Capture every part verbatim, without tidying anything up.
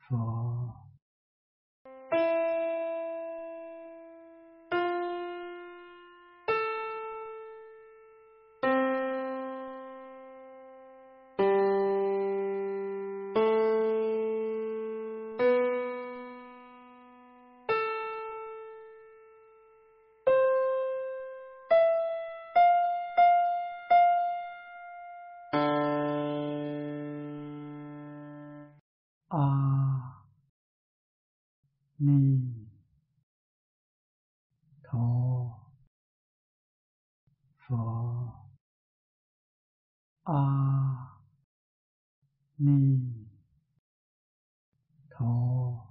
佛。阿弥陀佛，阿弥陀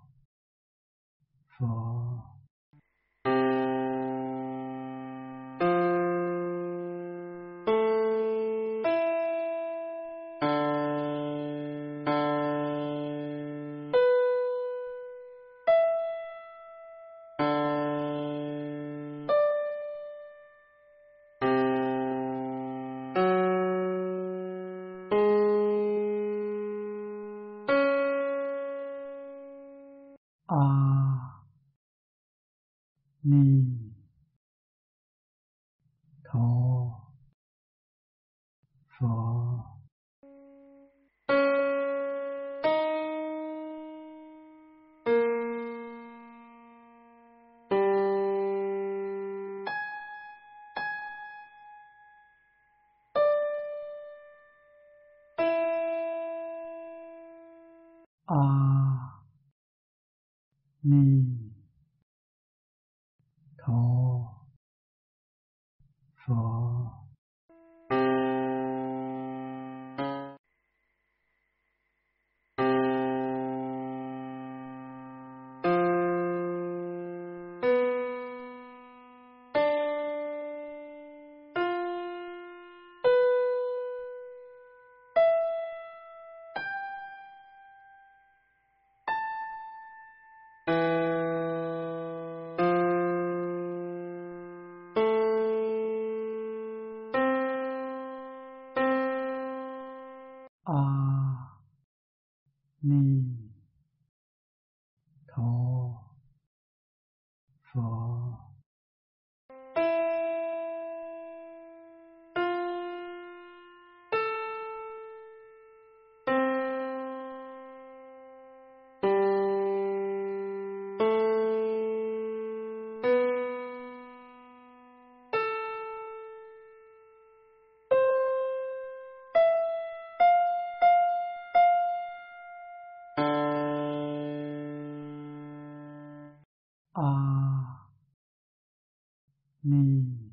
佛。阿弥陀佛。阿弥陀佛。阿弥陀佛。阿弥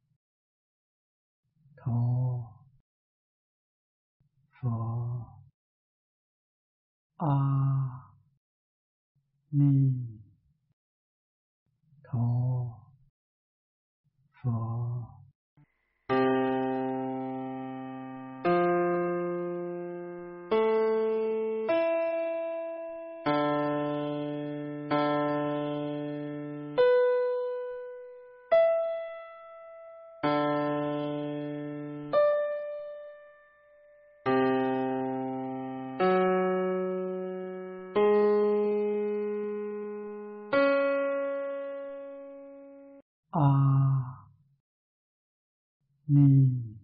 陀佛。阿弥陀佛。阿弥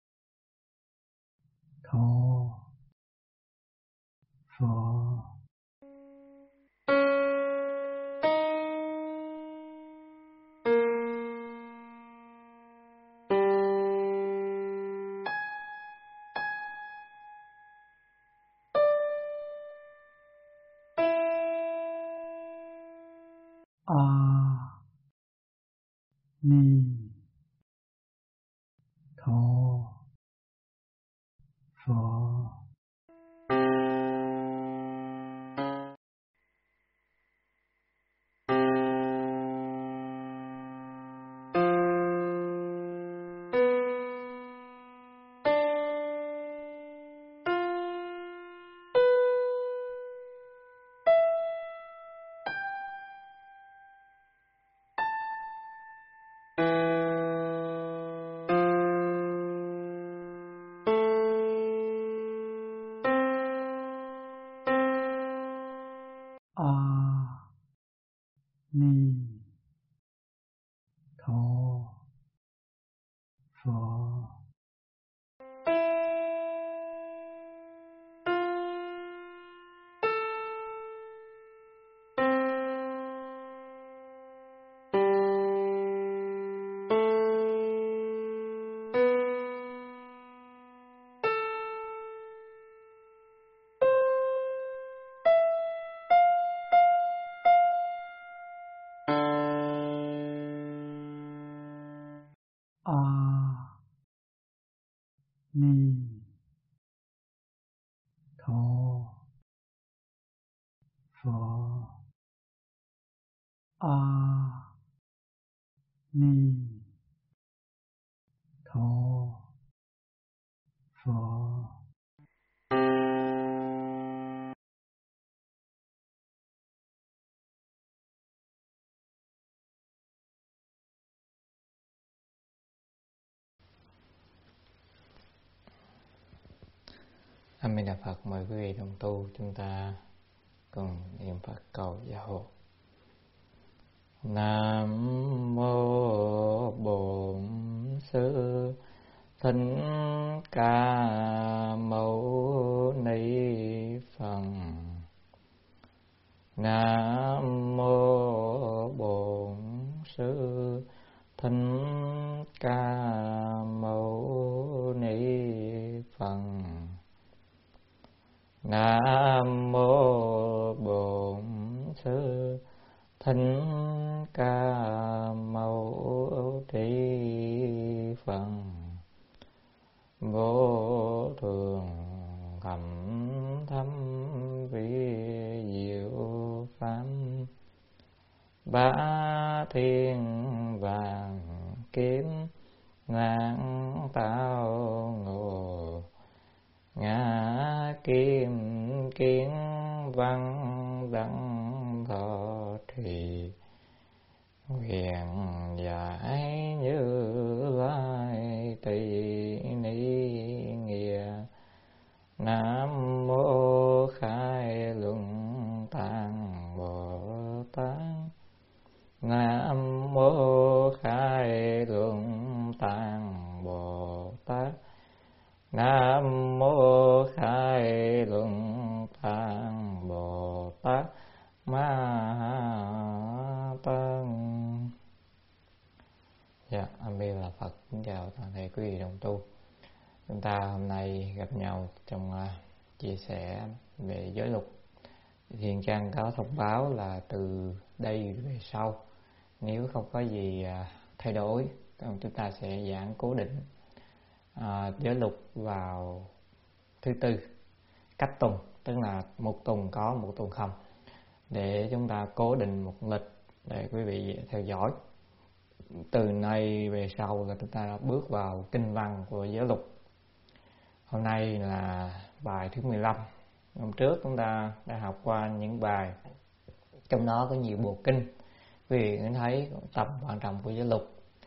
陀佛。阿弥陀佛。 A Ni Tho Phở. A Ni Tho Phở. A Ni Tho Phở. A Di Đà Phật. Mời quý vị đồng tu chúng ta cùng niệm Phật cầu gia hộ. Nam mô Bổn Sư Thích Ca Mâu Ni Phật. Nam mô Bổn Sư Thích Ca Mâu Ni Phật. Nam mô Bổn Sư Thích Ca Mâu Ni Phật. Vô thường thầm thâm vi diệu pháp, bá thiên vàng kiếm ngàn tao ngộ. Ngã kim kiến văn đăng thọ trì, nguyện giải như lai tỳ ni nghĩa. Nam mô Khai Luận Tạng Bồ Tát. Nam mô Khai Luận Tạng Bồ Tát. Nam mô Khai Luận Tạng Bồ Tát Ma Tát. Dạ, A Di Đà Phật. Kính chào toàn thể quý vị đồng tu. Chúng ta hôm nay gặp nhau trong uh, chia sẻ về giới luật. Thiền Trang có thông báo là từ đây về sau, nếu không có gì uh, thay đổi, chúng ta sẽ giảng cố định À, giới luật vào thứ tư cách tuần, tức là một tuần có một tuần không, để chúng ta cố định một lịch để quý vị theo dõi. Từ nay về sau là chúng ta đã bước vào kinh văn của giới luật. Hôm nay là bài thứ mười lăm. Hôm trước chúng ta đã học qua những bài trong đó có nhiều bộ kinh. Quý vị cũng thấy tầm quan trọng của giới luật,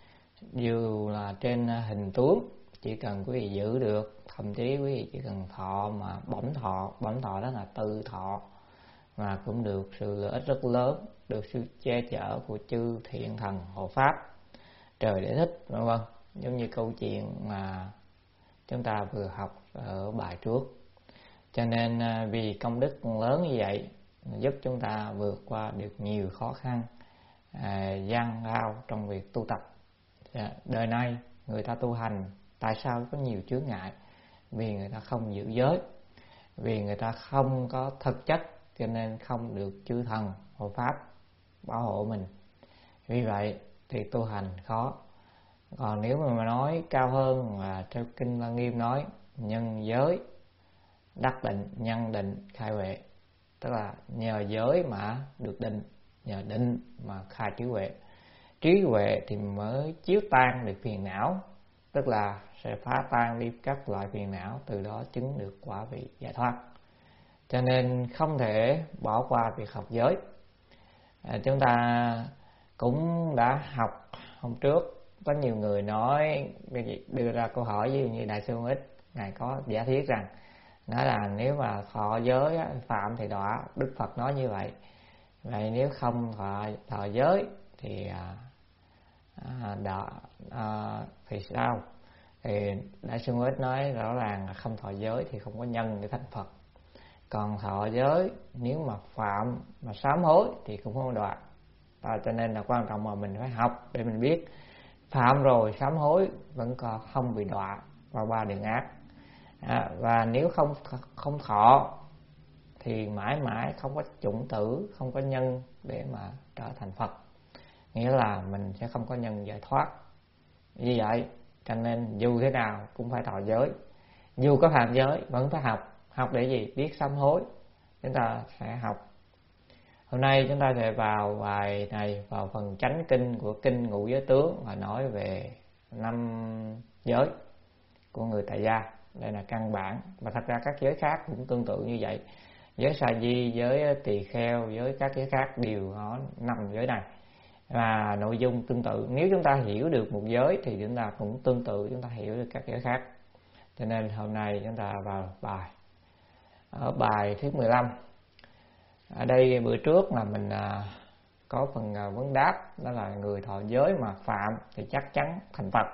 dù là trên hình tướng chỉ cần quý vị giữ được, thậm chí quý vị chỉ cần thọ mà bổn thọ, bổn thọ đó là từ thọ, mà cũng được sự lợi ích rất lớn, được sự che chở của chư thiện thần hộ pháp, trời để thích, vân vân. Giống như câu chuyện mà chúng ta vừa học ở bài trước. Cho nên vì công đức lớn như vậy, giúp chúng ta vượt qua được nhiều khó khăn à, gian lao trong việc tu tập. Đời nay người ta tu hành, tại sao có nhiều chướng ngại? Vì người ta không giữ giới, vì người ta không có thực chất, cho nên không được chư thần hộ pháp bảo hộ mình. Vì vậy thì tu hành khó. Còn nếu mà nói cao hơn là theo Kinh Lăng Nghiêm nói, nhân giới đắc định, nhân định khai huệ, tức là nhờ giới mà được định, nhờ định mà khai trí huệ. Trí huệ thì mới chiếu tan được phiền não, tức là sẽ phá tan đi các loại phiền não, từ đó chứng được quả vị giải thoát. Cho nên không thể bỏ qua việc học giới. à, Chúng ta cũng đã học hôm trước, có nhiều người nói, đưa ra câu hỏi ví dụ như Đại sư Ích, Ngài có giả thiết rằng nói là nếu mà thọ giới phạm thì đọa. Đức Phật nói như vậy, Vậy nếu không thọ, thọ giới thì à, à, đó, à, thì sao? Thì Đại sư Ngũ Ích nói rõ ràng là không thọ giới thì không có nhân để thành Phật. Còn thọ giới nếu mà phạm mà sám hối thì cũng không đọa. À, cho nên là quan trọng mà mình phải học để mình biết phạm rồi sám hối vẫn còn không bị đọa vào ba đường ác. À, và nếu không không thọ thì mãi mãi không có chủng tử, không có nhân để mà trở thành Phật. Nghĩa là mình sẽ không có nhân giải thoát. Như vậy cho nên dù thế nào cũng phải thọ giới, dù có phạm giới vẫn phải học. Học để gì? Biết sám hối. Chúng ta sẽ học. Hôm nay chúng ta sẽ vào bài này, vào phần chánh kinh của kinh Ngũ Giới Tướng, và nói về năm giới của người tại gia. Đây là căn bản, và thật ra các giới khác cũng tương tự như vậy. Giới sa di, giới tỳ kheo, giới các giới khác đều có năm giới này, và nội dung tương tự. Nếu chúng ta hiểu được một giới thì chúng ta cũng tương tự chúng ta hiểu được các giới khác. Cho nên hôm nay chúng ta vào bài. Ở bài thứ mười lăm, ở đây bữa trước là mình à, có phần à, vấn đáp, đó là người thọ giới mà phạm thì chắc chắn thành Phật.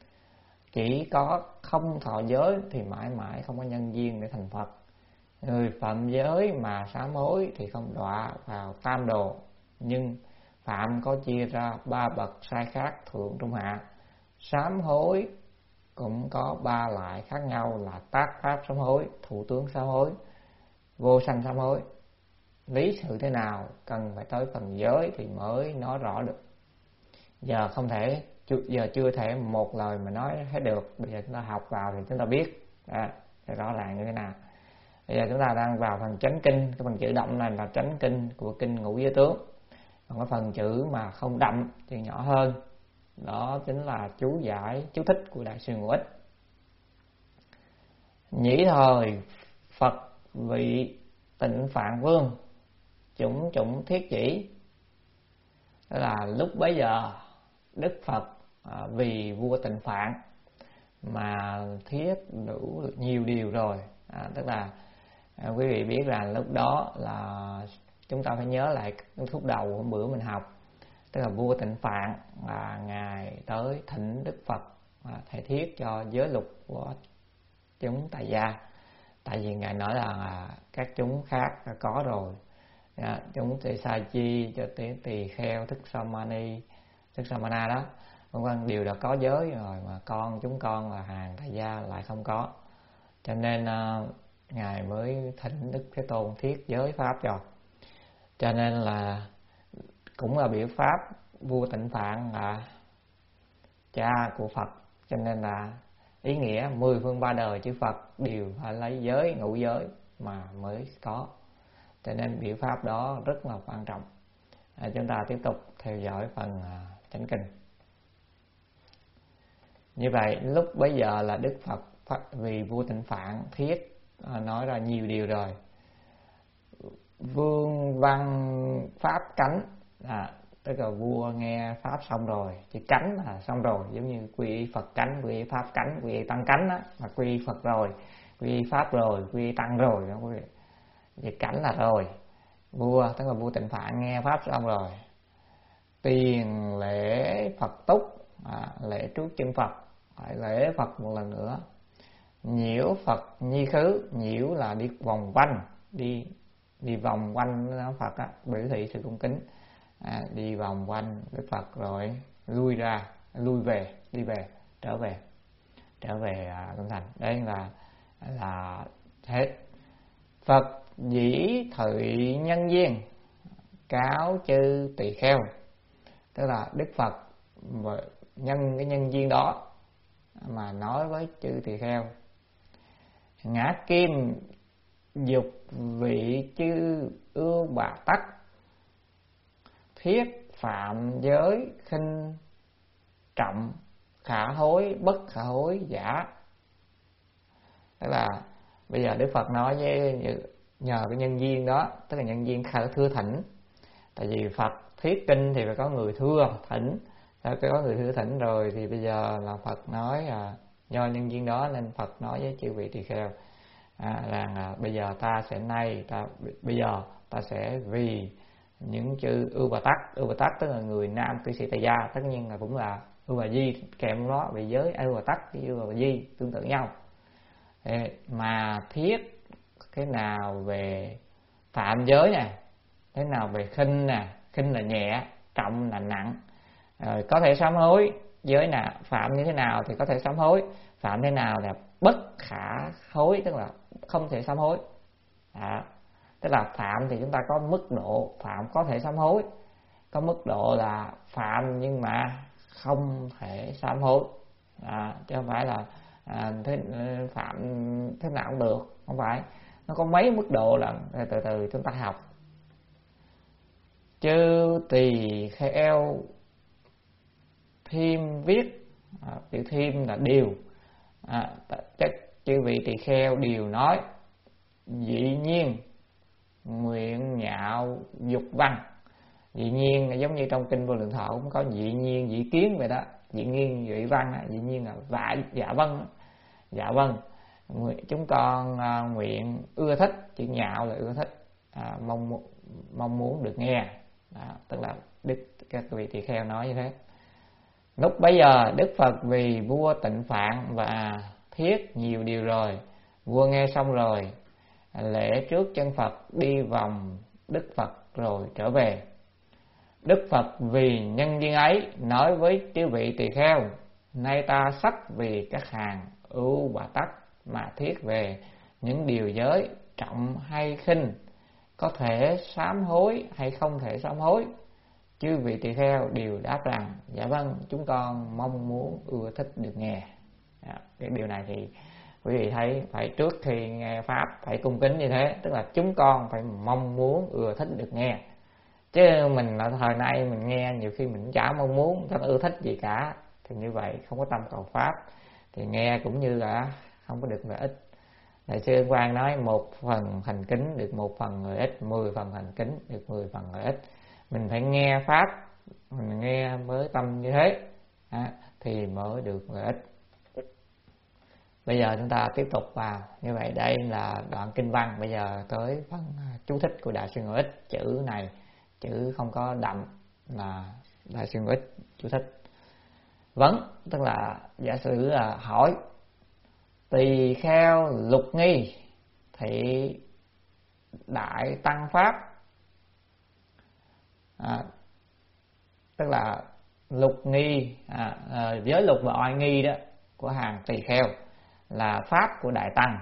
Chỉ có không thọ giới thì mãi mãi không có nhân duyên để thành Phật. Người phạm giới mà sám hối thì không đọa vào tam đồ. Nhưng phạm có chia ra ba bậc sai khác, thượng trung hạ. Sám hối cũng có ba loại khác nhau là tác pháp sám hối, thủ tướng sám hối, vô sanh sám hối. Lý sự thế nào cần phải tới phần giới thì mới nói rõ được. Giờ không thể, giờ chưa thể một lời mà nói hết được. Bây giờ chúng ta học vào thì chúng ta biết à, thì rõ ràng như thế nào. Bây giờ chúng ta đang vào phần chánh kinh. Cái phần chữ đậm này là chánh kinh của kinh Ngũ Giới Tướng. Còn cái phần chữ mà không đậm thì nhỏ hơn, đó chính là chú giải, chú thích của Đại sư Ngũ Ích. Nhĩ thời Phật vị Tịnh Phạn Vương chủng chủng thiết chỉ. Đó là lúc bấy giờ Đức Phật à, vì vua Tịnh Phạn mà thiết đủ nhiều điều rồi. à, Tức là à, quý vị biết là lúc đó là chúng ta phải nhớ lại cái khúc đầu hôm bữa mình học. Tức là vua Tịnh Phạn là ngài tới thỉnh Đức Phật à, thầy thiết cho giới luật của chúng tại gia. Tại vì ngài nói là à, các chúng khác đã có rồi. À, chúng tỳ sa chi cho tới tỳ kheo, thức samani, thức samana đó, vân vân, đều đã có giới rồi, mà con chúng con là hàng tại gia lại không có. Cho nên uh, ngài mới thỉnh Đức Thế Tôn thiết giới pháp cho. Cho nên là cũng là biểu pháp vua Tịnh Phạn là cha của Phật. Cho nên là ý nghĩa mười phương ba đời chư Phật đều phải lấy giới ngũ giới mà mới có. Cho nên biểu pháp đó rất là quan trọng. à, Chúng ta tiếp tục theo dõi phần à, chánh kinh. Như vậy lúc bấy giờ là Đức Phật, Phật vì vua Tịnh Phạn thiết à, nói ra nhiều điều rồi. Vương văn pháp cánh, à, tức là vua nghe pháp xong rồi, chỉ cánh là xong rồi, giống như quy y Phật cánh, quy y pháp cánh, quy y tăng cánh đó, mà quy y Phật rồi, quy y pháp rồi, quy y tăng rồi đó quý vị. Vậy cảnh là rồi. Vua, tức là vua Tịnh Phạn nghe pháp xong rồi, tiền lễ Phật túc, à, lễ trước chân Phật, phải lễ Phật một lần nữa. Nhiễu Phật nhi khứ, nhiễu là đi vòng quanh, đi đi vòng quanh Phật á, biểu thị sự cung kính. À, đi vòng quanh Đức Phật rồi lui ra, lui về, đi về, trở về, trở về à, Tâm Thành. Đây là là hết. Phật dĩ thụy nhân duyên cáo chư tỳ kheo, tức là Đức Phật nhân cái nhân duyên đó mà nói với chư tỳ kheo. Ngã kim dục vị chư ưu bà tắc, thiết phạm giới khinh trọng, khả hối bất khả hối giả. Tức là bây giờ Đức Phật nói với nhờ cái nhân duyên đó, tức là nhân duyên khả thưa thỉnh. Tại vì Phật thuyết kinh thì phải có người thưa thỉnh, phải có người thưa thỉnh rồi thì bây giờ là Phật nói à, do nhân duyên đó nên Phật nói với chư vị tỳ kheo à, rằng à, bây giờ ta sẽ nay ta bây giờ ta sẽ vì những chữ ưu bà tắc. Ưu bà tắc tức là người nam cư sĩ tại gia, tất nhiên là cũng là ưu bà di kèm đó, về giới ưu bà tắc với ưu bà di tương tự nhau. Mà thiết cái nào về phạm giới nè, thế nào về khinh nè, khinh là nhẹ, trọng là nặng, rồi có thể sám hối. Giới nè, phạm như thế nào thì có thể sám hối, phạm thế nào là bất khả hối, tức là không thể sám hối. À, tức là phạm thì chúng ta có mức độ phạm có thể sám hối, có mức độ là phạm nhưng mà không thể sám hối, à, chứ không phải là à, thế, phạm thế nào cũng được, không phải. Nó có mấy mức độ là từ từ chúng ta học. Chư tỳ kheo thêm viết, à, chữ thêm là điều, à, chắc chư vị tỳ kheo đều nói dĩ nhiên nguyện nhạo dục văn. Dĩ nhiên giống như trong kinh Vô Lượng Thọ cũng có dĩ nhiên dĩ kiến vậy đó. Dĩ nhiên dĩ văn, dĩ nhiên là vạ, dạ vâng, dạ vâng. Chúng con à, nguyện ưa thích, chữ nhạo là ưa thích, à, mong mong muốn được nghe. Đó, tức là đức các vị tỳ kheo nói như thế. Lúc bấy giờ Đức Phật vì vua Tịnh Phạn và Thiết nhiều điều rồi, vua nghe xong rồi lễ trước chân Phật, đi vòng Đức Phật rồi trở về. Đức Phật vì nhân duyên ấy nói với chư vị tỳ kheo: nay ta sắc vì các hàng ưu bà tắc mà thiết về những điều giới trọng hay khinh, có thể sám hối hay không thể sám hối. Chư vị tỳ kheo đều đáp rằng dạ vâng, chúng con mong muốn ưa thích được nghe. Đó, cái điều này thì quý vị thấy phải trước khi nghe pháp phải cung kính như thế, tức là chúng con phải mong muốn ưa thích được nghe. Chứ mình ở thời nay mình nghe nhiều khi mình chả mong muốn, chẳng ưa thích gì cả, thì như vậy không có tâm cầu pháp, thì nghe cũng như là không có được lợi ích. Đại sư Quang nói một phần thành kính được một phần lợi ích, mười phần thành kính được mười phần lợi ích. Mình phải nghe pháp, mình nghe với tâm như thế à, thì mới được lợi ích. Bây giờ chúng ta tiếp tục vào. Như vậy đây là đoạn kinh văn. Bây giờ tới phần chú thích của Đại sư Ngộ Ích. Chữ này chữ không có đậm là Đại sư Ngộ Ích chú thích. Vấn tức là giả sử là hỏi: tỳ kheo lục nghi thị đại tăng pháp, à, tức là lục nghi, à, à, giới lục và oai nghi đó của hàng tỳ kheo là pháp của đại tăng.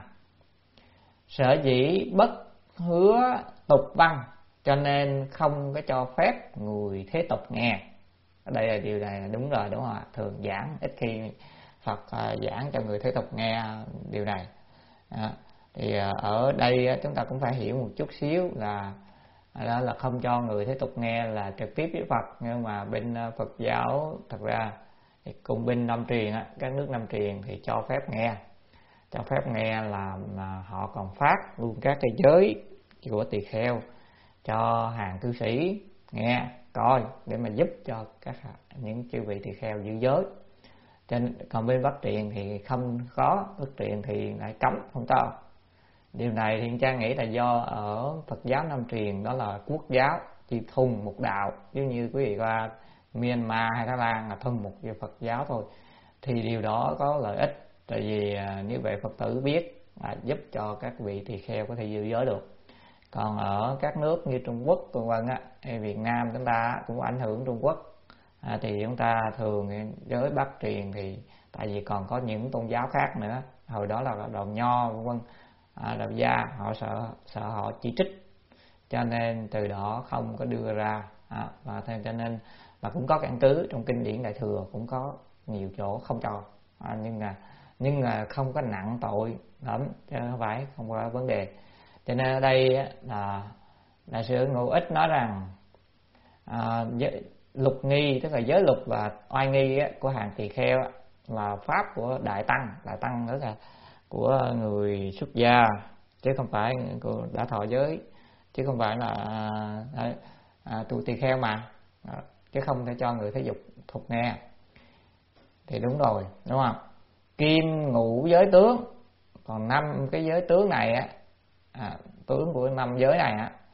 Sở dĩ bất hứa tục văn, cho nên không có cho phép người thế tục nghe. Đây là điều này là đúng rồi, đúng không ạ? Thường giảng ít khi Phật giảng cho người thế tục nghe điều này. À, thì ở đây chúng ta cũng phải hiểu một chút xíu là đó là không cho người thế tục nghe là trực tiếp với Phật, nhưng mà bên Phật giáo thật ra thì cùng bên Nam truyền á, các nước Nam truyền thì cho phép nghe, cho phép nghe là mà họ còn phát luôn các cái giới của tỳ kheo cho hàng cư sĩ nghe coi để mà giúp cho các những chư vị tỳ kheo giữ giới. Trên còn bên Bắc truyền thì không có, Bắc truyền thì lại cấm không cho. Điều này thì Trang nghĩ là do ở Phật giáo Nam truyền đó là quốc giáo chỉ thuần một đạo, giống như quý vị qua Myanmar hay Thái Lan là thuần một Phật giáo thôi, thì điều đó có lợi ích. Tại vì như vậy Phật tử biết à, giúp cho các vị tỳ kheo có thể giữ giới được. Còn ở các nước như Trung Quốc vân vân á, Việt Nam chúng ta cũng ảnh hưởng Trung Quốc, à, thì chúng ta thường giới Bắc truyền thì tại vì còn có những tôn giáo khác nữa, hồi đó là Đạo Nho vân vân, à, Đạo Gia họ sợ sợ họ chỉ trích, cho nên từ đó không có đưa ra, à, và thế cho nên và cũng có căn cứ trong kinh điển Đại Thừa cũng có nhiều chỗ không cho, à, nhưng mà nhưng mà không có nặng tội lắm, chứ không phải không có vấn đề. Cho nên ở đây là Đại sư Ngộ Ích nói rằng à, giới, lục nghi tức là giới lục và oai nghi á, của hàng tỳ kheo á, là pháp của đại tăng, đại tăng đó là của người xuất gia chứ không phải của đã thọ giới, chứ không phải là à, à, tu tỳ kheo mà, à, chứ không thể cho người thể dục thuộc nghe. Thì đúng rồi, đúng không? Kim ngũ giới tướng, còn năm cái giới tướng này á, à, tướng của năm giới này á,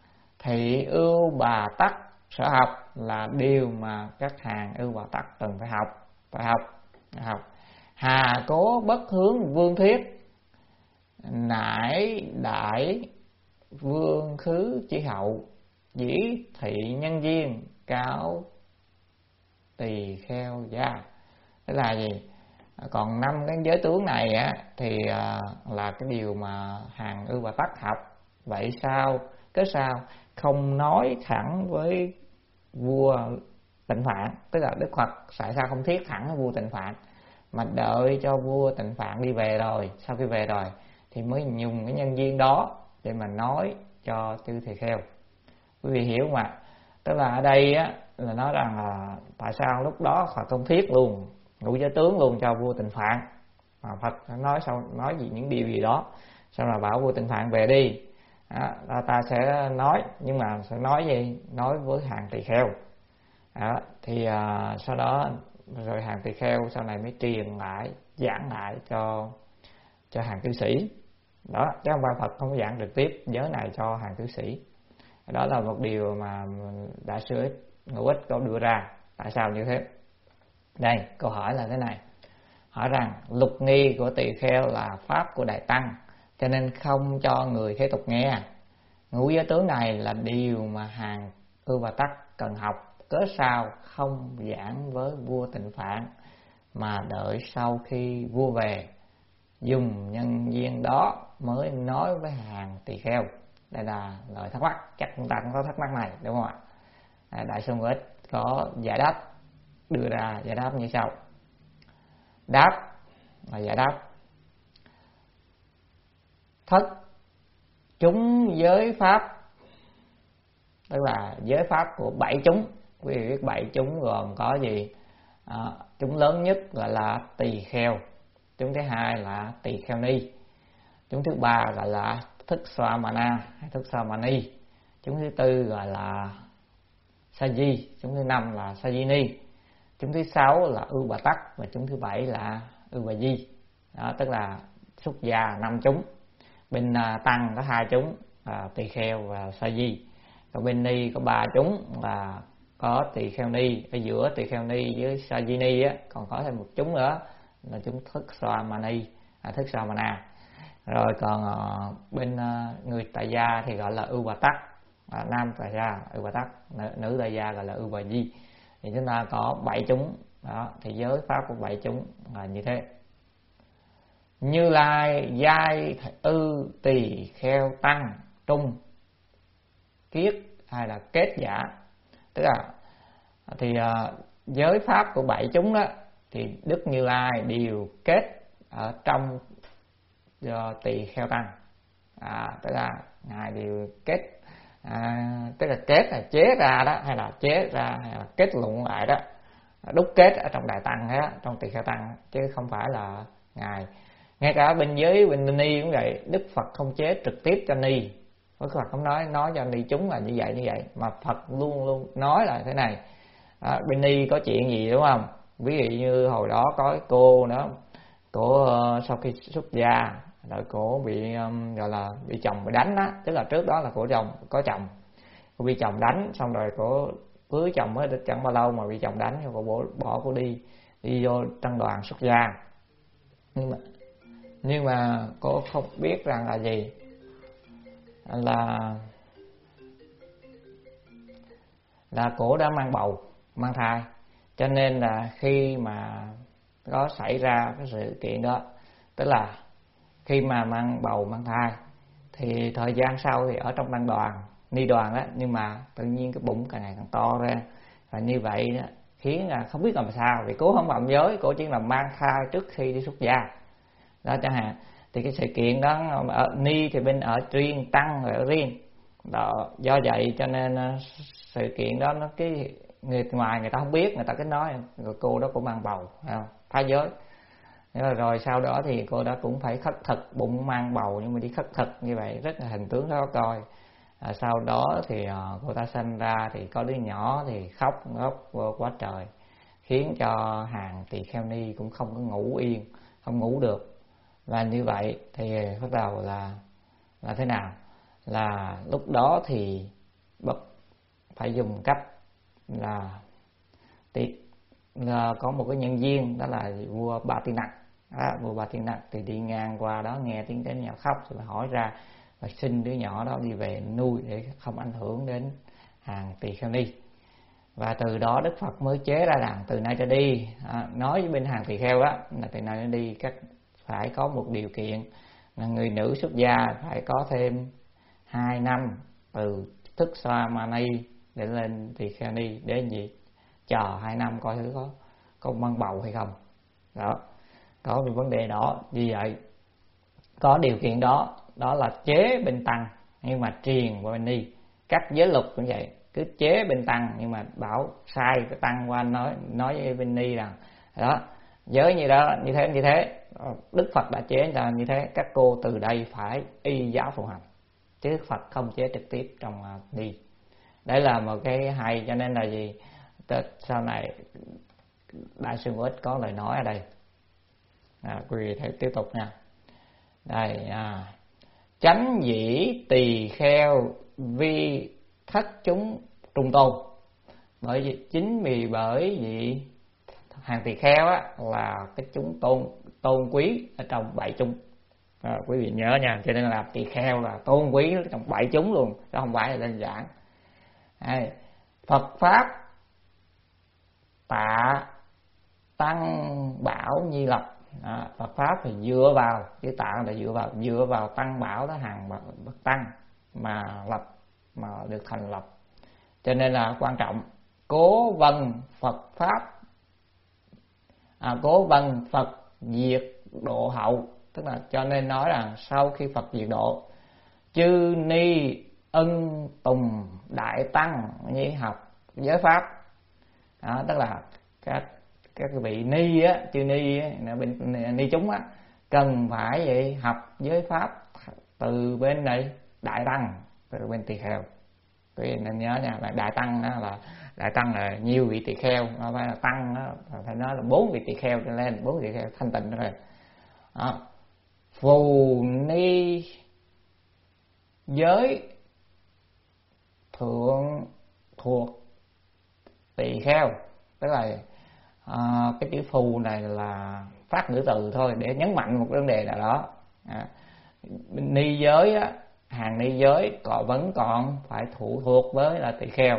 thị ưu bà tắc sở học là điều mà các hàng ưu bà tắc cần phải học, phải học, phải học. Hà cố bất hướng vương thiết, nải đại vương khứ chỉ hậu, dĩ thị nhân duyên cáo tỳ kheo gia. Tức là gì? Còn năm cái giới tướng này á thì à, là cái điều mà hàng ưu bà tắc học. Vậy sao cớ sao không nói thẳng với vua Tịnh Phạn? Tức là Đức Phật tại sao không thiết thẳng với vua Tịnh Phạn, mà đợi cho vua Tịnh Phạn đi về rồi, sau khi về rồi thì mới dùng cái nhân duyên đó để mà nói cho chư thầy kheo. Quý vị hiểu không ạ? Tức là ở đây á là nói rằng là tại sao lúc đó Phật không thiết luôn ngũ giới tướng luôn cho vua Tịnh Phạn, mà Phật nói sau nói gì những điều gì đó, xong là bảo vua Tịnh Phạn về đi. Đó, ta sẽ nói, nhưng mà sẽ nói gì? Nói với hàng tỳ kheo. Đó, thì à, sau đó rồi hàng tỳ kheo sau này mới truyền lại, giảng lại cho cho hàng cư sĩ. Đó, chứ không phải Phật không có giảng trực tiếp giới này cho hàng cư sĩ. Đó là một điều mà Đại sư Ngũ Ích có đưa ra. Tại sao như thế? Đây, câu hỏi là thế này. Hỏi rằng lục nghi của tỳ kheo là pháp của Đại Tăng, cho nên không cho người thế tục nghe. Ngũ giới tướng này là điều mà hàng ưu bà tắc cần học, cớ sao không giảng với vua Tịnh Phạn, mà đợi sau khi vua về dùng nhân duyên đó mới nói với hàng tỳ kheo. Đây là lời thắc mắc, chắc chúng ta cũng có thắc mắc này đúng không ạ? Đại sư Ngũ Ích có giải đáp, đưa ra giải đáp như sau. Đáp là giải đáp: thất chúng giới pháp, tức là giới pháp của bảy chúng. Quý vị biết bảy chúng gồm có gì? À, chúng lớn nhất gọi là tỳ kheo, chúng thứ hai là tỳ kheo ni, chúng thứ ba gọi là thức xoa mana hay thức xoa mani, chúng thứ tư gọi là sa di, chúng thứ năm là sa di ni, chúng thứ sáu là ưu bà tắc, và chúng thứ bảy là ưu bà di. Đó, tức là xuất gia năm chúng. Bên uh, tăng có hai chúng là tỳ kheo và sa di, còn bên ni có ba chúng là có tỳ kheo ni, ở giữa tỳ kheo ni với sa di ni á, còn có thêm một chúng nữa là chúng thức xoa mani, à, thức xoa mana. Rồi còn uh, bên uh, người tại gia thì gọi là ưu bà tắc, à, nam tại gia ưu bà tắc, nữ, nữ tại gia gọi là ưu bà di. Thì chúng ta có bảy chúng. Đó, thì giới pháp của bảy chúng là như thế. Như Lai giai ư tỳ kheo tăng trung kiết hay là kết giả, tức là thì uh, giới pháp của bảy chúng đó thì Đức Như Lai đều kết ở trong uh, tỳ kheo tăng, à, tức là ngài đều kết, à, tức là kết là chế ra đó, hay là chế ra hay là kết luận lại đó, đúc kết ở trong đại tăng đó, trong tỳ kheo tăng, chứ không phải là ngài. Ngay cả bên giới bên ni cũng vậy, Đức Phật không chế trực tiếp cho ni, Đức Phật không nói nói cho ni chúng là như vậy như vậy, mà Phật luôn luôn nói là thế này. À, bên ni có chuyện gì đúng không? Ví dụ như hồi đó có cái cô đó, cô uh, sau khi xuất gia rồi cô bị um, gọi là bị chồng bị đánh á, tức là trước đó là cô chồng có chồng, cô bị chồng đánh, xong rồi cô cưới chồng mới được chẳng bao lâu mà bị chồng đánh, cô bỏ, bỏ cô đi đi vô tăng đoàn xuất gia. Nhưng mà nhưng mà cô không biết rằng là gì, là là cô đã mang bầu mang thai, cho nên là khi mà có xảy ra cái sự kiện đó, tức là khi mà mang bầu mang thai thì thời gian sau thì ở trong tăng đoàn ni đoàn á, nhưng mà tự nhiên cái bụng càng ngày càng to ra, và như vậy đó, khiến là không biết làm sao, vì cô không phạm giới, cô chỉ là mang thai trước khi đi xuất gia đó chẳng hạn. Thì cái sự kiện đó ở ni thì bên ở riêng, tăng ở riêng đó, do vậy cho nên sự kiện đó nó cái người ngoài người ta không biết, người ta cứ nói rồi cô đó cũng mang bầu, phá giới. Rồi sau đó thì cô đó cũng phải khất thực, bụng mang bầu nhưng mà đi khất thực như vậy, rất là hình tướng khó coi. À, sau đó thì cô ta sinh ra thì có đứa nhỏ thì khóc khóc quá trời, khiến cho hàng tỳ kheo ni cũng không có ngủ yên, không ngủ được. Và như vậy thì bắt đầu là là thế nào? Là lúc đó thì bất phải dùng cách là tiệc là có một cái nhân viên, đó là vua Ba Tiên Nặc. Đó, vua Ba Tiên Nặc thì đi ngang qua đó nghe tiếng trẻ nhỏ khóc rồi hỏi ra và xin đứa nhỏ đó đi về nuôi để không ảnh hưởng đến hàng tỳ kheo ni. Và từ đó Đức Phật mới chế ra rằng từ nay trở đi, à, nói với bên hàng tỳ kheo đó là từ nay trở đi các phải có một điều kiện là người nữ xuất gia phải có thêm hai năm từ thức sa mani để lên tỳ kheo ni, để gì chờ hai năm coi thử có có mang bầu hay không. Đó, có một vấn đề đó. Vì vậy có điều kiện đó, đó là chế bên tăng nhưng mà truyền qua bên ni. Các giới luật cũng vậy, cứ chế bên tăng nhưng mà bảo sai cái tăng qua nói nói với bên ni rằng đó giới như đó như thế như thế, Đức Phật đã chế ra như thế, các cô từ đây phải y giáo phụng hành, chứ Đức Phật không chế trực tiếp trong ni. Đấy là một cái hay, cho nên là gì sau này Đại sư Ngũ Ích có lời nói ở đây. À, quý vị thấy tiếp tục nha. Đây, à, chánh dĩ tỳ kheo vi thất chúng trung tôn. Bởi vì chính vì bởi vì hàng tỳ kheo á là cái chúng tôn tôn quý ở trong bảy chúng. À, quý vị nhớ nha, cho nên là tỳ kheo là tôn quý trong bảy chúng luôn, chứ không phải là đơn giản. À, Phật pháp tạ tăng bảo nhi lập. À, Phật pháp thì dựa vào, cái tạ là dựa vào dựa vào tăng bảo đó, hàng bậc tăng mà lập, mà được thành lập, cho nên là quan trọng. Cố vân Phật pháp, à, cố vân Phật diệt độ hậu, tức là cho nên nói rằng sau khi Phật diệt độ, chư ni ân tùng đại tăng như học giới pháp. Đó, tức là các các vị ni á, chư ni á, bên ni chúng á, cần phải vậy học giới pháp từ bên này đại tăng, từ bên tỳ kheo. Quý vị nên nhớ nha, đại tăng đó là đại tăng là nhiều vị tỳ kheo, không phải là tăng đó, phải nói là bốn vị tỳ kheo trở lên, bốn vị tỳ kheo thanh tịnh rồi. Đó. Phù ni giới thượng thuộc tỳ kheo, tức là à, cái chữ phù này là phát ngữ từ thôi để nhấn mạnh một vấn đề nào đó. À, ni giới á, hàng ni giới còn vẫn còn phải phụ thuộc với là tỳ kheo.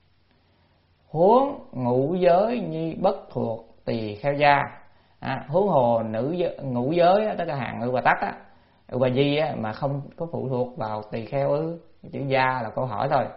Huống ngũ giới như bất thuộc tỳ kheo gia. À, huống hồ nữ giới, ngũ giới á, tức là hàng ư bà tắc á, ư bà di á, mà không có phụ thuộc vào tỳ kheo ư. Chữ gia là câu hỏi thôi.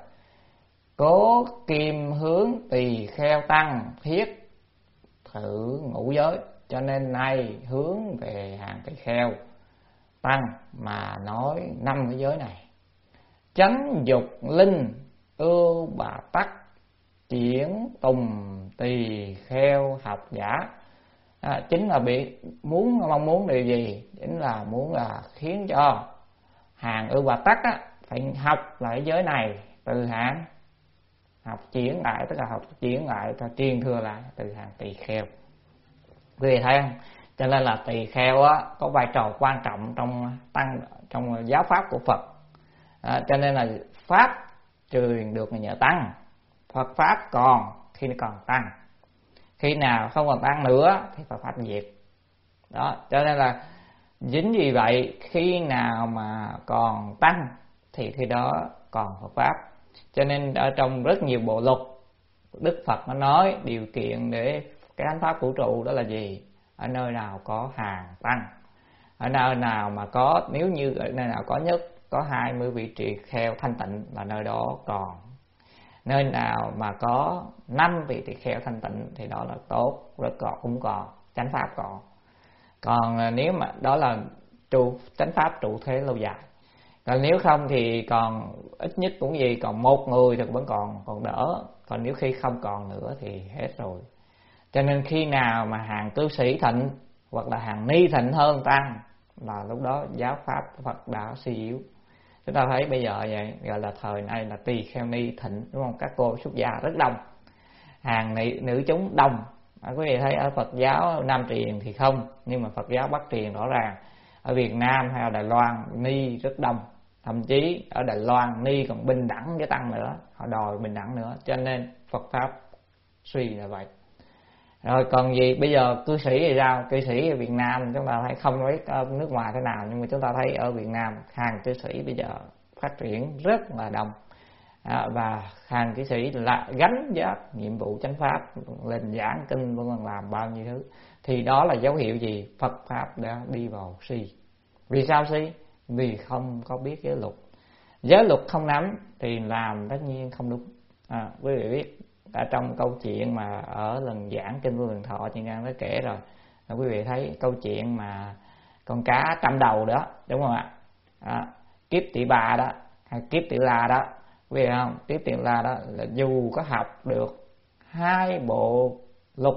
Cố kim hướng tỳ kheo tăng thiết thử ngũ giới, cho nên nay hướng về hàng tỳ kheo tăng mà nói năm cái giới này. Chánh dục linh ưu bà tắc chuyển tùng tỳ kheo học giả. À, chính là bị muốn mong muốn điều gì? Chính là muốn là khiến cho hàng ưu bà tắc á, phải học lại giới này từ hàng học chuyển lại, tức là học chuyển lại và truyền thừa lại từ hàng tỳ kheo. Quý vị thấy không? Cho nên là tỳ kheo á, có vai trò quan trọng trong tăng trong giáo pháp của Phật. À, cho nên là pháp truyền được nhờ tăng, Phật pháp còn khi nó còn tăng, khi nào không còn tăng nữa thì Phật pháp diệt. Đó, cho nên là chính vì vậy khi nào mà còn tăng thì khi đó còn Phật pháp. Cho nên ở trong rất nhiều bộ luật Đức Phật nó nói điều kiện để cái thánh pháp vũ trụ đó là gì? Ở nơi nào có hàng tăng, ở nơi nào mà có, nếu như ở nơi nào có nhất có hai mươi vị tỳ kheo thanh tịnh là nơi đó còn, nơi nào mà có năm vị tỳ kheo thanh tịnh thì đó là tốt, rất còn cũng còn chánh pháp còn. Còn nếu mà đó là trụ chánh pháp trụ thế lâu dài. Còn nếu không thì còn ít nhất cũng gì còn một người thì vẫn còn còn đỡ. Còn nếu khi không còn nữa thì hết rồi. Cho nên khi nào mà hàng cư sĩ thịnh hoặc là hàng ni thịnh hơn tăng là lúc đó giáo pháp Phật đã suy yếu. Chúng ta thấy bây giờ vậy, gọi là thời nay là tỳ kheo ni thịnh, đúng không? Các cô xuất gia rất đông, hàng nữ, nữ chúng đông. À, quý vị thấy ở Phật giáo Nam truyền thì không, nhưng mà Phật giáo Bắc truyền rõ ràng. Ở Việt Nam hay ở Đài Loan ni rất đông, thậm chí ở Đài Loan ni còn bình đẳng với tăng nữa, họ đòi bình đẳng nữa, cho nên Phật pháp suy là vậy. Rồi còn gì bây giờ cư sĩ thì sao? Cư sĩ ở Việt Nam chúng ta thấy không biết ở nước ngoài thế nào, nhưng mà chúng ta thấy ở Việt Nam hàng cư sĩ bây giờ phát triển rất là đông, à, và hàng cư sĩ là gánh vác nhiệm vụ chánh pháp, lên giảng kinh vân vân, làm bao nhiêu thứ, thì đó là dấu hiệu gì? Phật pháp đã đi vào suy. Vì sao suy? Vì không có biết giới luật. Giới luật không nắm thì làm tất nhiên không đúng. À, quý vị biết ở trong câu chuyện mà ở lần giảng kinh Vô Lượng Thọ Chuyên Trang đã kể rồi, à, quý vị thấy câu chuyện mà con cá trăm đầu đó, đúng không ạ? À, Kiếp Tỷ Bà đó hay Kiếp Tỷ La đó, quý vị không? Kiếp Tỷ La đó là dù có học được hai bộ lục,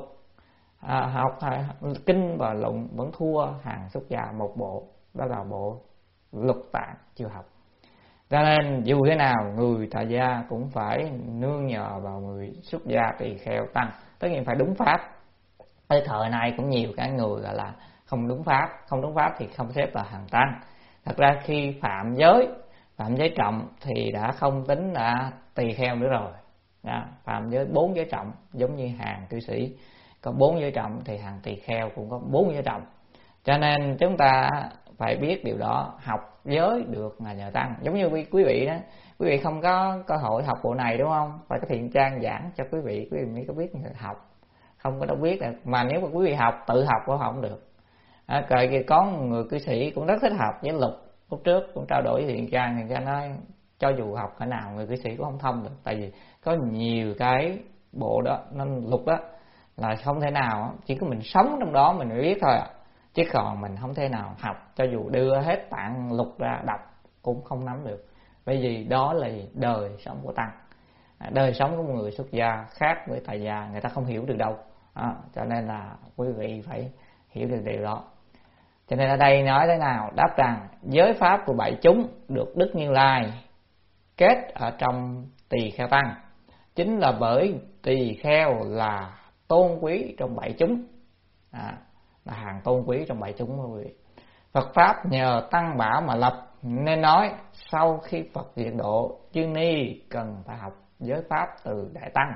à, học kinh và luận vẫn thua hàng xuất gia một bộ, đó là bộ Lục Tạng chưa học. Cho nên dù thế nào người tại gia cũng phải nương nhờ vào người xuất gia tỳ kheo tăng, tất nhiên phải đúng pháp. Tới thời này cũng nhiều cái người gọi là không đúng pháp, không đúng pháp thì không xếp là hàng tăng. Thật ra khi phạm giới, phạm giới trọng thì đã không tính là tỳ kheo nữa rồi. Đó, phạm giới bốn giới trọng giống như hàng cư sĩ có bốn giới trọng thì hàng tỳ kheo cũng có bốn giới trọng. Cho nên chúng ta phải biết điều đó, học giới được là nhờ tăng. Giống như quý vị đó, quý vị không có cơ hội học bộ này đúng không? Phải có Thiện Trang giảng cho quý vị, quý vị mới có biết học. Không có đâu biết được. Mà nếu mà quý vị học, tự học cũng không được. À, rồi có người cư sĩ cũng rất thích học với luật. Lúc trước cũng trao đổi với Thiện Trang, Thiện Trang nói cho dù học thế nào người cư sĩ cũng không thông được. Tại vì có nhiều cái bộ đó, nên luật đó là không thể nào, chỉ có mình sống trong đó mình mới biết thôi ạ. Chứ còn mình không thể nào học, cho dù đưa hết tạng lục ra đọc cũng không nắm được. Bởi vì đó là đời sống của tăng, đời sống của một người xuất gia khác với tại gia, người ta không hiểu được đâu. À, cho nên là quý vị phải hiểu được điều đó. Cho nên ở đây nói thế nào? Đáp rằng giới pháp của bảy chúng được Đức Như Lai kết ở trong tỳ kheo tăng, chính là bởi tỳ kheo là tôn quý trong bảy chúng, à, là hàng tôn quý trong bảy chúng quý vị. Phật pháp nhờ tăng bảo mà lập, nên nói sau khi Phật diệt độ, chư ni cần phải học giới pháp từ đại tăng.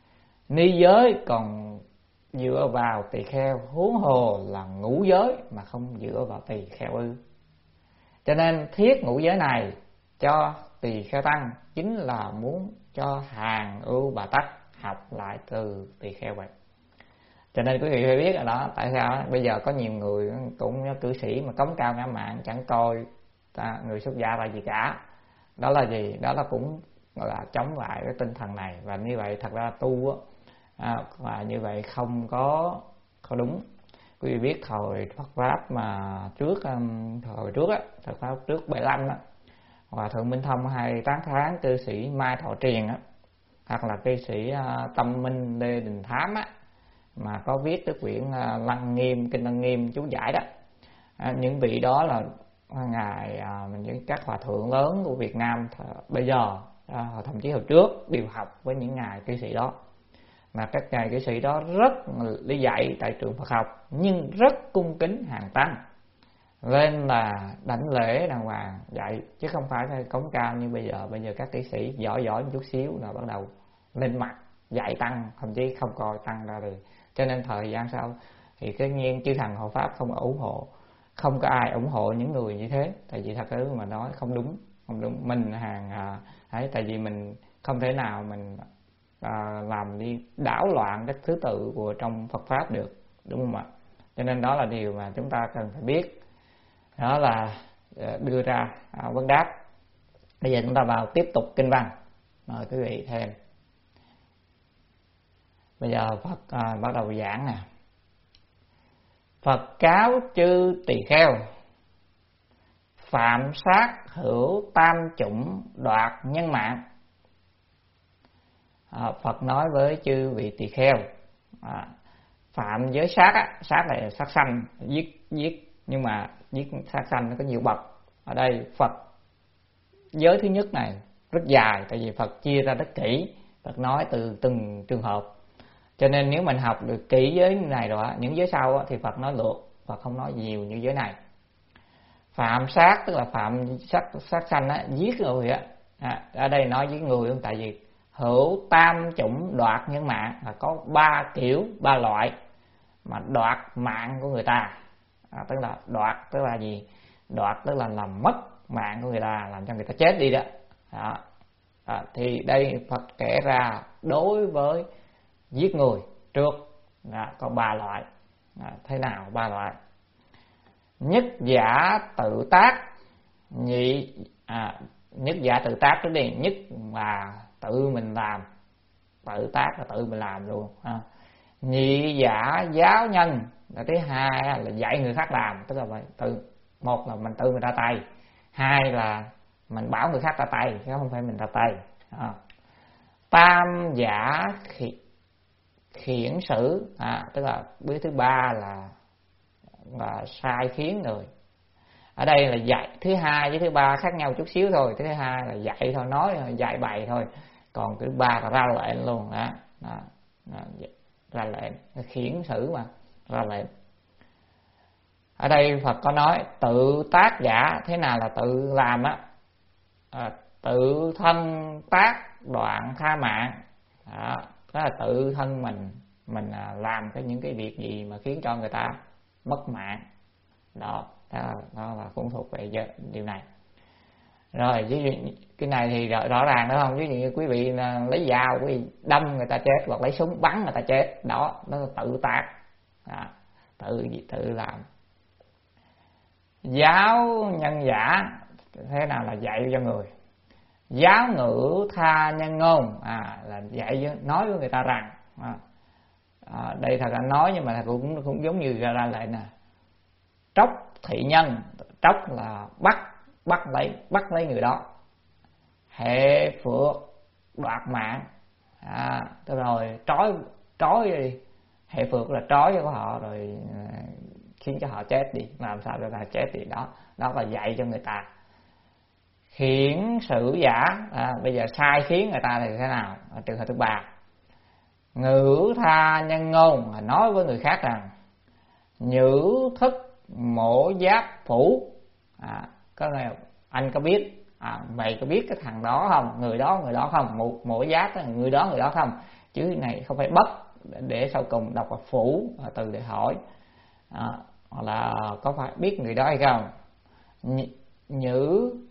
Ni giới còn dựa vào tỳ kheo, huống hồ là ngũ giới mà không dựa vào tỳ kheo ư? Cho nên thiết ngũ giới này cho tỳ kheo tăng chính là muốn cho hàng ưu bà tắc học lại từ tỳ kheo vậy. Cho nên quý vị phải biết rồi đó, tại sao bây giờ có nhiều người cũng cư sĩ mà cống cao ngã mạn, chẳng coi ta, người xuất gia là gì cả. Đó là gì? Đó là cũng là chống lại cái tinh thần này. Và như vậy thật ra tu à, và như vậy không có không đúng. Quý vị biết thời Phật pháp mà trước thời trước á, Phật pháp trước bảy mươi lăm á, Hòa thượng Minh Thông hay tán thán cư sĩ Mai Thọ Triền á, hoặc là cư sĩ Tâm Minh Lê Đình Thám á, mà có viết cái quyển Lăng Nghiêm, kinh Lăng Nghiêm chú giải đó. À, những vị đó là ngài à, những các hòa thượng lớn của Việt Nam bây giờ, à, thậm chí hồi trước đều học với những ngài cư sĩ đó. Mà các ngài cư sĩ đó rất lý dạy tại trường Phật học, nhưng rất cung kính hàng tăng, lên là đảnh lễ đàng hoàng dạy, chứ không phải cống cao như bây giờ. Bây giờ các cư sĩ giỏi giỏi một chút xíu là bắt đầu lên mặt dạy tăng, thậm chí không coi tăng ra được. Cho nên thời gian sau thì cái nhiên chư thần hộ pháp không ủng hộ, không có ai ủng hộ những người như thế. Tại vì thật sự mà nói không đúng, không đúng. Mình hàng à, ấy, tại vì mình không thể nào mình à, làm đi đảo loạn các thứ tự của trong Phật pháp được, đúng không ạ? Cho nên đó là điều mà chúng ta cần phải biết. Đó là đưa ra à, vấn đáp. Bây giờ chúng ta vào tiếp tục kinh văn. Mời quý vị thêm. Bây giờ Phật à, bắt đầu giảng nè. Phật cáo chư tỳ kheo, phạm sát hữu tam chủng đoạt nhân mạng. À, Phật nói với chư vị tỳ kheo, à, phạm giới sát á, sát là sát sanh, giết giết nhưng mà giết sát sanh nó có nhiều bậc. Ở đây Phật giới thứ nhất này rất dài, tại vì Phật chia ra rất kỹ, Phật nói từ từng trường hợp. Cho nên nếu mình học được kỹ giới này rồi, những giới sau thì Phật nói lược, Phật không nói nhiều như giới này. Phạm sát tức là phạm sát sát sanh á, giết người á. À, ở đây nói giết người không, tại vì hữu tam chủng đoạt nhân mạng, là có ba kiểu ba loại mà đoạt mạng của người ta. À, tức là đoạt tức là gì? Đoạt tức là làm mất mạng của người ta, làm cho người ta chết đi đó. Đó. À, thì đây Phật kể ra đối với giết người trước là có ba loại. À, thế nào ba loại? Nhất giả tự tác, nhị à, nhất giả tự tác trước đi, nhất là tự mình làm, tự tác là tự mình làm luôn. À. Nhị giả giáo nhân là thứ hai là dạy người khác làm, tức là vậy, tự một là mình tự mình ra tay, hai là mình bảo người khác ra tay chứ không phải mình ra tay. À. Tam giả khi, khiển xử, à, tức là bước thứ ba là, là sai khiến người. Ở đây là dạy, thứ hai với thứ ba khác nhau chút xíu thôi. Thứ hai là dạy thôi, nói dạy bày thôi, còn thứ ba là ra lệnh luôn đó, đó, đó, ra lệnh, khiển xử mà ra lệnh. Ở đây Phật có nói tự tác giả, thế nào là tự làm á? À, tự thân tác đoạn tha mạng. Đó, đó là tự thân mình mình làm cái những cái việc gì mà khiến cho người ta mất mạng. Đó, đó, đó là cũng thuộc về điều này. Rồi cái này thì rõ, rõ ràng đúng không? Ví dụ như quý vị lấy dao, quý vị đâm người ta chết, hoặc lấy súng bắn người ta chết, đó, đó là tự tác. Đó, tự tự làm. Giáo nhân giả, thế nào là dạy cho người? Giáo ngữ tha nhân ngôn, à, là dạy nói với người ta rằng, à, à, đây thật là nói nhưng mà cũng cũng giống như ra lệnh nè. Tróc thị nhân, tróc là bắt bắt lấy bắt lấy người đó. Hệ phược đoạt mạng, à, tức rồi trói trói đi. Hệ phược là trói cho họ rồi khiến cho họ chết đi, làm sao cho họ chết đi. Đó, đó là dạy cho người ta. Khiển xử giả, à, bây giờ sai khiến người ta thì thế nào? Ở trường hợp thứ ba, ngữ tha nhân ngôn, nói với người khác rằng nhữ thức mổ giáp phủ, à, có nghe anh có biết, à, mày có biết cái thằng đó không, người đó người đó không, mổ, mổ giáp là người đó người đó không, chứ này không phải bất, để sau cùng đọc là phủ, à, từ để hỏi, à, hoặc là có phải biết người đó hay không. Nhữ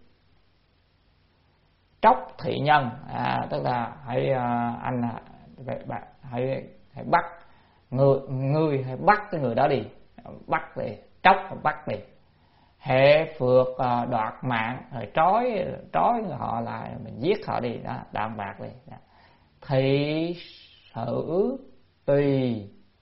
tróc thị nhân, à, tức là hãy à, anh hãy hãy bắt người người hãy bắt cái người đó đi, bắt đi, tróc bắt đi. Hệ phược à, đoạt mạng, rồi trói trói họ lại, mình giết họ đi, đó, đạn bạc đi. Đó. Thị xử tùy,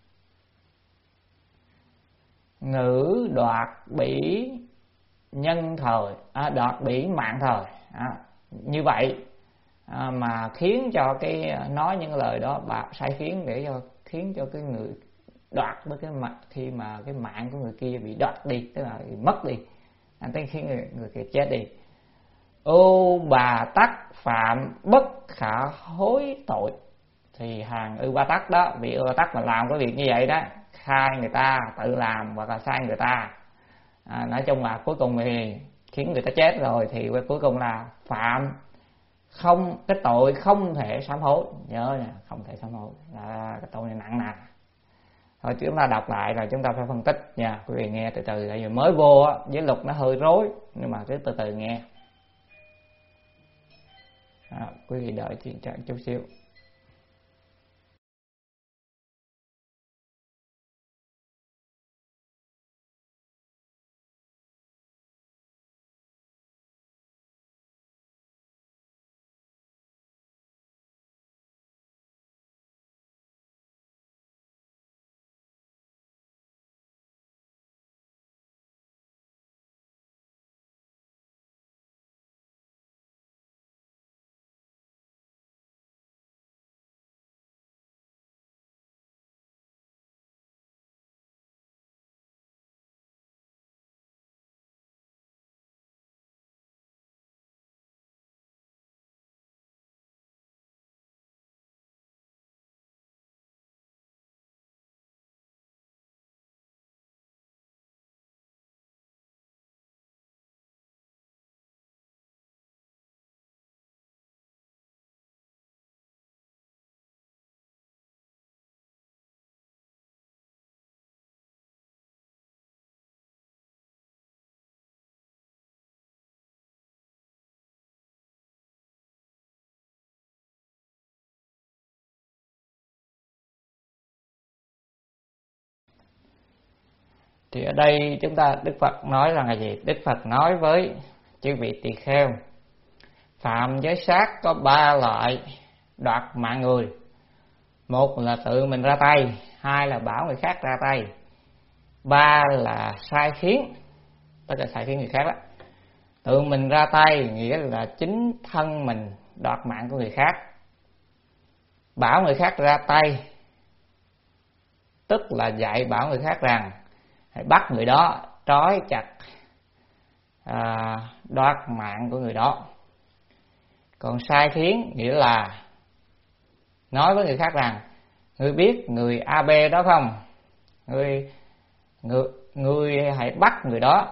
ngữ đoạt bỉ nhân thời, à, đoạt bỉ mạng thời, à, như vậy à, mà khiến cho cái nói những lời đó bạc sai khiến, để cho khiến cho cái người đoạt với cái mặt, khi mà cái mạng của người kia bị đoạt đi, tức là bị mất đi, anh tới khiến người, người kia chết đi. Ưu bà tắc phạm bất khả hối tội, thì hàng ưu ba tắc đó, bị ưu ba tắc mà làm cái việc như vậy đó, khai người ta tự làm hoặc là sai người ta, à, nói chung là cuối cùng thì khiến người ta chết rồi, thì cuối cùng là phạm không, cái tội không thể sám hối, nhớ nè, không thể sám hối, là cái tội này nặng nè. Thôi chúng ta đọc lại rồi chúng ta phải phân tích nha, quý vị nghe từ từ, tại vì mới vô á, với luật nó hơi rối, nhưng mà cứ từ từ nghe. À, quý vị đợi chuyện chờ chút xíu. Thì ở đây chúng ta Đức Phật nói rằng là gì? Đức Phật nói với chư vị tỳ kheo, phạm giới sát có ba loại đoạt mạng người. Một là tự mình ra tay, hai là bảo người khác ra tay, ba là sai khiến, tức là sai khiến người khác đó. Tự mình ra tay nghĩa là chính thân mình đoạt mạng của người khác. Bảo người khác ra tay tức là dạy bảo người khác rằng hãy bắt người đó, trói chặt, à, đoạt mạng của người đó. Còn sai khiến nghĩa là nói với người khác rằng ngươi biết người a bê đó không? Ngươi, ngươi, ngươi hãy bắt người đó,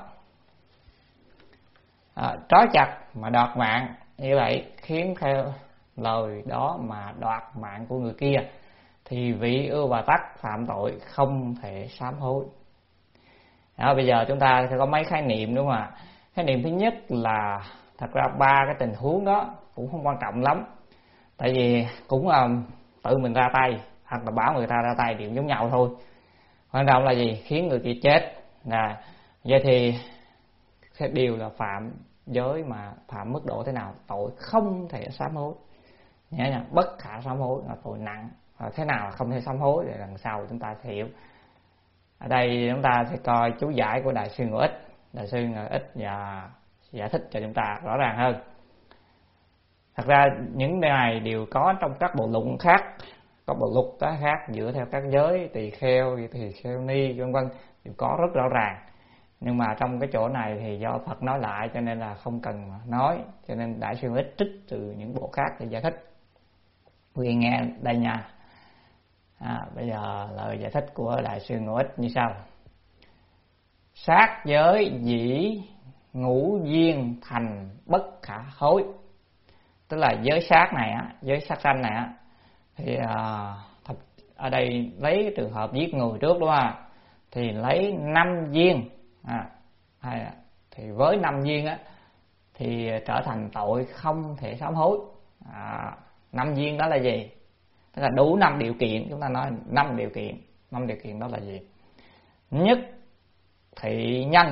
à, trói chặt mà đoạt mạng. Như vậy khiến theo lời đó mà đoạt mạng của người kia thì vị ưu bà tắc phạm tội không thể sám hối. Đó, bây giờ chúng ta sẽ có mấy khái niệm đúng không ạ? Khái niệm thứ nhất là thật ra ba cái tình huống đó cũng không quan trọng lắm, tại vì cũng là tự mình ra tay hoặc là bảo người ta ra tay đều giống nhau thôi. Quan trọng là gì? Khiến người kia chết. Là vậy thì cái điều là phạm giới, mà phạm mức độ thế nào? Tội không thể sám hối. Nhớ nha, bất khả sám hối là tội nặng. Và thế nào là không thể sám hối để lần sau chúng ta sẽ hiểu. Ở đây chúng ta sẽ coi chú giải của Đại sư Ngộ Ích. Đại sư Ngộ Ích và giải thích cho chúng ta rõ ràng hơn. Thật ra những điều này đều có trong các bộ luận khác, có bộ luật đó khác dựa theo các giới tỳ kheo, tỳ kheo ni vân vân, đều có rất rõ ràng. Nhưng mà trong cái chỗ này thì do Phật nói lại cho nên là không cần nói, cho nên Đại sư Ngộ Ích trích từ những bộ khác để giải thích. Quý vị nghe đây nha. À, bây giờ lời giải thích của Đại sư Ngộ Ích như sau: sát giới dĩ ngũ duyên thành bất khả hối. Tức là giới sát này á, giới sát sanh này á, thì à, ở đây lấy cái trường hợp giết người trước đúng không? Thì lấy năm duyên, à, hay là, thì với năm duyên á thì trở thành tội không thể sám hối. À, năm duyên đó là gì? Tức là đủ năm điều kiện, chúng ta nói năm điều kiện. Năm điều kiện đó là gì? Nhất thị nhân,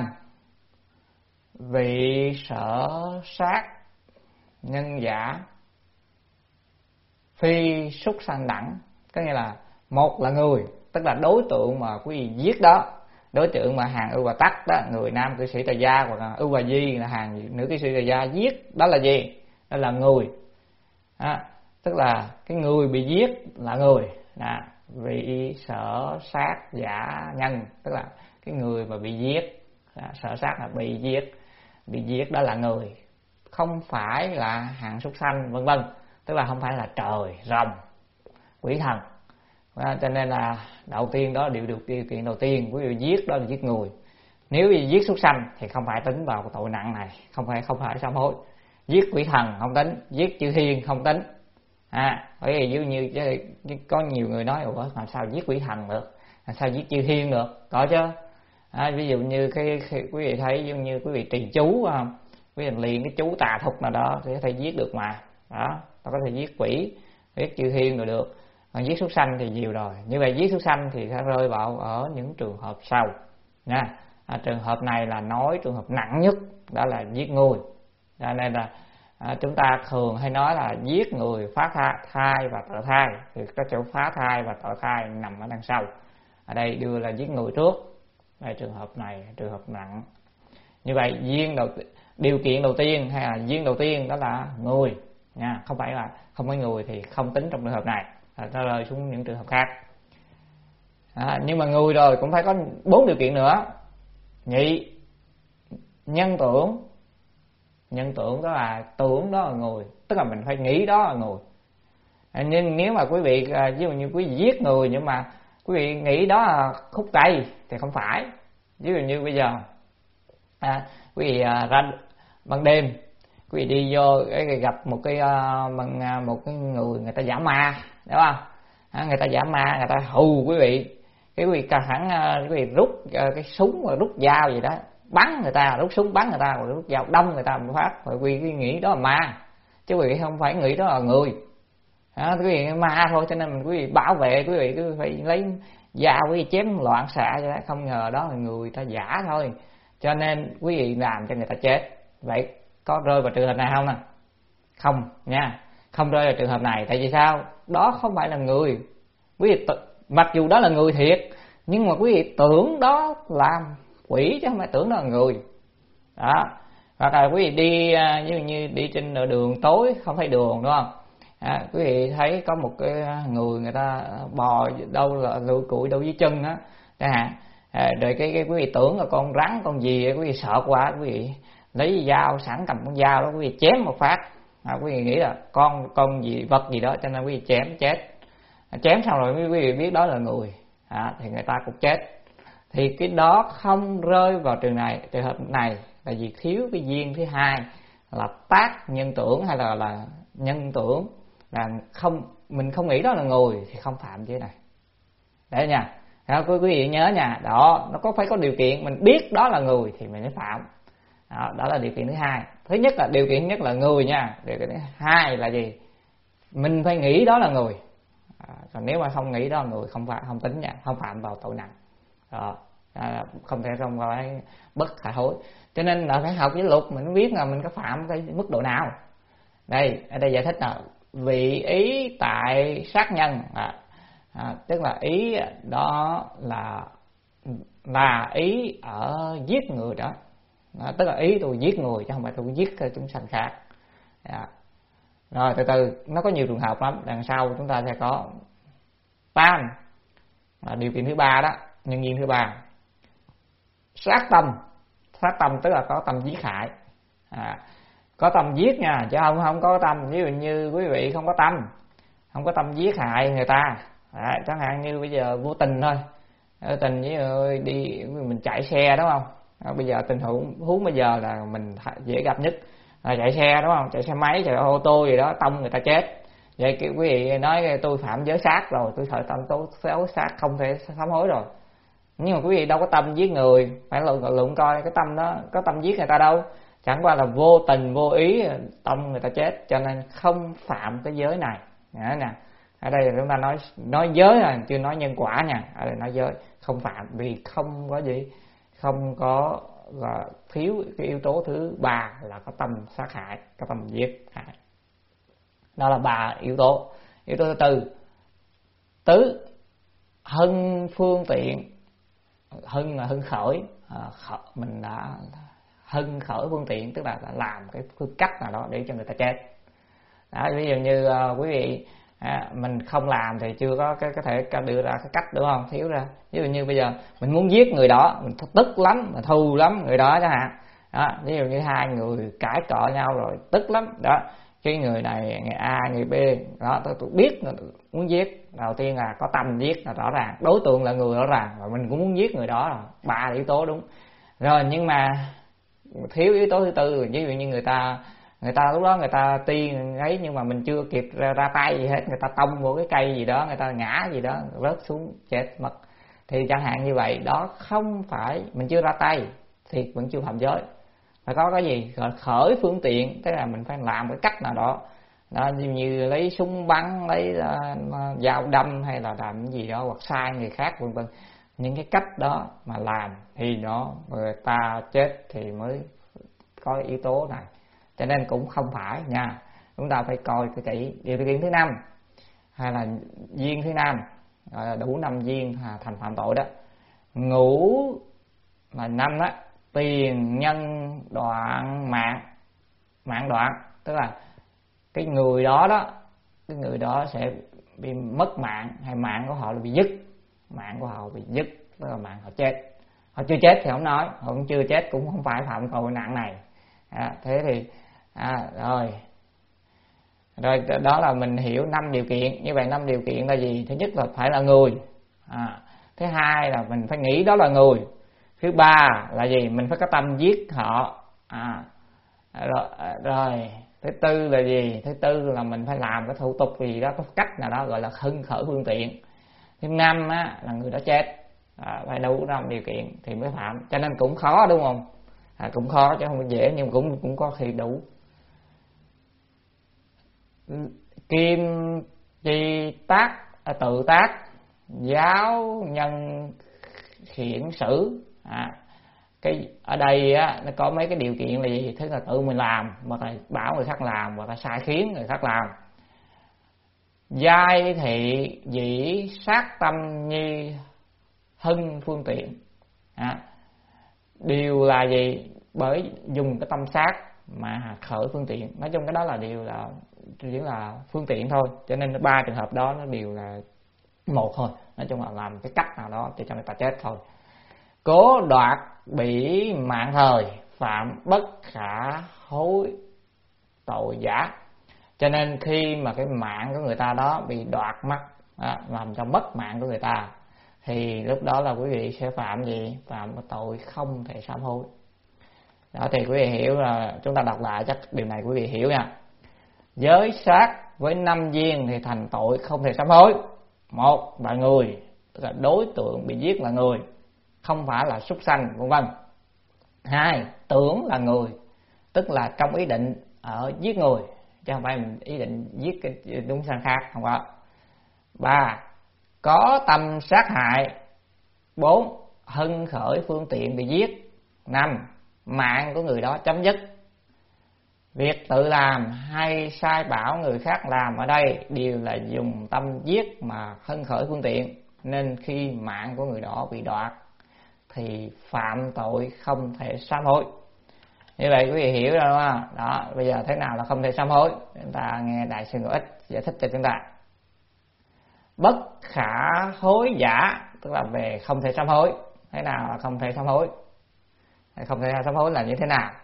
vị sở sát, nhân giả, phi súc sanh đẳng. Có nghĩa là một là người, tức là đối tượng mà quý vị giết đó, đối tượng mà hàng ưu bà tắc đó, người nam cư sĩ tại gia, hoặc là ưu bà di là hàng nữ cư sĩ tại gia giết, đó là gì? Đó là người. À, tức là cái người bị giết là người. Đó, vị sở sát giả nhân, tức là cái người mà bị giết. Đó, sở sát là bị giết, bị giết đó là người, không phải là hàng súc sanh vân vân, tức là không phải là trời, rồng, quỷ thần. À, cho nên là đầu tiên đó điều được điều kiện đầu tiên quý vị giết đó là giết người. Nếu như giết súc sanh thì không phải tính vào tội nặng này, không phải không phải sám hối. Giết quỷ thần không tính, giết chư thiên không tính. À, bởi vì như, như có nhiều người nói ủa làm sao giết quỷ thần được, làm sao giết chư thiên được, có chứ. À, ví dụ như cái, cái quý vị thấy giống như quý vị trì chú không? Quý vị liền cái chú tà thuật nào đó thì có thể giết được mà. Đó, nó có thể giết quỷ, giết chư thiên rồi được. Còn giết súc sanh thì nhiều rồi. Như vậy giết súc sanh thì sẽ rơi vào ở những trường hợp sau nha. À, trường hợp này là nói trường hợp nặng nhất, đó là giết người. Cho nên là à, chúng ta thường hay nói là giết người, phá thai, thai và tự thai. Thì cái chỗ phá thai và tự thai nằm ở đằng sau. Ở đây đưa là giết người trước. Đây trường hợp này trường hợp nặng. Như vậy duyên đầu điều kiện đầu tiên hay là duyên đầu tiên đó là người nha, không phải là không có người thì không tính trong trường hợp này, nó rơi xuống những trường hợp khác. À, nhưng mà người rồi cũng phải có bốn điều kiện nữa. Nhị, nhân tưởng. Nhân tưởng đó là tưởng đó là người, tức là mình phải nghĩ đó là người. À, nhưng nếu mà quý vị ví dụ như quý vị giết người nhưng mà quý vị nghĩ đó là khúc cây thì không phải. Ví dụ như bây giờ à, quý vị à, ra ban đêm quý vị đi vô cái gặp một cái uh, một cái người người ta giả ma, đúng không? À, người ta giả ma, người ta hù quý vị, cái quý vị căng thẳng, uh, quý vị rút uh, cái súng và rút dao gì đó bắn người ta, rút súng bắn người ta, rồi rút dao đâm người ta một phát, rồi quý vị nghĩ đó là ma, chứ quý vị không phải nghĩ đó là người. À, quý vị ma thôi, cho nên mình quý vị bảo vệ, quý vị cứ phải lấy dao quý vị chém loạn xạ cho đó, không ngờ đó là người ta giả thôi, cho nên quý vị làm cho người ta chết. Vậy có rơi vào trường hợp này không nè? Không nha, không rơi vào trường hợp này. Tại vì sao? Đó không phải là người. Quý vị tự, mặc dù đó là người thiệt, nhưng mà quý vị tưởng đó là quỷ chứ không phải tưởng đó là người. Đó. Hoặc là quý vị đi như như đi trên đường tối không thấy đường, đúng không? À, quý vị thấy có một cái người người ta bò đâu là lụi cụi đâu dưới chân á, à, à, rồi cái, cái quý vị tưởng là con rắn con gì, quý vị sợ quá, quý vị lấy dao sẵn cầm con dao đó, quý vị chém một phát. À, quý vị nghĩ là con con gì vật gì đó cho nên quý vị chém chết. À, chém xong rồi quý vị biết đó là người, à, thì người ta cũng chết. Thì cái đó không rơi vào trường này trường hợp này là vì thiếu cái duyên thứ hai là tác nhân tưởng hay là là nhân tưởng, là không mình không nghĩ đó là người thì không phạm giới này. Đấy nha, đó, quý vị nhớ nha, đó nó có phải có điều kiện mình biết đó là người thì mình mới phạm. Đó, đó là điều kiện thứ hai. Thứ nhất là điều kiện thứ nhất là người nha, điều kiện thứ hai là gì? Mình phải nghĩ đó là người. À, còn nếu mà không nghĩ đó là người không phạm, không tính nha, không phạm vào tội nặng. Đó, à, không thể không phải bất khả hối. Cho nên là phải học với luật mình biết là mình có phạm cái mức độ nào. Đây ở đây giải thích là vị ý tại sát nhân, à, à, tức là ý đó là là ý ở giết người đó. À, tức là ý tôi giết người chứ không phải tôi giết chúng sanh khác. À. Rồi từ từ nó có nhiều trường hợp lắm, đằng sau chúng ta sẽ có tam là điều kiện thứ ba đó, nhân duyên thứ ba. Sát tâm, sát tâm tức là có tâm giết hại. À, có tâm giết nha, chứ không không có tâm. Ví dụ như quý vị không có tâm, không có tâm giết hại người ta. À, chẳng hạn như bây giờ vô tình thôi, vô tình với ơi đi mình chạy xe đúng không? À, bây giờ tình huống huống bây giờ là mình dễ gặp nhất là chạy xe đúng không? Chạy xe máy, chạy ô tô gì đó tông người ta chết. Vậy cái quý vị nói tôi phạm giới sát rồi, tôi sợ tâm tố xấu sát không thể sám hối rồi. Nhưng mà quý vị đâu có tâm giết người, phải luận luận coi cái tâm đó có tâm giết người ta đâu, chẳng qua là vô tình vô ý tông người ta chết, cho nên không phạm cái giới này. Nhớ nè, ở đây là chúng ta nói nói giới là chưa nói nhân quả nha, ở đây nói giới không phạm vì không có gì, không có là thiếu cái yếu tố thứ ba là có tâm sát hại, có tâm giết hại. Đó là ba yếu tố. Yếu tố thứ tư, tứ hưng phương tiện. Hưng là hưng khởi, à, khởi mình đã hưng khởi phương tiện, tức là đã làm cái phương cách nào đó để cho người ta chết. Đó, ví dụ như uh, quý vị à, mình không làm thì chưa có cái có thể đưa ra cái cách đúng không, thiếu ra. Ví dụ như bây giờ mình muốn giết người đó, mình tức lắm, mình thù lắm người đó chẳng hạn. Đó, ví dụ như hai người cãi cọ nhau rồi tức lắm đó, cái người này người A người B đó, tôi, tôi biết muốn giết, đầu tiên là có tâm giết là rõ ràng, đối tượng là người rõ ràng và mình cũng muốn giết người đó, rồi ba yếu tố đúng rồi. Nhưng mà thiếu yếu tố thứ tư, ví dụ như người ta người ta lúc đó người ta tiên ấy nhưng mà mình chưa kịp ra, ra tay gì hết, người ta tông vô cái cây gì đó, người ta ngã gì đó rớt xuống chết mất, thì chẳng hạn như vậy đó không phải mình chưa ra tay thì vẫn chưa phạm giới. Phải có cái gì gọi khởi phương tiện, tức là mình phải làm cái cách nào đó, đó như, như lấy súng bắn, lấy uh, dao đâm hay là làm cái gì đó hoặc sai người khác vân vân. Những cái cách đó mà làm thì nó người ta chết thì mới có yếu tố này, cho nên cũng không phải nha. Chúng ta phải coi cái kỹ. Điều kiện thứ năm hay là duyên thứ năm, gọi là đủ năm duyên thành phạm tội đó. Ngũ là năm đó, tiền nhân đoạn mạng, mạng đoạn tức là cái người đó đó, cái người đó sẽ bị mất mạng hay mạng của họ là bị dứt, mạng của họ bị dứt tức là mạng họ chết. Họ chưa chết thì không nói, họ cũng chưa chết cũng không phải phạm tội nặng này. À, thế thì à, rồi rồi đó là mình hiểu năm điều kiện. Như vậy năm điều kiện là gì? Thứ nhất là phải là người, à, thứ hai là mình phải nghĩ đó là người, thứ ba là gì? Mình phải có tâm giết họ, à, rồi, rồi thứ tư là gì? Thứ tư là mình phải làm cái thủ tục gì đó, có cách nào đó gọi là hưng khởi phương tiện. Thứ năm á, là người đó chết, à, phải đủ năm điều kiện thì mới phạm, cho nên cũng khó đúng không? À, cũng khó chứ không dễ, nhưng cũng cũng có khi đủ. Kim chi tác, à, tự tác, giáo nhân khiển xử. À, cái ở đây á, nó có mấy cái điều kiện là gì? Thứ là tự mình làm, hoặc là bảo người khác làm, hoặc là sai khiến người khác làm. Giai thị dĩ sát tâm nhi hưng phương tiện. À, điều là gì? Bởi dùng cái tâm sát mà khởi phương tiện. Nói chung cái đó là điều là chỉ là phương tiện thôi, cho nên ba trường hợp đó nó đều là một thôi. Nói chung là làm cái cách nào đó để cho người ta chết thôi. Cố đoạt bỉ mạng thời, phạm bất khả hối tội giả. Cho nên khi mà cái mạng của người ta đó bị đoạt mất, à, làm cho mất mạng của người ta, thì lúc đó là quý vị sẽ phạm gì? Phạm tội không thể sám hối. Đó thì quý vị hiểu là chúng ta đọc lại chắc điều này quý vị hiểu nha. Giới sát với năm viên thì thành tội không thể sám hối. Một là người, tức là đối tượng bị giết là người, không phải là súc sanh vân vân. Hai, tưởng là người, tức là trong ý định ở giết người, chứ không phải mình ý định giết cái chúng sanh khác, không có. Ba, có tâm sát hại. Bốn, hưng khởi phương tiện bị giết. Năm, mạng của người đó chấm dứt. Việc tự làm hay sai bảo người khác làm ở đây đều là dùng tâm giết mà hưng khởi phương tiện, nên khi mạng của người đó bị đoạt thì phạm tội không thể sám hối. Như vậy quý vị hiểu rồi đúng không? Đó, bây giờ thế nào là không thể sám hối? Chúng ta nghe Đại sư Ngộ Ích giải thích cho chúng ta. Bất khả hối giả, tức là về không thể sám hối. Thế nào là không thể sám hối? Không thể sám hối là như thế nào?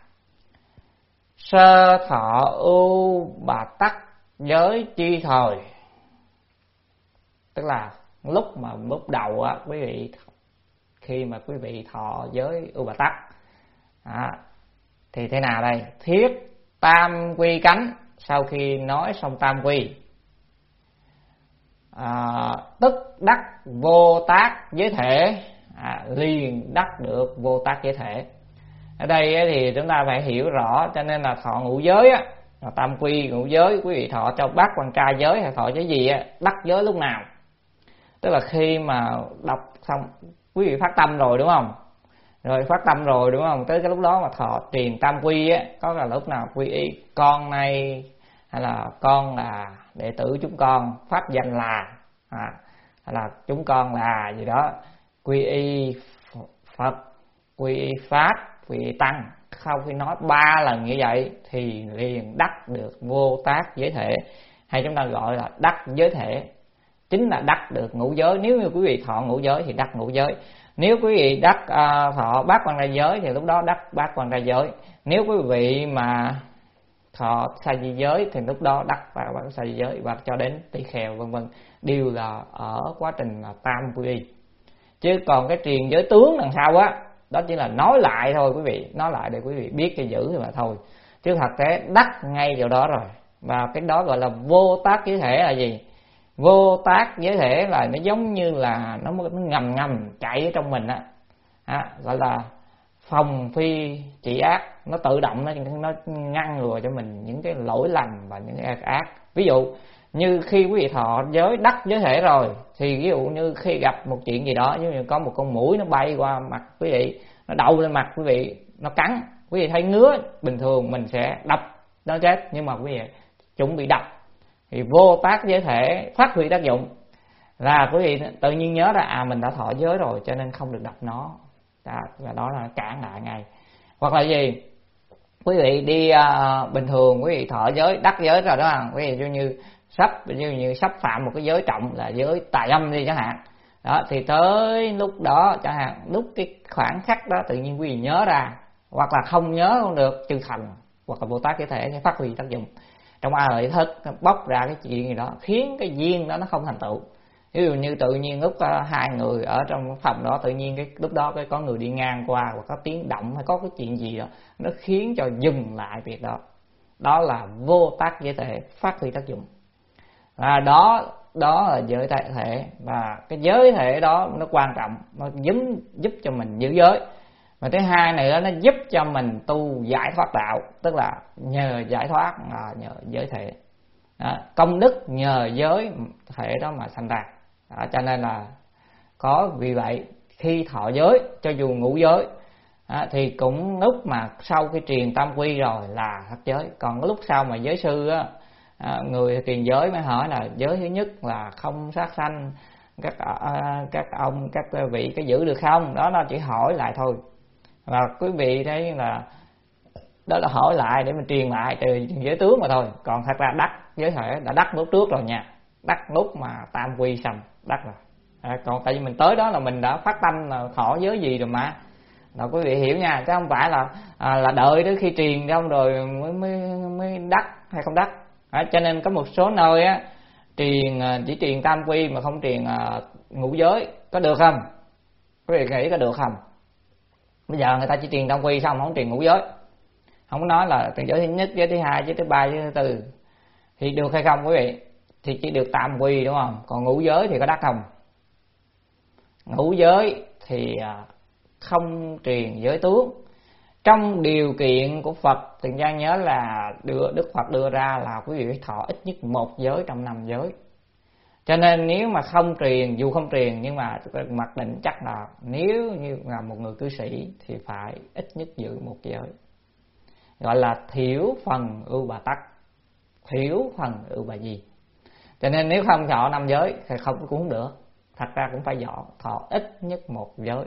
Sơ thọ ưu bà tắc giới chi thời, tức là lúc mà lúc đầu á, quý vị khi mà quý vị thọ giới ưu bà tắc, à, thì thế nào đây? Thiết tam quy cánh. Sau khi nói xong tam quy, à, tức đắc vô tác giới thể, à, liền đắc được vô tác giới thể. Ở đây thì chúng ta phải hiểu rõ, cho nên là thọ ngũ giới á, tam quy ngũ giới, quý vị thọ cho bác quan trai giới hay thọ giới gì á, đắc giới lúc nào? Tức là khi mà đọc xong quý vị phát tâm rồi đúng không? Rồi phát tâm rồi đúng không? Tới cái lúc đó mà thọ truyền tam quy á, có là lúc nào quy y con này, hay là con là đệ tử chúng con, pháp danh là, à, hay là chúng con là gì đó, quy y Phật, quy y Pháp, quy y Tăng. Sau khi nói ba lần như vậy thì liền đắc được vô tác giới thể, hay chúng ta gọi là đắc giới thể, chính là đắc được ngũ giới. Nếu như quý vị thọ ngũ giới thì đắc ngũ giới. Nếu quý vị đắc uh, thọ bát quan trai giới thì lúc đó đắc bát quan trai giới. Nếu quý vị mà thọ sa di giới thì lúc đó đắc bát quan sa di giới, và cho đến tỳ kheo vân vân, đều là ở quá trình là tam quy y. Chứ còn cái truyền giới tướng đằng sau á, đó chỉ là nói lại thôi quý vị, nói lại để quý vị biết cho giữ mà thôi. Chứ thật tế đắc ngay vào đó rồi. Và cái đó gọi là vô tác giới thể là gì? Vô tác giới thể là nó giống như là nó, nó ngầm ngầm chạy ở trong mình á, à, gọi là phòng phi trị ác, nó tự động nó, nó ngăn ngừa cho mình những cái lỗi lầm và những cái ác. Ví dụ như khi quý vị thọ giới đắc giới thể rồi, thì ví dụ như khi gặp một chuyện gì đó, giống như có một con muỗi nó bay qua mặt quý vị, nó đậu lên mặt quý vị, nó cắn, quý vị thấy ngứa, bình thường mình sẽ đập nó chết, nhưng mà quý vị chuẩn bị đập thì vô tác giới thể phát huy tác dụng, là quý vị tự nhiên nhớ ra à mình đã thọ giới rồi cho nên không được đập nó, đó, và đó là cản lại ngay. Hoặc là gì, quý vị đi uh, bình thường quý vị thọ giới đắc giới rồi đó, quý vị như, như sắp như, như sắp phạm một cái giới trọng là giới tà dâm đi chẳng hạn, đó thì tới lúc đó chẳng hạn, lúc cái khoảng khắc đó tự nhiên quý vị nhớ ra, hoặc là không nhớ không được, chư thành hoặc là Bồ Tát có thể sẽ phát huy tác dụng trong a lợi thức, bóc ra cái chuyện gì đó khiến cái duyên đó nó không thành tựu. Ví dụ như tự nhiên lúc uh, hai người ở trong phòng đó, tự nhiên cái lúc đó cái có người đi ngang qua, hoặc có tiếng động hay có cái chuyện gì đó nó khiến cho dừng lại việc đó, đó là vô tác giới thể phát huy tác dụng. Và đó đó là giới thể, và cái giới thể đó nó quan trọng, nó giúp giúp cho mình giữ giới. Và thứ hai này nó giúp cho mình tu giải thoát đạo, tức là nhờ giải thoát là nhờ giới thể. Đó, công đức nhờ giới thể đó mà sanh ra. À, cho nên là có vì vậy khi thọ giới, cho dù ngũ giới à, thì cũng lúc mà sau khi truyền tam quy rồi là thất giới. Còn cái lúc sau mà giới sư á, à, người truyền giới mới hỏi là giới thứ nhất là không sát sanh, các à, các ông các vị có giữ được không? Đó nó chỉ hỏi lại thôi. Và quý vị thấy là đó là hỏi lại để mình truyền lại từ giới tướng mà thôi. Còn thật ra đắc giới thể đã đắc lúc trước rồi nha, đắc lúc mà tam quy xong đắc rồi. À, còn tại vì mình tới đó là mình đã phát tâm là thọ giới gì rồi mà. Rồi quý vị hiểu nha, chứ không phải là à, là đợi đến khi truyền xong rồi mới mới mới đắc hay không đắc. À, cho nên có một số nơi á truyền chỉ truyền tam quy mà không truyền à, ngũ giới, có được không? Quý vị nghĩ có được không? Bây giờ người ta chỉ truyền tam quy xong không truyền ngũ giới, không có nói là từ giới thứ nhất, giới thứ hai, giới thứ ba, giới thứ tư thì được hay không quý vị? Thì chỉ được tam quy đúng không? Còn ngũ giới thì có đắc không? Ngũ giới thì không truyền giới tướng. Trong điều kiện của Phật thì Giang nhớ là đưa, Đức Phật đưa ra là quý vị phải thọ ít nhất một giới trong năm giới. Cho nên nếu mà không truyền, dù không truyền nhưng mà mặc định chắc là nếu như là một người cư sĩ thì phải ít nhất giữ một giới, gọi là thiểu phần ưu bà tắc, thiểu phần ưu bà gì. Cho nên nếu không thọ năm giới thì không cũng không được, thật ra cũng phải dọn thọ ít nhất một giới.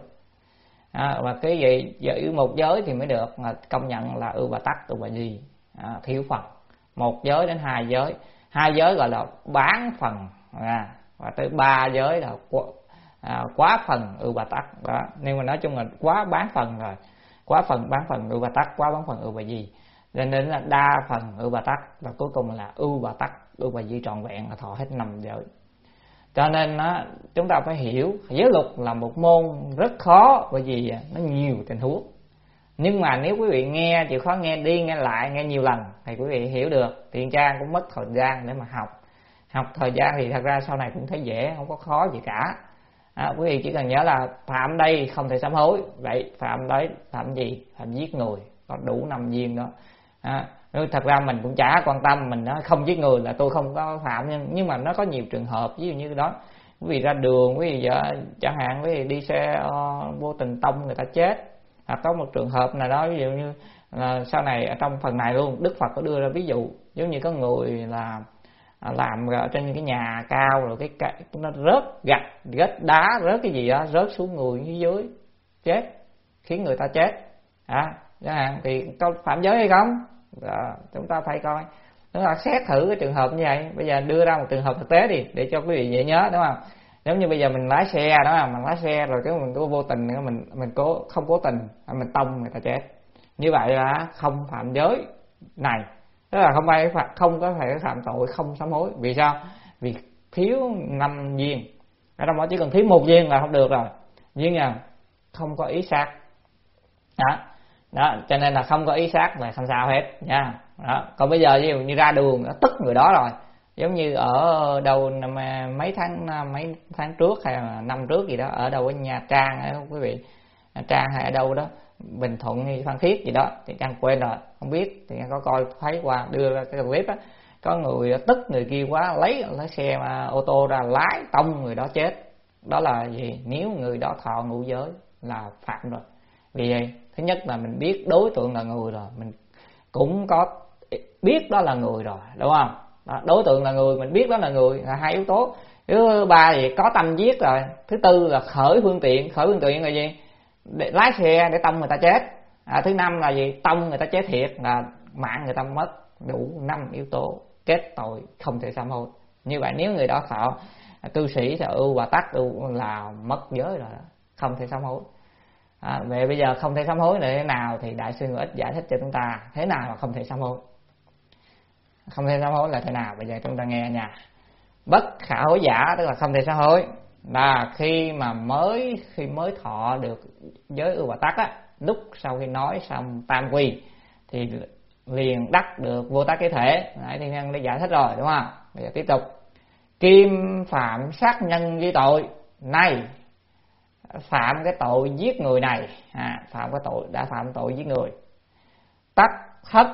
À, và cái gì giữ một giới thì mới được mà công nhận là ưu bà tắc, ưu bà gì, à, thiếu phần. Một giới đến hai giới, hai giới gọi là bán phần, à, và tới ba giới là quá, à, quá phần ưu bà tắc đó. Nhưng mà nói chung là quá bán phần rồi, quá phần bán phần ưu bà tắc, quá bán phần ưu bà gì, nên đến là đa phần ưu bà tắc, và cuối cùng là ưu bà tắc, ưu bà di trọn vẹn là thọ hết năm giới. Cho nên á, chúng ta phải hiểu giới luật là một môn rất khó, bởi vì nó nhiều tình huống. Nhưng mà nếu quý vị nghe, chịu khó nghe đi nghe lại, nghe nhiều lần thì quý vị hiểu được. Thiện Trang cũng mất thời gian để mà học. Học thời gian thì thật ra sau này cũng thấy dễ, không có khó gì cả. À, quý vị chỉ cần nhớ là phạm đây không thể sám hối. Vậy phạm đấy, phạm gì? Phạm giết người, có đủ năm viên đó. À, thật ra mình cũng chả quan tâm, mình nói không giết người là tôi không có phạm, nhưng, nhưng mà nó có nhiều trường hợp, ví dụ như đó quý vị ra đường, quý vị chẳng hạn quý vị đi xe uh, vô tình tông người ta chết, hoặc có một trường hợp nào đó ví dụ như là sau này ở trong phần này luôn Đức Phật có đưa ra ví dụ, giống như có người là làm ở trên cái nhà cao rồi cái, cái nó rớt gạch, rớt đá, rớt cái gì đó rớt xuống người phía dưới chết, khiến người ta chết, à, chẳng hạn thì có phạm giới hay không? Đó, chúng ta phải coi, chúng ta xét thử cái trường hợp như vậy. Bây giờ đưa ra một trường hợp thực tế đi để cho quý vị dễ nhớ, đúng không? Giống như bây giờ mình lái xe đó, mình lái xe rồi cái mình có vô tình mình mình cố không cố tình mình tông người ta chết, như vậy là không phạm giới này, tức là không phải không có thể phạm tội không sám hối. Vì sao? Vì thiếu năm viên, ở trong đó chỉ cần thiếu một viên là không được rồi, nhưng mà không có ý sát đó. Đó, cho nên là không có ý sát là không sao hết nha. Đó. Còn bây giờ ví dụ như ra đường nó tức người đó rồi, giống như ở đâu mấy tháng mấy tháng trước hay là năm trước gì đó, ở đâu ở Nha Trang ấy, quý vị, Nha Trang hay ở đâu đó, Bình Thuận hay Phan Thiết gì đó thì Trang quên rồi, không biết, thì có coi thấy qua đưa ra cái clip á, có người tức người kia quá, lấy lấy xe mà ô tô ra lái tông người đó chết. Đó là gì? Nếu người đó thọ ngũ giới là phạm rồi. Vì vậy thứ nhất là mình biết đối tượng là người rồi, mình cũng có biết đó là người rồi, đúng không? Đó, đối tượng là người, mình biết đó là người là hai yếu tố. Thứ ba gì? Có tâm giết rồi. Thứ tư là khởi phương tiện, khởi phương tiện là gì? Để lái xe để tông người ta chết. À, thứ năm là gì? Tông người ta chết thiệt là mạng người ta mất. Đủ năm yếu tố kết tội không thể sám hối. Như vậy nếu người đó thọ cư sĩ sẽ ưu và tắc ưu là mất giới rồi, không thể sám hối. À, vậy bây giờ không thể sám hối là thế nào thì Đại sư Ngũ Ích giải thích cho chúng ta thế nào là không thể sám hối. Không thể sám hối là thế nào? Bây giờ chúng ta nghe nha. Bất khả hối giả tức là không thể sám hối là khi mà mới khi mới thọ được giới ưu và tắc á, lúc sau khi nói xong tam quy thì liền đắc được vô tác cái thể. Nãy Thiên Nhân đã giải thích rồi, đúng không? Bây giờ tiếp tục. Kim phạm sát nhân với tội này, phạm cái tội giết người này, à, phạm cái tội đã phạm tội giết người, tắc thất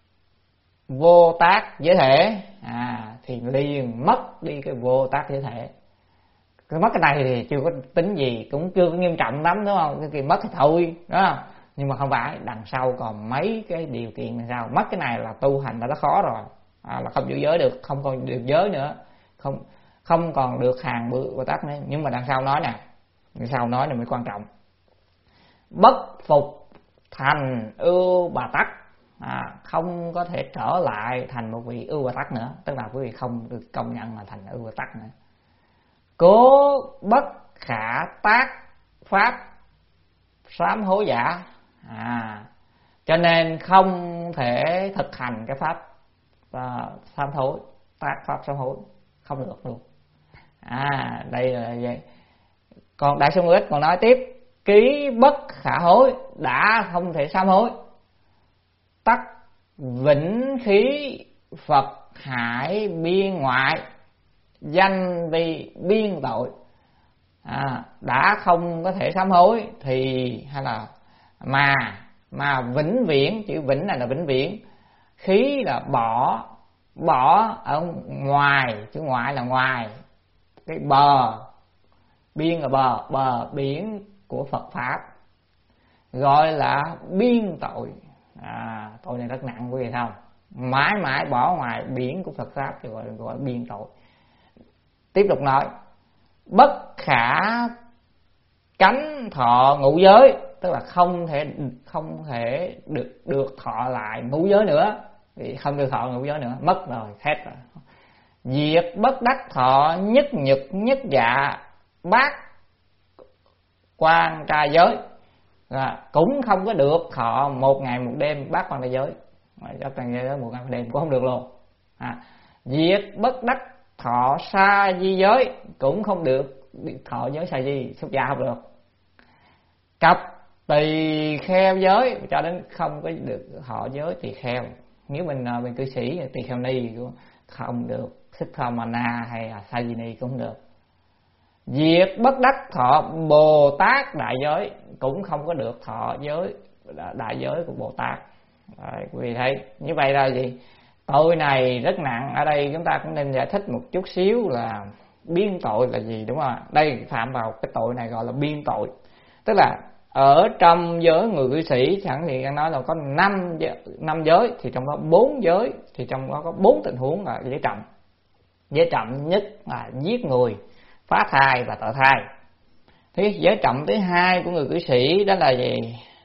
vô tác giới thể, à, thì liền mất đi cái vô tác giới thể. Mất cái này thì chưa có tính gì, cũng chưa có nghiêm trọng lắm đúng không, cái mất thì thôi đúng không. Nhưng mà không phải, đằng sau còn mấy cái điều kiện đằng sau. Mất cái này là tu hành đã khó rồi, à, là không giữ giới được, không còn được giới nữa, không không còn được hàng Bồ Tát nữa. Nhưng mà đằng sau nói nè, đằng sau nói này mới quan trọng. Bất phục thành ưu bà tắc, à, không có thể trở lại thành một vị ưu bà tắc nữa, tức là quý vị không được công nhận là thành ưu bà tắc nữa. Cố bất khả tác pháp sám hối giả, à, cho nên không thể thực hành cái pháp uh, sám hối, tác pháp sám hối không được luôn. À, đây là vậy. Còn Đại Sư Ngũ Ích còn nói tiếp, ký bất khả hối, đã không thể sám hối, tắc vĩnh khí Phật hải biên ngoại, danh vì biên tội. À, đã không có thể sám hối thì hay là mà mà vĩnh viễn, chữ vĩnh này là vĩnh viễn, khí là bỏ, bỏ ở ngoài, chữ ngoại là ngoài, cái bờ, biên là bờ, bờ biển của Phật pháp, gọi là biên tội. À, tội này rất nặng quý vị không? Mãi mãi bỏ ngoài biển của Phật pháp thì gọi là gọi biên tội. Tiếp tục nói, bất khả cánh thọ ngũ giới, tức là không thể không thể được được thọ lại ngũ giới nữa, vì không được thọ ngũ giới nữa, mất rồi, hết rồi. Diệt bất đắc thọ nhất nhật nhất dạ bát quan trai giới, à, cũng không có được thọ một ngày một đêm bát quan trai giới, bát quan trai giới một ngày một đêm cũng không được luôn. À, diệt bất đắc thọ sa di giới, cũng không được thọ giới sa di, xuất gia không được. Cặp tỳ kheo giới, cho đến không có được thọ giới tỳ kheo. Nếu mình mình cư sĩ tỳ kheo ni cũng không được, Thích Ca Ma Na hay là Sa Di Ni cũng không được. Diệt bất đắc thọ Bồ Tát đại giới, cũng không có được thọ giới đại giới của Bồ Tát. Đấy, quý vị thấy như vậy là gì? Tội này rất nặng. Ở đây chúng ta cũng nên giải thích một chút xíu là biên tội là gì, đúng không? Đây phạm vào cái tội này gọi là biên tội, tức là ở trong giới người cư sĩ chẳng thì nói là có năm năm giới, thì trong đó bốn giới, thì trong đó có bốn tình huống là giới trọng. Giới trọng nhất là giết người, phá thai và tự thai. Thế giới trọng thứ hai của người cư sĩ đó là gì?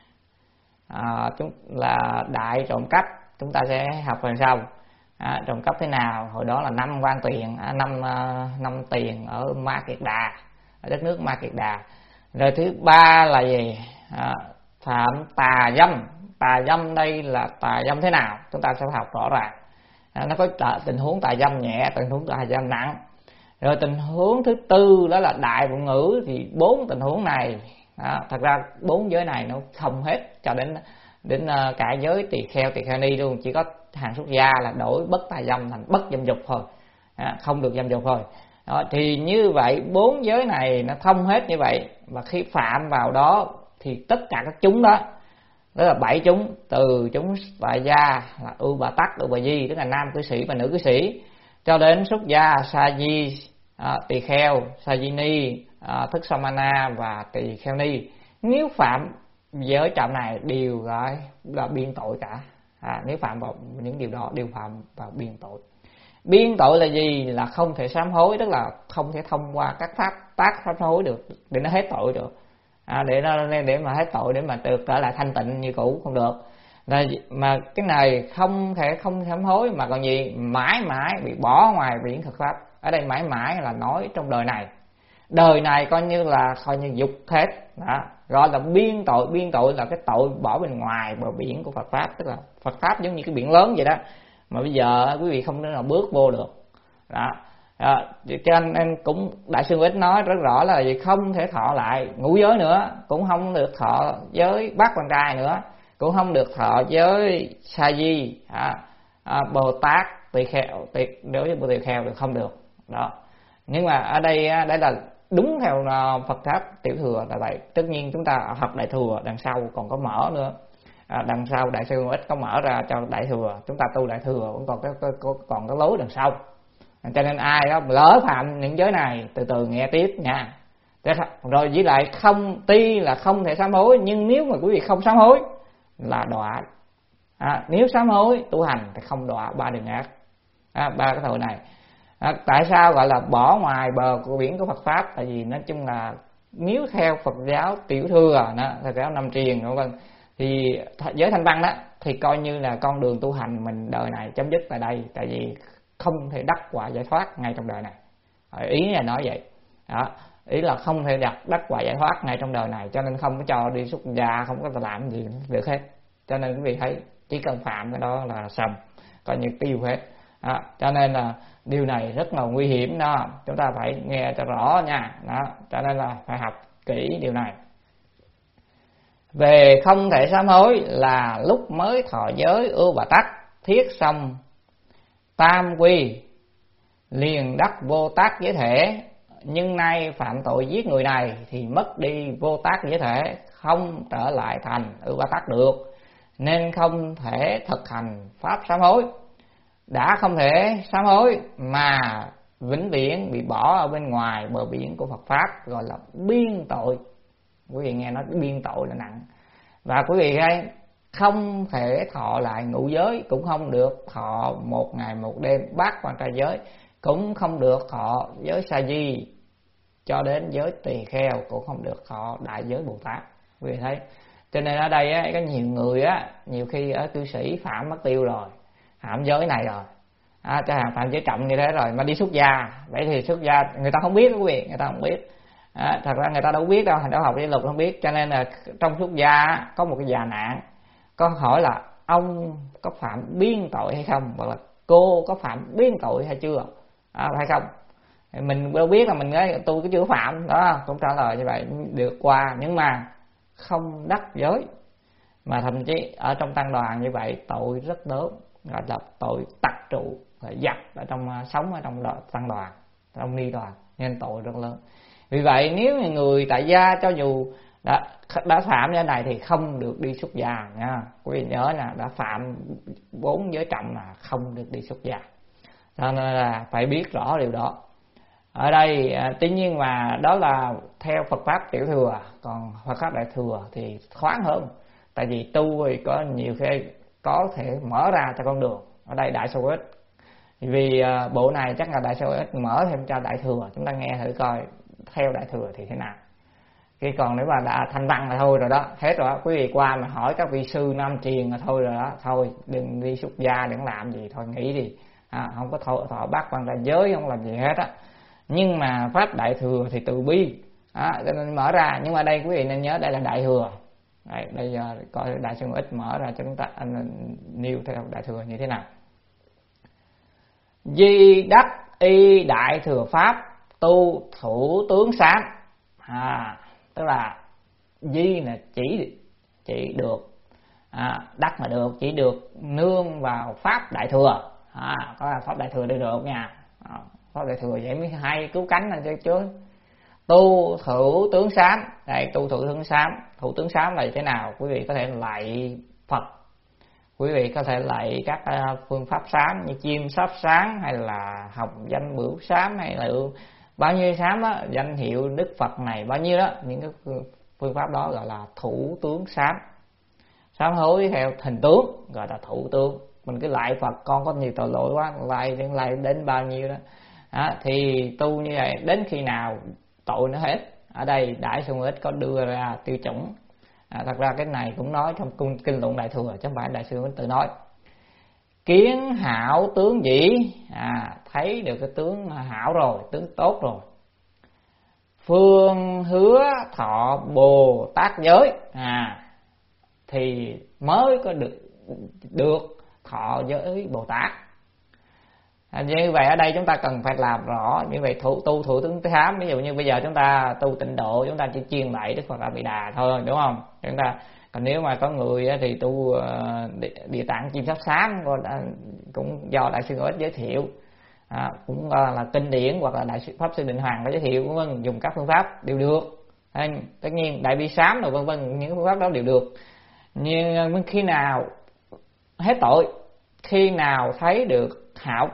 À, chúng là đại trộm cắp, chúng ta sẽ học phần sau. À, trộm cắp thế nào? Hồi đó là năm quan tiền, à, năm năm tiền ở Ma Kiệt Đà, ở đất nước Ma Kiệt Đà. Rồi thứ ba là gì? À, phạm tà dâm. Tà dâm đây là tà dâm thế nào? Chúng ta sẽ học rõ ràng. À, nó có tình huống tà dâm nhẹ, tình huống tà dâm nặng. Rồi tình huống thứ tư đó là đại vụ ngữ, thì bốn tình huống này, à, thật ra bốn giới này nó không hết cho đến đến uh, cả giới tỳ kheo tỳ kheo ni luôn, chỉ có hàng xuất gia là đổi bất tà dâm thành bất dâm dục thôi, à, không được dâm dục thôi. Đó, thì như vậy bốn giới này nó thông hết như vậy, và khi phạm vào đó thì tất cả các chúng đó, đó là bảy chúng, từ chúng tại gia là ưu bà tắc, ưu bà di, tức là nam cư sĩ và nữ cư sĩ, cho đến xuất gia sa di, à, tỳ kheo, sa di ni, à, thức sa ma na và tỳ kheo ni. Nếu phạm giới trọng này đều gọi là biên tội cả. À, nếu phạm vào những điều đó đều phạm vào biên tội. Biên tội là gì? Là không thể sám hối, tức là không thể thông qua các pháp tác sám hối được để nó hết tội được. À, để nó để mà hết tội, để mà được trở lại thanh tịnh như cũ không được. Là, mà cái này không thể không sám hối mà còn gì? Mãi mãi bị bỏ ngoài biển thực pháp. Ở đây mãi mãi là nói trong đời này. Đời này coi như là coi như dục hết. Đó, gọi là biên tội. Biên tội là cái tội bỏ bên ngoài bờ biển của Phật pháp, tức là Phật pháp giống như cái biển lớn vậy đó, mà bây giờ quý vị không thể nào bước vô được. Đó, đó. Cho nên cũng Đại sư Ích nói rất rõ là gì? Không thể thọ lại ngũ giới nữa, cũng không được thọ giới bát quan trai nữa, cũng không được thọ giới sa di, à, à, Bồ Tát tỳ kheo, tỳ đối với Bồ Tỳ kheo được không được. Đó, nhưng mà ở đây đây là đúng theo Phật pháp tiểu thừa là vậy. Tất nhiên chúng ta học đại thừa đằng sau còn có mở nữa, à, đằng sau Đại sư Ích có mở ra cho đại thừa, chúng ta tu đại thừa vẫn còn cái còn có lối đằng sau. Cho nên ai đó lỡ phạm những giới này từ từ nghe tiếp nha. Rồi với lại không, tuy là không thể sám hối, nhưng nếu mà quý vị không sám hối là đọa. À, nếu sám hối tu hành thì không đọa ba đường ác, à, ba cái tội này. À, tại sao gọi là bỏ ngoài bờ của biển của Phật pháp? Tại vì nói chung là nếu theo Phật giáo tiểu thừa, đó, Phật giáo năm truyền vân vân, thì giới thanh văn đó thì coi như là con đường tu hành mình đời này chấm dứt tại đây. Tại vì không thể đắc quả giải thoát ngay trong đời này. Ý là nói vậy đó, ý là không thể đắc đắc quả giải thoát ngay trong đời này, cho nên không có cho đi xuất gia, không có làm gì được hết. Cho nên quý vị thấy chỉ cần phạm cái đó là sầm, coi như tiêu hết. Đó, cho nên là điều này rất là nguy hiểm đó, chúng ta phải nghe cho rõ nha. Đó, cho nên là phải học kỹ điều này. Về không thể sám hối là lúc mới thọ giới ưu bà tắc, thiết xong tam quy liền đắc vô tác giới thể, nhưng nay phạm tội giết người này thì mất đi vô tác giới thể, không trở lại thành ưu bà tắc được, nên không thể thực hành pháp sám hối. Đã không thể sám hối mà vĩnh viễn bị bỏ ở bên ngoài bờ biển của Phật pháp, gọi là biên tội. Quý vị nghe nói biên tội là nặng. Và quý vị thấy không thể thọ lại ngũ giới, cũng không được thọ một ngày một đêm bát quan trai giới, cũng không được thọ giới sa di cho đến giới tỳ kheo, cũng không được thọ đại giới Bồ Tát. Quý vị thấy, cho nên ở đây á, có nhiều người á, nhiều khi ở cư sĩ phạm mất tiêu rồi, phạm giới này rồi, à, cho hàng phạm giới trọng như thế rồi mà đi xuất gia. Vậy thì xuất gia người ta không biết, quý vị, người ta không biết. À, thật ra người ta đâu biết đâu, đâu học giới luật không biết. Cho nên là trong xuất gia có một cái già nạn, có hỏi là ông có phạm biên tội hay không, hoặc là cô có phạm biên tội hay chưa, à, hay không. Mình đâu biết là mình nói tôi cũng chưa phạm đó, cũng trả lời như vậy được qua, nhưng mà không đắc giới, mà thậm chí ở trong tăng đoàn như vậy tội rất lớn, gọi là tội tặc trụ, giặc ở trong sống ở trong tăng đoàn, trong ni đoàn, nên tội rất lớn. Vì vậy nếu người tại gia cho dù đã, đã phạm như này thì không được đi xuất gia nha. Quý vị nhớ là đã phạm bốn giới trọng là không được đi xuất gia, cho nên là phải biết rõ điều đó. Ở đây tuy nhiên mà đó là theo Phật pháp tiểu thừa, còn Phật pháp đại thừa thì thoáng hơn. Tại vì tu thì có nhiều khi có thể mở ra cho con đường. Ở đây đại số ít, vì bộ này chắc là đại số ít mở thêm cho đại thừa, chúng ta nghe thử coi theo đại thừa thì thế nào. Cái còn nếu mà đã thanh văn là thôi rồi đó, hết rồi đó. Quý vị qua mà hỏi các vị sư nam truyền là thôi rồi đó, thôi đừng đi xuất gia, đừng làm gì, thôi nghỉ đi, à, không có thọ, thọ bát quan trai giới, không làm gì hết á. Nhưng mà pháp đại thừa thì từ bi, à, cho nên mở ra. Nhưng mà đây quý vị nên nhớ đây là đại thừa. Đấy, bây giờ coi đại sư ít mở ra cho chúng ta anh nêu theo đại thừa như thế nào. Di đắc y đại thừa pháp tu thủ tướng sáng, à, tức là di là chỉ chỉ được, à, đắc mà được, chỉ được nương vào pháp đại thừa, à, có là pháp đại thừa đi được nha. À, pháp đại thừa vậy mới hay, cứu cánh là chứ chứ. Tu thủ tướng sám, đây tu thủ tướng sám, thủ tướng sám là thế nào? Quý vị có thể lạy Phật, quý vị có thể lạy các phương pháp sám như chim sáp sáng, hay là học danh bửu sám, hay là bao nhiêu sám đó, danh hiệu Đức Phật này bao nhiêu đó, những cái phương pháp đó gọi là thủ tướng sám. Sám hối theo hình tướng gọi là thủ tướng. Mình cứ lạy Phật, con có nhiều tội lỗi quá, lạy đến lạy đến bao nhiêu đó, à, thì tu như vậy đến khi nào tội nó hết. Ở đây Đại Sư Ích có đưa ra tiêu chuẩn, à, thật ra cái này cũng nói trong cung kinh luận đại thừa chứ không phải Đại Sư Ích tự nói. Kiến hảo tướng dĩ, à, thấy được cái tướng hảo rồi, tướng tốt rồi. Phương hứa thọ Bồ Tát giới, à, thì mới có được được thọ giới Bồ Tát. À, như vậy ở đây chúng ta cần phải làm rõ như vậy. Thủ, tu thủ tướng sám, ví dụ như bây giờ chúng ta tu tịnh độ, chúng ta chỉ chuyên lạy Đức Phật A Di Đà thôi, đúng không? Chúng ta còn nếu mà có người thì tu uh, địa tạng chim sáp sám, cũng do Đại Sư Ngũ Ích giới thiệu, à, cũng uh, là kinh điển, hoặc là Đại sư Pháp Sư Định Hoàng có giới thiệu, vân vân, dùng các phương pháp đều được. À, tất nhiên Đại Bi Sám rồi vân vân, những phương pháp đó đều được. Nhưng khi nào hết tội, khi nào thấy được hảo tướng,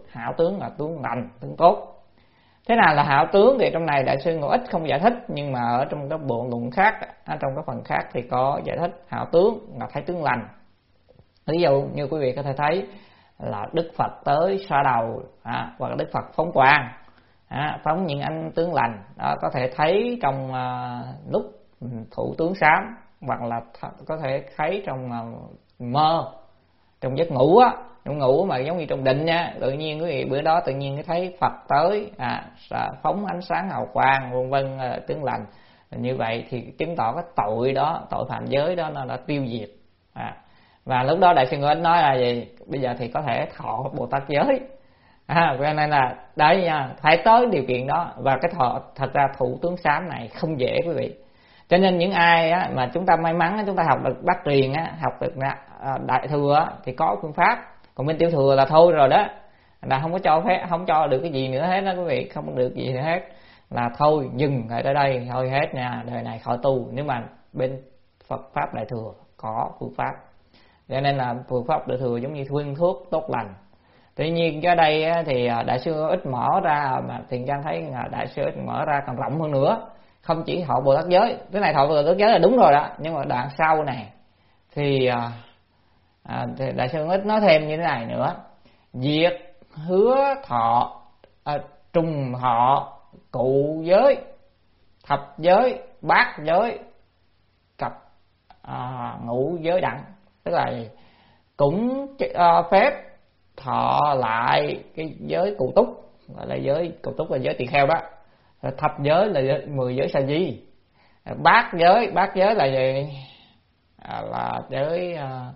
hảo tướng là tướng lành, tướng tốt. Thế nào là hảo tướng thì trong này Đại sư Ngộ Ích không giải thích, nhưng mà ở trong các bộ luận khác, ở trong các phần khác thì có giải thích hảo tướng là thấy tướng lành. Ví dụ như quý vị có thể thấy là Đức Phật tới xoa đầu, à, hoặc là Đức Phật phóng quang, à, phóng những ánh tướng lành đó, có thể thấy trong à, lúc thủ tướng sám, hoặc là có thể thấy trong à, mơ, trong giấc ngủ á, trong ngủ mà giống như trong định nha, tự nhiên quý vị bữa đó tự nhiên thấy Phật tới, à, phóng ánh sáng hào quang vân vân, à, tướng lành. Như vậy thì chứng tỏ cái tội đó, tội phạm giới đó nó đã tiêu diệt. À, và lúc đó Đại sư Ngộ Ích nói là gì? Bây giờ thì có thể thọ Bồ Tát giới. À, cho nên là đấy nha, phải tới điều kiện đó. Và cái thọ thật ra thủ tướng sám này không dễ quý vị. Cho nên những ai á, mà chúng ta may mắn chúng ta học được Bát Truyền á, học được Đại Thừa á, thì có phương pháp. Còn bên Tiểu Thừa là thôi rồi đó, là không có cho phép, không cho được cái gì nữa hết đó quý vị, không được gì nữa hết, là thôi dừng lại tới đây thôi hết nha, đời này khỏi tu. Nếu mà bên Phật pháp Đại Thừa có phương pháp, cho nên là phương pháp Đại Thừa giống như thuyên thuốc tốt lành. Tuy nhiên ở đây thì Đại sư Ngộ Ích mở ra, mà Thiền Trang thấy Đại sư Ích mở ra còn rộng hơn nữa, không chỉ thọ Bồ Tát giới. Cái này thọ Bồ Tát giới là đúng rồi đó, nhưng mà đoạn sau này thì, à, thì Đại sư Ngộ Ích nói thêm như thế này nữa: diệt hứa thọ, à, trùng thọ cụ giới, thập giới, bát giới, cặp à, ngũ giới đẳng. Tức là cũng uh, phép thọ lại cái giới cụ túc, gọi là giới cụ túc là giới tỳ kheo đó. Thập giới là giới, mười giới sa di. Bát giới, bát giới là gì? À, là giới uh,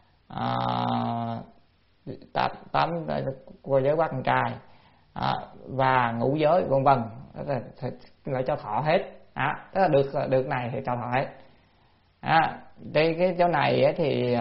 uh, tám, tám qua giới bát con trai, à, và ngũ giới vân vân, lại cho thọ hết. À, tức là được được này thì cho thọ hết. À, đây cái chỗ này thì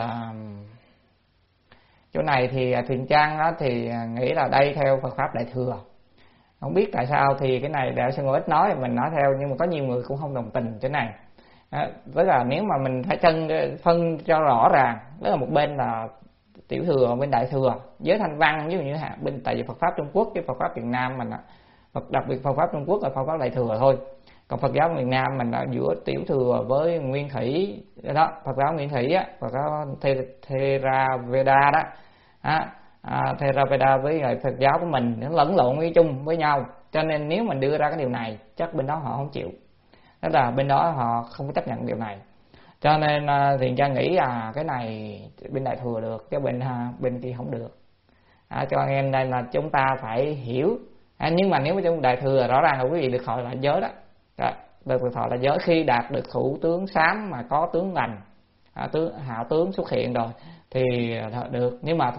chỗ này thì Thiền Trang đó thì nghĩ là đây theo Phật pháp Đại Thừa. Không biết tại sao thì cái này Đại sư Ngộ Ích nói mình nói theo, nhưng mà có nhiều người cũng không đồng tình chỗ này. À, tức là nếu mà mình phải chân phân cho rõ ràng, tức là một bên là Tiểu Thừa, bên Đại Thừa, giới Thanh Văn ví dụ như bên, tại vì Phật pháp Trung Quốc với Phật pháp Việt Nam mình, đặc biệt Phật pháp Trung Quốc là Phật pháp Đại Thừa thôi. Còn Phật giáo miền Nam mình là giữa Tiểu Thừa với Nguyên Thủy đó, Phật giáo Nguyên Thủy á, Phật giáo Theravada đó, à, à, Theravada với lại Phật giáo của mình nó lẫn lộn với chung với nhau. Cho nên nếu mình đưa ra cái điều này chắc bên đó họ không chịu, tức là bên đó họ không có chấp nhận điều này. Cho nên Thiền Trang nghĩ là cái này bên Đại Thừa được, chứ bên bên kia không được. À, cho nên đây là chúng ta phải hiểu. À, nhưng mà nếu mà trong Đại Thừa rõ ràng là quý vị được thọ là giới đó. Rồi, được thọ là giới khi đạt được thủ tướng sám mà có tướng lành, à, tướng hảo tướng xuất hiện rồi thì được. Nhưng mà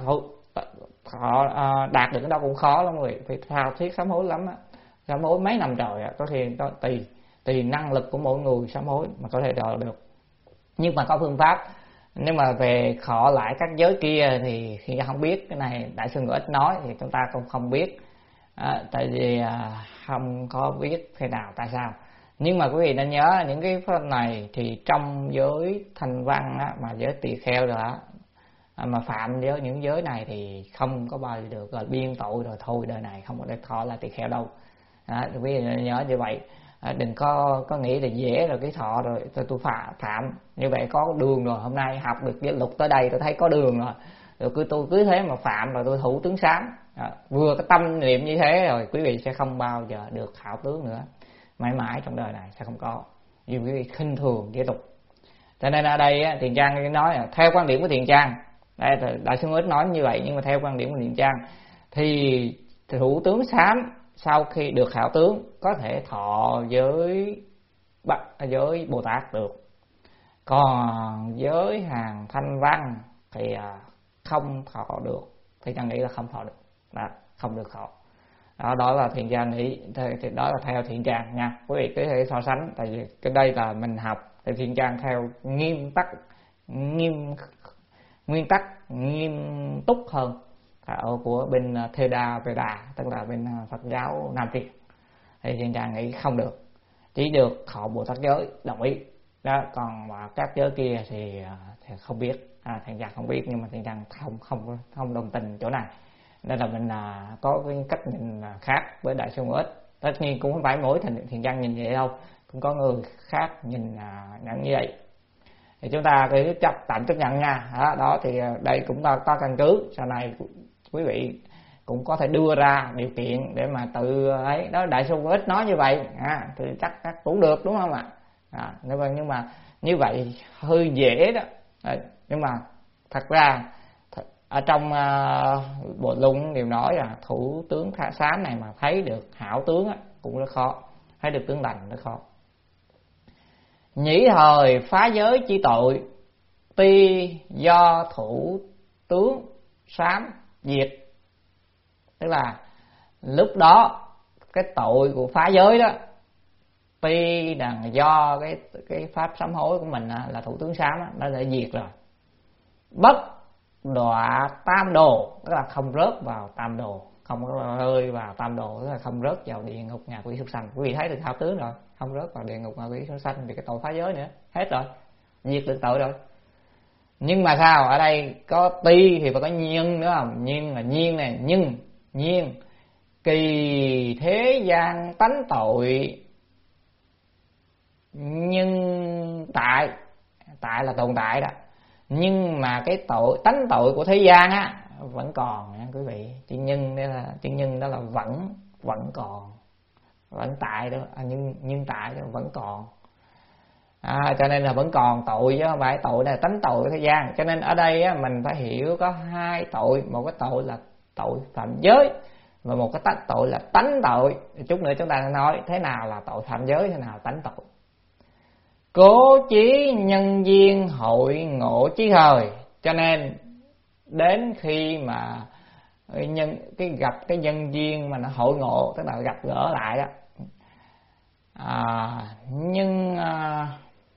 họ à, đạt được cái đó cũng khó lắm quý vị, phải thao thiết sám hối lắm á, sám hối mấy năm trời á, có khi đó tùy tùy năng lực của mỗi người sám hối mà có thể đòi được. Nhưng mà có phương pháp. Nhưng mà về khọ lại các giới kia thì khi không biết, cái này Đại sư Ngộ Ích nói thì chúng ta cũng không biết, à, tại vì à, không có biết thế nào tại sao. Nhưng mà quý vị nên nhớ những cái phần này thì trong giới Thanh Văn á, mà giới tỳ kheo rồi á, mà phạm với những giới này thì không có bao giờ được, rồi biên tội rồi thôi, đời này không có để thọ là tỳ kheo đâu. À, quý vị nên nhớ như vậy. À, đừng có có nghĩ là dễ rồi cái thọ rồi tôi, tôi phạm phạm như vậy có đường rồi. Hôm nay học được giới luật tới đây tôi thấy có đường rồi, rồi cứ tôi cứ thế mà phạm rồi tôi thủ tướng sám. À, vừa cái tâm niệm như thế rồi quý vị sẽ không bao giờ được hảo tướng nữa, mãi mãi trong đời này sẽ không có, vì quý vị khinh thường giới luật. Cho nên ở đây á, Thiền Trang nói là theo quan điểm của Thiền Trang, đây Đại sư Ngộ Ích nói như vậy, nhưng mà theo quan điểm của Thiền Trang thì thủ tướng sám sau khi được hảo tướng có thể thọ với với Bồ Tát được. Còn với hàng Thanh Văn thì không thọ được, thì Trang nghĩ là không thọ được, đó, không được thọ. Đó, đó là Thiền Trang nghĩ, thì đó là theo Thiền Trang nha. Quý vị có thể so sánh, tại vì cái đây là mình học thì Thiền Trang theo nghiêm tắc, nghiêm nguyên tắc nghiêm túc hơn của bên Theravada, tức là bên Phật giáo Nam Truyền. Thì Thiền Trang nghĩ không được, chỉ được thọ Bồ Tát giới, đồng ý đó. Còn mà các giới kia thì, thì không biết, à, Thiền Trang không biết, nhưng mà Thiền Trang không không không đồng tình chỗ này. Nên là mình là có cái cách nhìn khác với đại sư ít. Tất nhiên cũng không phải mỗi thiền, thiền văn nhìn vậy đâu, cũng có người khác nhìn nhận như vậy. Thì chúng ta cứ chấp tạm chấp nhận nha. Đó, đó thì đây cũng có, có căn cứ. Sau này quý vị cũng có thể đưa ra điều kiện để mà tự ấy. Đó, đại sư ít nói như vậy à, thì chắc chắc cũng được, đúng không ạ? À, nhưng mà như vậy hơi dễ đó. Đấy, nhưng mà thật ra ở trong uh, Bộ Luân đều nói là thủ tướng Tha Sám này mà thấy được hảo tướng á, cũng rất khó, thấy được tướng lành rất khó. Nhĩ thời phá giới chi tội, tuy do thủ tướng Sám diệt. Tức là lúc đó cái tội của phá giới đó, tuy là do cái cái pháp sám hối của mình là thủ tướng Sám đó, nó đã diệt rồi. Bất đọa tam đồ, tức là không rớt vào tam đồ, không có rơi vào tam đồ, tức là không rớt vào địa ngục ngạ quỷ súc sanh. Quý vị thấy được hảo tướng rồi, không rớt vào địa ngục ngạ quỷ súc sanh thì cái tội phá giới nữa hết rồi, diệt được tội rồi. Nhưng mà sao, ở đây có ti thì phải có nhân nữa không? Nhiên là nhiên này, nhưng nhiên kỳ thế gian tánh tội, nhưng tại tại là tồn tại đó, nhưng mà cái tội tánh tội của thế gian á vẫn còn nha quý vị. Chữ nhân đó là chữ nhân đó là vẫn vẫn còn, vẫn tại đó, à, nhưng nhưng tại đó vẫn còn. À, cho nên là vẫn còn tội chứ không phải tội này tánh tội của thế gian. Cho nên ở đây á, mình phải hiểu có hai tội, một cái tội là tội phạm giới và một cái tánh tội là tánh tội. Chút nữa chúng ta sẽ nói thế nào là tội phạm giới, thế nào là tánh tội. Cố chí nhân duyên hội ngộ chí thời, cho nên đến khi mà nhân cái gặp cái nhân duyên mà nó hội ngộ, tức là gặp gỡ lại đó, à, nhưng à,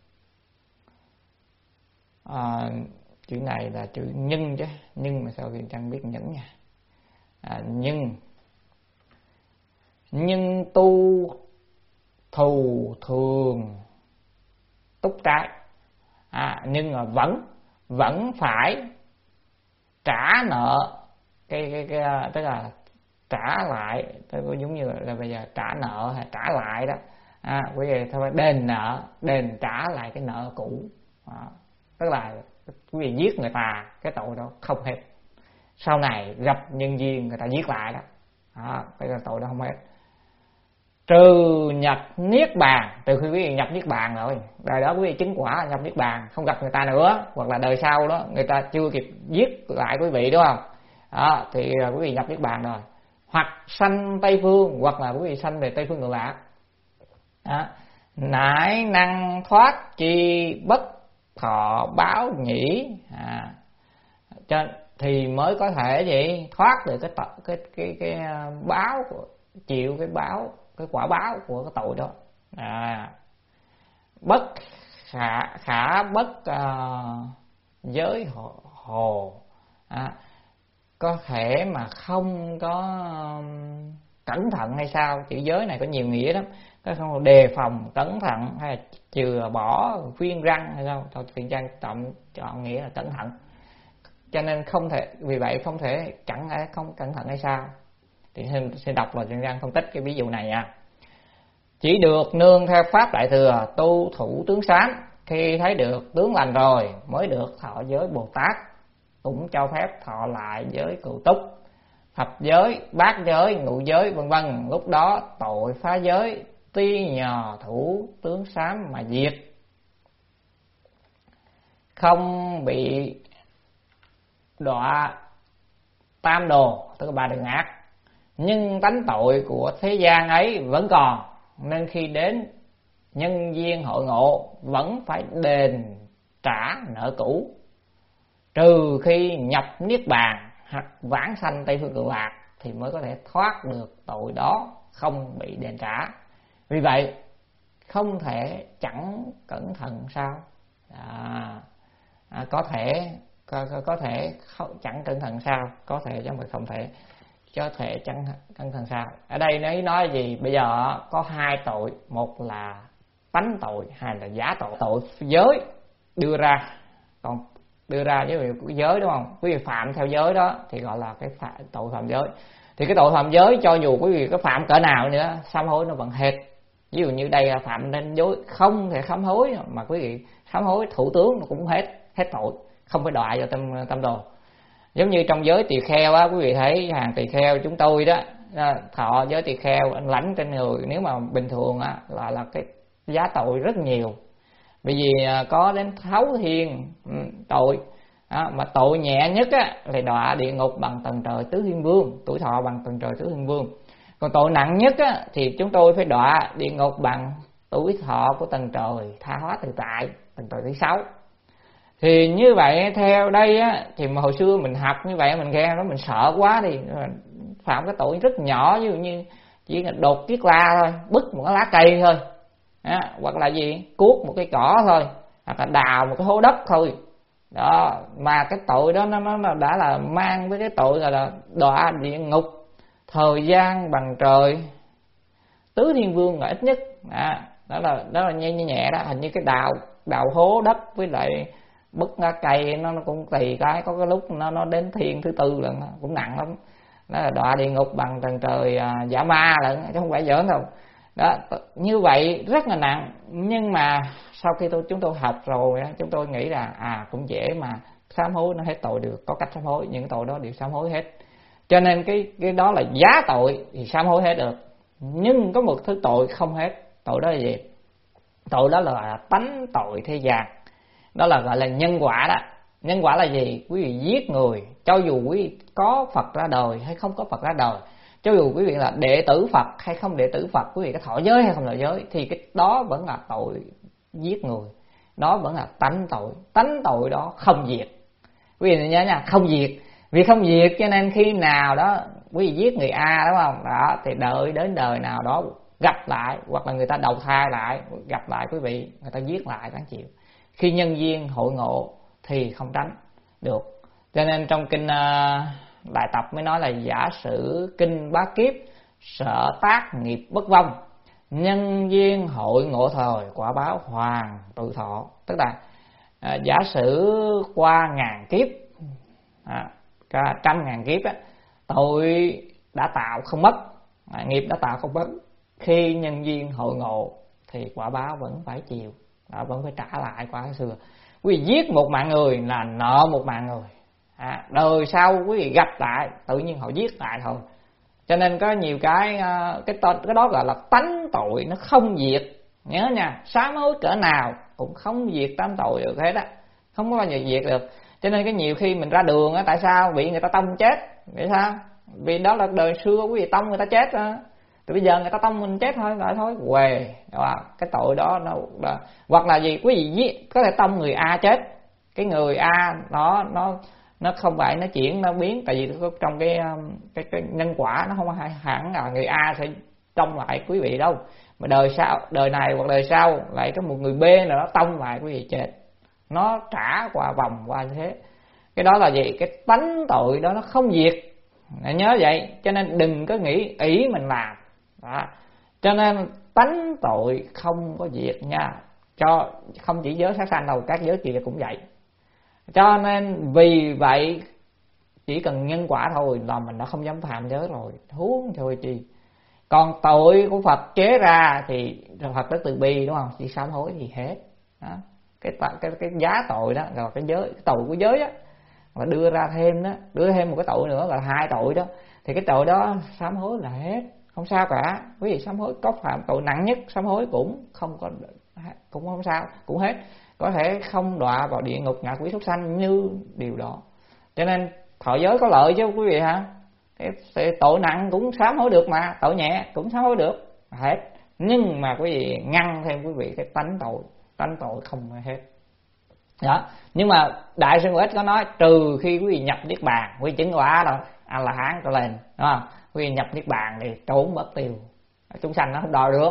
à, chữ này là chữ nhân chứ, nhưng mà sao Huyền Trân biết nhẫn nha. À, nhưng nhưng tu thù thường túc trái, à, nhưng mà vẫn vẫn phải trả nợ cái cái, cái tức là trả lại, tức là giống như là bây giờ trả nợ hay trả lại đó, à, quý vị thôi đền nợ, đền trả lại cái nợ cũ, à, tức là quý vị giết người ta cái tội đó không hết, sau này gặp nhân duyên người ta giết lại đó, à, cái tội đó không hết. Trừ nhập niết bàn, từ khi quý vị nhập niết bàn rồi, đời đó quý vị chứng quả nhập niết bàn, không gặp người ta nữa, hoặc là đời sau đó người ta chưa kịp giết lại quý vị, đúng không? Đó, thì quý vị nhập niết bàn rồi, hoặc sanh Tây Phương, hoặc là quý vị sanh về Tây Phương Cực Lạc. Đó, nải năng thoát chi bất thọ báo nhĩ, à, cho thì mới có thể gì thoát được cái cái cái cái, cái báo của, chịu cái báo cái quả báo của cái tội đó. À, bất khả khả bất uh, giới hồ, hồ. À, có thể mà không có um, cẩn thận hay sao? Chữ giới này có nhiều nghĩa lắm, có không đề phòng, cẩn thận hay là chừa bỏ, khuyên răng hay sao? Thôi Thiện Trang chọn chọn nghĩa là cẩn thận. Cho nên không thể, vì vậy không thể chẳng không cẩn thận hay sao? Thì xin đọc vào Thiện Trang phân tích cái ví dụ này nha. Chỉ được nương theo pháp đại thừa, tu thủ tướng Sám, khi thấy được tướng lành rồi mới được thọ giới Bồ Tát, cũng cho phép thọ lại giới Cựu Túc, thập giới, bát giới, ngũ giới vân vân. Lúc đó tội phá giới tuy nhờ thủ tướng Sám mà diệt, không bị đọa tam đồ, tức là ba đường ác, nhưng tánh tội của thế gian ấy vẫn còn, nên khi đến nhân duyên hội ngộ vẫn phải đền trả nợ cũ, trừ khi nhập niết bàn hoặc vãng sanh Tây Phương Cực Lạc thì mới có thể thoát được tội đó, không bị đền trả. Vì vậy không thể chẳng cẩn thận sao? À, à, có thể có, có thể không, chẳng cẩn thận sao? Có thể chứ không phải không thể. Có thể chẳng cẩn thận sao? Ở đây nói nói gì? Bây giờ có hai tội, một là tánh tội, hai là giả tội. Tội giới đưa ra, còn đưa ra với vị giới, đúng không? Quý vị phạm theo giới đó thì gọi là cái phạm, tội phạm giới. Thì cái tội phạm giới cho dù quý vị có phạm cỡ nào nữa, sám hối nó vẫn hết. Ví dụ như đây là phạm nên giới không thể sám hối, mà quý vị sám hối thủ tướng nó cũng hết hết tội, không phải đọa vào tâm tâm đồ. Giống như trong giới tỳ kheo á, quý vị thấy hàng tỳ kheo chúng tôi đó, thọ giới tỳ kheo anh lãnh trên người, nếu mà bình thường á là là cái giá tội rất nhiều, bởi vì có đến thấu thiên tội. Đó, mà tội nhẹ nhất á là đọa địa ngục bằng tầng trời tứ thiên vương, tuổi thọ bằng tầng trời tứ thiên vương. Còn tội nặng nhất á thì chúng tôi phải đọa địa ngục bằng tuổi thọ của tầng trời tha hóa tự tại, tầng trời thứ sáu. Thì như vậy theo đây á, thì mà hồi xưa mình học như vậy mình nghe nó mình sợ quá đi, phạm cái tội rất nhỏ, ví dụ như chỉ là đột chiếc la thôi, bứt một cái lá cây thôi, đó, hoặc là gì cuốc một cái cỏ thôi, hoặc là đào một cái hố đất thôi. Đó, mà cái tội đó nó nó đã là mang với cái tội là, là đọa địa ngục thời gian bằng trời tứ thiên vương là ít nhất. À, đó là đó là nhẹ nhẹ đó, hình như cái đào đào hố đất với lại bứt lá cây nó nó cũng tùy cái, có cái lúc nó nó đến thiên thứ tư lần cũng nặng lắm. Đó là đọa địa ngục bằng tầng trời à, giả ma lận, chứ không phải giỡn đâu. Đó, như vậy rất là nặng. Nhưng mà sau khi tôi chúng tôi học rồi chúng tôi nghĩ là à cũng dễ mà sám hối nó hết tội được, có cách sám hối, những tội đó đều sám hối hết. Cho nên cái cái đó là giá tội thì sám hối hết được. Nhưng có một thứ tội không hết, tội đó là gì? Tội đó là tánh tội thế gian, đó là gọi là nhân quả đó. Nhân quả là gì? Quý vị giết người, cho dù quý vị có Phật ra đời hay không có Phật ra đời, cho dù quý vị là đệ tử Phật hay không đệ tử Phật, quý vị có thọ giới hay không thọ giới, thì cái đó vẫn là tội giết người, đó vẫn là tánh tội. Tánh tội đó không diệt, quý vị nhớ nha, không diệt. Vì không diệt cho nên khi nào đó quý vị giết người A, đúng không? Đó thì đợi đến đời nào đó gặp lại, hoặc là người ta đầu thai lại gặp lại quý vị, người ta giết lại đáng chịu. Khi nhân duyên hội ngộ thì không tránh được. Cho nên trong kinh uh, Đại Tập mới nói là giả sử kinh bá kiếp sợ tác nghiệp bất vong, nhân duyên hội ngộ thời quả báo hoàng tự thọ. Tức là uh, giả sử qua ngàn kiếp, à, cả trăm ngàn kiếp á, tội đã tạo không mất, à, nghiệp đã tạo không mất, khi nhân duyên hội ngộ thì quả báo vẫn phải chịu, đó, vẫn phải trả lại qua cái xưa. Quý vị giết một mạng người là nợ một mạng người, à, đời sau quý vị gặp lại tự nhiên họ giết lại thôi. Cho nên có nhiều cái cái cái đó gọi là tánh tội nó không diệt. Nhớ nha, sám hối cỡ nào cũng không diệt tánh tội được hết á, không có bao giờ diệt được. Cho nên cái nhiều khi mình ra đường á, tại sao bị người ta tông chết? Vì sao? Vì đó là đời xưa quý vị tông người ta chết á, thì bây giờ người ta tông mình chết thôi, lại thôi quề. Cái tội đó nó là, hoặc là gì quý vị giết, có thể tông người A chết, cái người A nó nó nó không phải nó chuyển nó biến, tại vì trong cái cái, cái nhân quả nó không hẳn là người A sẽ tông lại quý vị đâu, mà đời sau, đời này hoặc đời sau lại có một người B nào đó tông lại quý vị chết, nó trả qua vòng qua như thế. Cái đó là gì? Cái tánh tội đó nó không diệt, nhớ vậy. Cho nên đừng có nghĩ ý mình làm đó. Cho nên tánh tội không có diệt nha, cho không chỉ giới sát sanh đâu, các giới kia cũng vậy. Cho nên vì vậy chỉ cần nhân quả thôi là mình đã không dám phạm giới rồi, huống thôi chi. Còn tội của Phật chế ra thì Phật rất từ bi, đúng không? Chỉ sám hối thì hết đó. Cái, cái cái giá tội đó là cái giới, cái tội của giới á, và đưa ra thêm đó, đưa thêm một cái tội nữa là hai tội đó, thì cái tội đó sám hối là hết, không sao cả. Quý vị sám hối có phạm tội nặng nhất, sám hối cũng không có, cũng không sao, cũng hết. Có thể không đọa vào địa ngục ngạ quỷ súc sanh như điều đó. Cho nên thọ giới có lợi chứ quý vị hả? Cái tội nặng cũng sám hối được mà, tội nhẹ cũng sám hối được hết. Nhưng mà quý vị ngăn thêm quý vị cái tánh tội, tánh tội không hết đó. Nhưng mà Đại Sư Ngũ Ích có nói trừ khi quý vị nhập niết bàn, quý vị chứng quả rồi A La Hán trở lên, đúng không? Quý vị nhập niết bàn thì trốn mất tiêu, chúng sanh nó không đòi được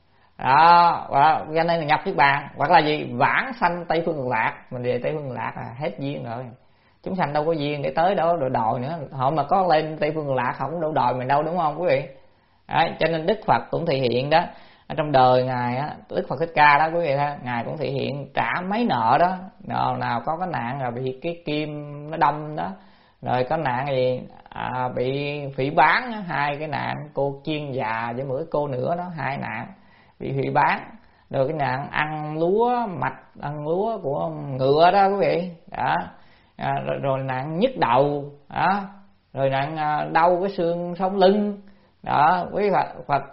đó. Và cho nên là nhập niết bàn, hoặc là gì vãng sanh Tây Phương Cực Lạc, mình về Tây Phương Cực Lạc là hết duyên rồi, chúng sanh đâu có duyên để tới đó rồi đòi nữa. Họ mà có lên Tây Phương Cực Lạc họ cũng đâu đòi mình đâu, đúng không quý vị? Đấy, cho nên Đức Phật cũng thể hiện đó, ở trong đời ngài á, Đức Phật Thích Ca đó quý vị ha, ngài cũng thể hiện trả mấy nợ đó, nào nào có cái nạn là bị cái kim nó đâm đó, rồi có nạn gì à, bị phỉ báng, hai cái nạn cô chiên già với mỗi cô nữa đó, hai nạn bị phỉ báng, rồi cái nạn ăn lúa mạch, ăn lúa của ngựa đó quý vị đó, à, rồi, rồi nạn nhức đầu đó, rồi nạn à, đau cái xương sống lưng đó. Quý Phật, Phật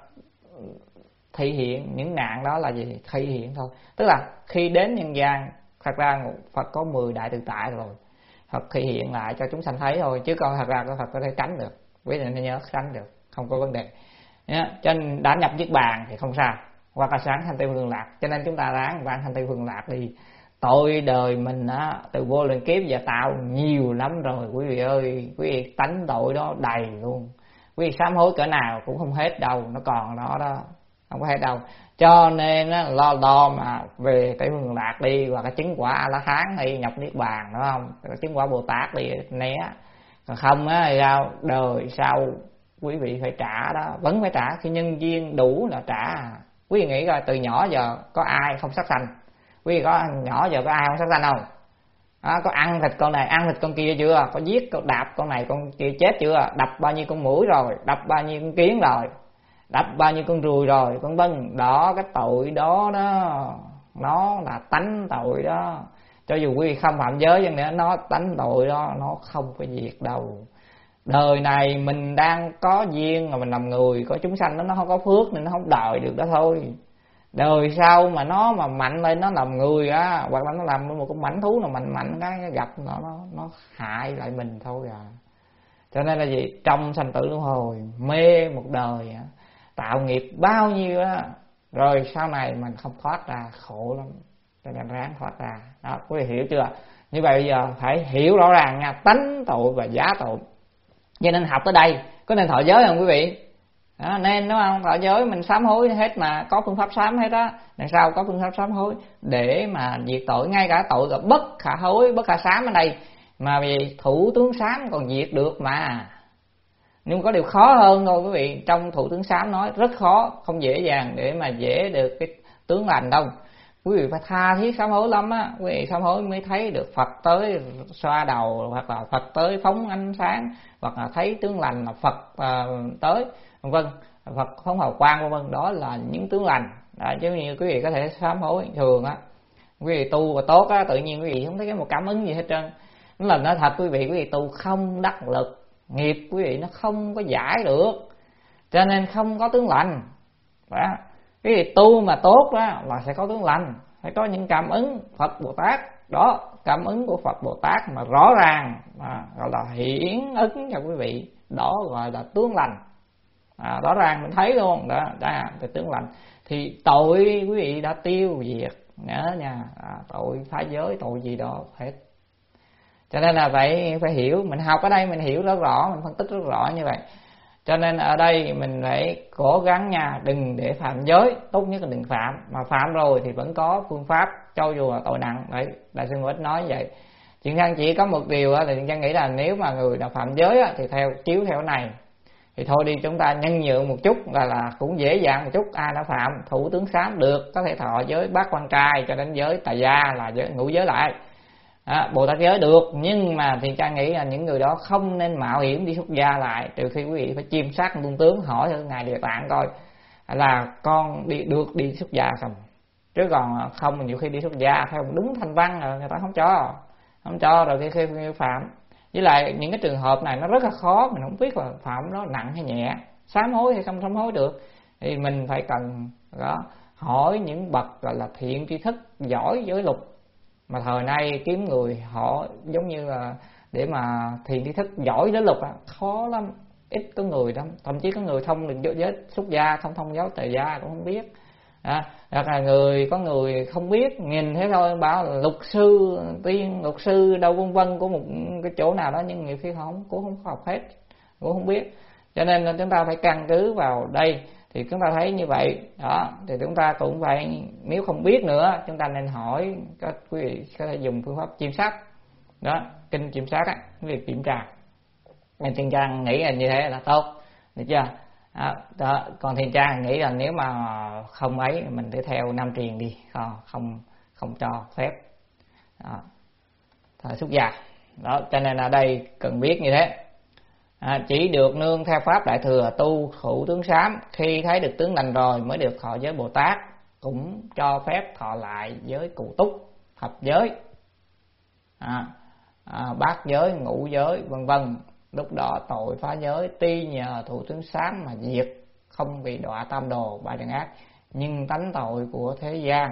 thị hiện những nạn đó là gì? Thị hiện thôi, tức là khi đến nhân gian, thật ra Phật có mười đại tự tại rồi, Phật thị hiện lại cho chúng sanh thấy thôi, chứ còn thật ra Phật có thể tránh được, quý vị nên nhớ tránh được, không có vấn đề nhá. Cho nên đã nhập niết bàn thì không sao, hoặc là sáng sanh Tây Phương Lạc, cho nên chúng ta ráng vãng sanh Tây Phương Lạc đi. Tội đời mình á, từ vô lượng kiếp giờ tạo nhiều lắm rồi quý vị ơi, quý vị tánh tội đó đầy luôn, quý vị sám hối cỡ nào cũng không hết đâu, nó còn đó đó, không có hết đâu. Cho nên á, lo đo mà về Tây Phương Lạc đi, hoặc là chứng quả A La Hán đi, nhập niết bàn, đúng không? Chứng quả Bồ Tát đi né, còn không á thì sao? Đời sau quý vị phải trả đó, vẫn phải trả, khi nhân duyên đủ là trả. Quý vị nghĩ coi, từ nhỏ giờ có ai không sát sanh? Quý vị có nhỏ giờ có ai không sát sanh không? À, có ăn thịt con này, ăn thịt con kia chưa? Có giết, có đạp con này con kia chết chưa? Đập bao nhiêu con muỗi rồi, đập bao nhiêu con kiến rồi, đập bao nhiêu con ruồi rồi, vân vân. Đó, cái tội đó đó, nó là tánh tội đó. Cho dù quý vị không phạm giới nhưng nữa, nó tánh tội đó, nó không có diệt đâu. Đời này mình đang có duyên mà mình làm người, có chúng sanh đó, nó không có phước nên nó không đòi được đó thôi. Đời sau mà nó mà mạnh lên, nó làm người á, hoặc là nó làm một con mảnh thú nào mạnh mạnh cái gặp nó nó nó hại lại mình thôi à. Cho nên là gì? Trong sanh tử luân hồi mê một đời á, tạo nghiệp bao nhiêu á, rồi sau này mình không thoát ra, khổ lắm. Cho nên ráng thoát ra đó, quý vị hiểu chưa? Như vậy bây giờ phải hiểu rõ ràng nha, tánh tội và giá tội. Cho nên học tới đây có nên thọ giới không quý vị? Đó, nên đúng không? Thọ giới mình sám hối hết mà, có phương pháp sám hết á. Đằng sau có phương pháp sám hối để mà diệt tội, ngay cả tội là bất khả hối, bất khả sám ở đây mà vì thủ tướng sám còn diệt được mà. Nhưng có điều khó hơn thôi quý vị, trong thủ tướng sám nói rất khó, không dễ dàng để mà dễ được cái tướng lành đâu. Quý vị phải tha thiết sám hối lắm á, quý vị sám hối mới thấy được Phật tới xoa đầu, hoặc là Phật tới phóng ánh sáng, hoặc là thấy tướng lành là Phật uh, tới, vân vân, Phật phóng hào quang, vân vân. Đó là những tướng lành. Đó, chứ như quý vị có thể sám hối thường á, quý vị tu và tốt á, tự nhiên quý vị không thấy cái một cảm ứng gì hết trơn. Nó là nói thật quý vị, quý vị tu không đắc lực, nghiệp quý vị nó không có giải được, cho nên không có tướng lành. Đó, quý vị tu mà tốt đó là sẽ có tướng lành, phải có những cảm ứng Phật Bồ Tát. Đó, cảm ứng của Phật Bồ Tát mà rõ ràng, mà gọi là hiển ứng cho quý vị, đó gọi là tướng lành. À, rõ ràng mình thấy luôn đó, đó là tướng lành. Thì tội quý vị đã tiêu diệt, nhớ nha, à, tội phá giới, tội gì đó hết. Cho nên là phải phải hiểu, mình học ở đây mình hiểu rất rõ, mình phân tích rất rõ như vậy. Cho nên ở đây mình phải cố gắng nha, đừng để phạm giới, tốt nhất là đừng phạm, mà phạm rồi thì vẫn có phương pháp, cho dù là tội nặng. Đấy, Đại sư Ngũ Ích nói vậy. Chuyện Trang chỉ có một điều là Chuyện Trang nghĩ là nếu mà người nào phạm giới thì theo chiếu theo này thì thôi đi, chúng ta nhân nhượng một chút là là cũng dễ dàng một chút. Ai đã phạm thủ tướng sám được, có thể thọ giới bát quan trai cho đến giới tà gia là giới ngũ giới lại. À, Bồ Tát giới được, nhưng mà thì Trang nghĩ là những người đó không nên mạo hiểm đi xuất gia lại, trừ khi quý vị phải chiêm sát tôn tướng, hỏi thử ngài Địa Tạng coi là con đi được đi xuất gia không, chứ còn không nhiều khi đi xuất gia theo đúng thanh văn rồi người ta không cho, không cho rồi khi khi phạm. Với lại những cái trường hợp này nó rất là khó, mình không biết là phạm nó nặng hay nhẹ, sám hối hay không sám hối được, thì mình phải cần đó, hỏi những bậc gọi là thiện tri thức giỏi giới luật. Mà thời nay kiếm người họ giống như là để mà thiền tri thức giỏi giới luật á, khó lắm, ít có người lắm. Thậm chí có người thông được giới xuất gia, không thông giáo tề gia cũng không biết. À, hoặc là người có người không biết, nhìn thế thôi bảo là luật sư tiên, luật sư đâu vân vân của một cái chỗ nào đó, nhưng nhiều khi không, cũng không học hết, cũng không biết. Cho nên là chúng ta phải căn cứ vào đây. Thì chúng ta thấy như vậy đó, thì chúng ta cũng phải, nếu không biết nữa chúng ta nên hỏi các quý vị có thể dùng phương pháp chiêm sát đó, kinh chiêm sát á, việc kiểm tra. Nên Chân Trang nghĩ là như thế là tốt, được chưa? À, đó. Còn Thiền Trang nghĩ là nếu mà không ấy mình để theo Nam truyền đi, không không, không cho phép đó. Thời xuất gia đó, cho nên ở đây cần biết như thế. À, chỉ được nương theo pháp đại thừa tu hữu tướng sám, khi thấy được tướng lành rồi mới được thọ giới Bồ Tát, cũng cho phép thọ lại giới cụ túc, thập giới, à, à, bát giới, ngũ giới vân vân. Lúc đó tội phá giới tuy nhờ thụ tướng sám mà diệt, không bị đọa tam đồ ba đẳng ác, nhưng tánh tội của thế gian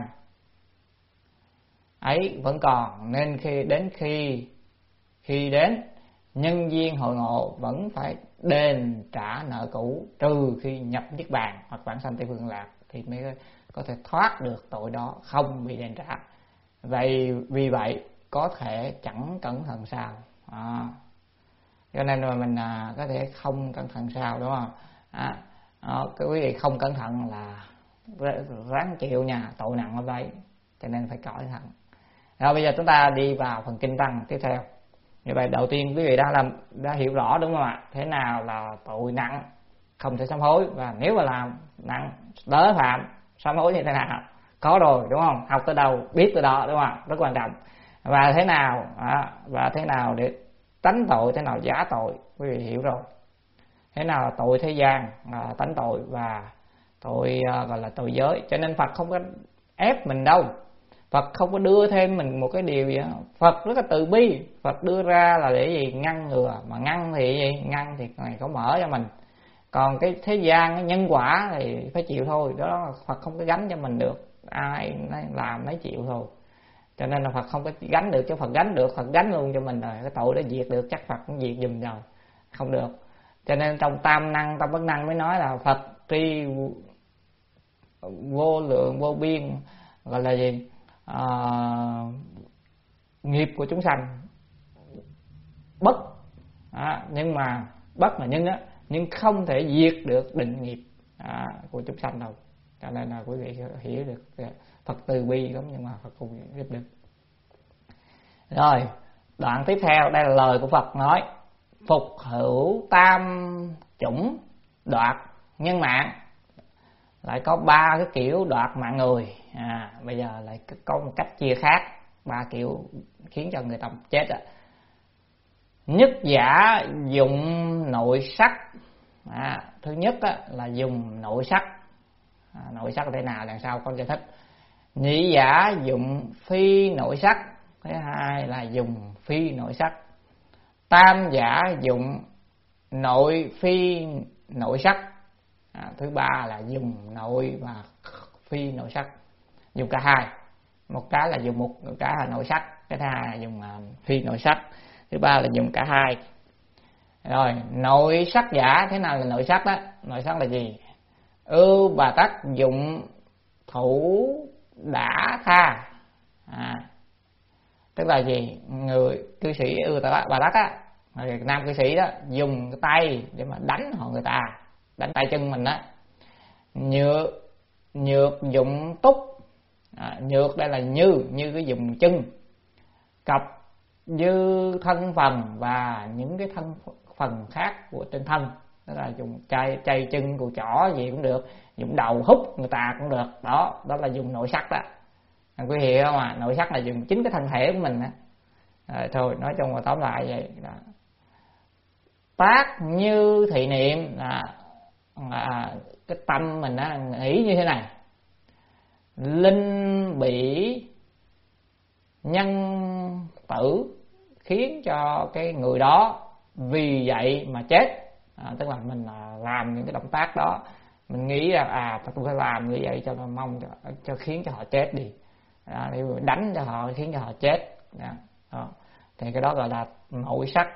ấy vẫn còn, nên khi đến khi khi đến nhân duyên hội ngộ vẫn phải đền trả nợ cũ, trừ khi nhập niết bàn hoặc vãng sanh Tây Phương Lạc thì mới có thể thoát được tội đó, không bị đền trả. Vậy vì vậy có thể chẳng cẩn thận sao, à, cho nên mà mình à, có thể không cẩn thận sao, đúng không? À, à, cái quý vị không cẩn thận là ráng chịu nha, tội nặng ở đây, cho nên phải cẩn thận. Rồi bây giờ chúng ta đi vào phần kinh văn tiếp theo. Như vậy đầu tiên quý vị đã làm đã hiểu rõ, đúng không ạ? Thế nào là tội nặng không thể sám hối, và nếu mà làm nặng đỡ phạm sám hối như thế nào? Có rồi, đúng không? Học tới đâu biết tới đó, đúng không ạ? Rất quan trọng. Và thế nào à, và thế nào để tánh tội, thế nào giả tội, quý vị hiểu rồi. Thế nào là tội thế gian, là tánh tội, và tội uh, gọi là tội giới. Cho nên Phật không có ép mình đâu, Phật không có đưa thêm mình một cái điều gì đó. Phật rất là từ bi, Phật đưa ra là để gì? Ngăn ngừa. Mà ngăn thì gì? Ngăn thì này có mở cho mình. Còn cái thế gian, cái nhân quả thì phải chịu thôi. Đó Phật không có gánh cho mình được, ai làm lấy chịu thôi. Cho nên là Phật không có gánh được, chứ Phật gánh được, Phật gánh luôn cho mình rồi. Cái tội đó diệt được, chắc Phật cũng diệt giùm rồi. Không được. Cho nên trong tam năng, tam bất năng mới nói là Phật tri vô lượng vô biên, gọi là gì? À, nghiệp của chúng sanh bất, à, nhưng mà bất là nhân á, nhưng không thể diệt được định nghiệp à, của chúng sanh đâu. Cho nên là quý vị hiểu được Phật từ bi lắm, nhưng mà Phật không giúp được. Rồi đoạn tiếp theo đây là lời của Phật nói: phục hữu tam chủng đoạt nhân mạng. Lại có ba cái kiểu đoạt mạng người. À, bây giờ lại có một cách chia khác, ba kiểu khiến cho người ta chết á. Nhất giả dụng nội sắc. À, thứ nhất á, là dùng nội sắc. À, nội sắc là thế nào, đằng sau con giải thích. Nhị giả dụng phi nội sắc. Thứ hai là dùng phi nội sắc. Tam giả dụng nội phi nội sắc. À, thứ ba là dùng nội và phi nội sắc, dùng cả hai. Một cái là dùng một, một cái là nội sắc, cái thứ hai là dùng uh, phi nội sắc, thứ ba là dùng cả hai. Rồi nội sắc giả, thế nào là nội sắc đó? Nội sắc là gì? Ưu bà tắc dụng thủ đã tha. À, tức là gì? Người cư sĩ ưu bà tắc á, người nam cư sĩ đó dùng cái tay để mà đánh họ người ta, đánh tay chân mình á. Nhược nhược dụng túc. À, nhược đây là như như cái dùng chân. Cặp dư thân phần và những cái thân phần khác của trên thân, đó là dùng chay chay chân cùi chỏ gì cũng được, dùng đầu hút người ta cũng được. Đó đó là dùng nội sắc đó. À, quý hiểu không à? Nội sắc là dùng chính cái thân thể của mình á. À, thôi nói chung là tóm lại vậy đó. Tác như thị niệm là à, cái tâm mình á, nghĩ như thế này: linh bỉ nhân tử, khiến cho cái người đó vì vậy mà chết. À, tức là mình làm những cái động tác đó, mình nghĩ là à tôi phải làm như vậy cho nó mong cho, cho khiến cho họ chết đi. À, đánh cho họ khiến cho họ chết. Đó. Đó. Thì cái đó gọi là nội sắc.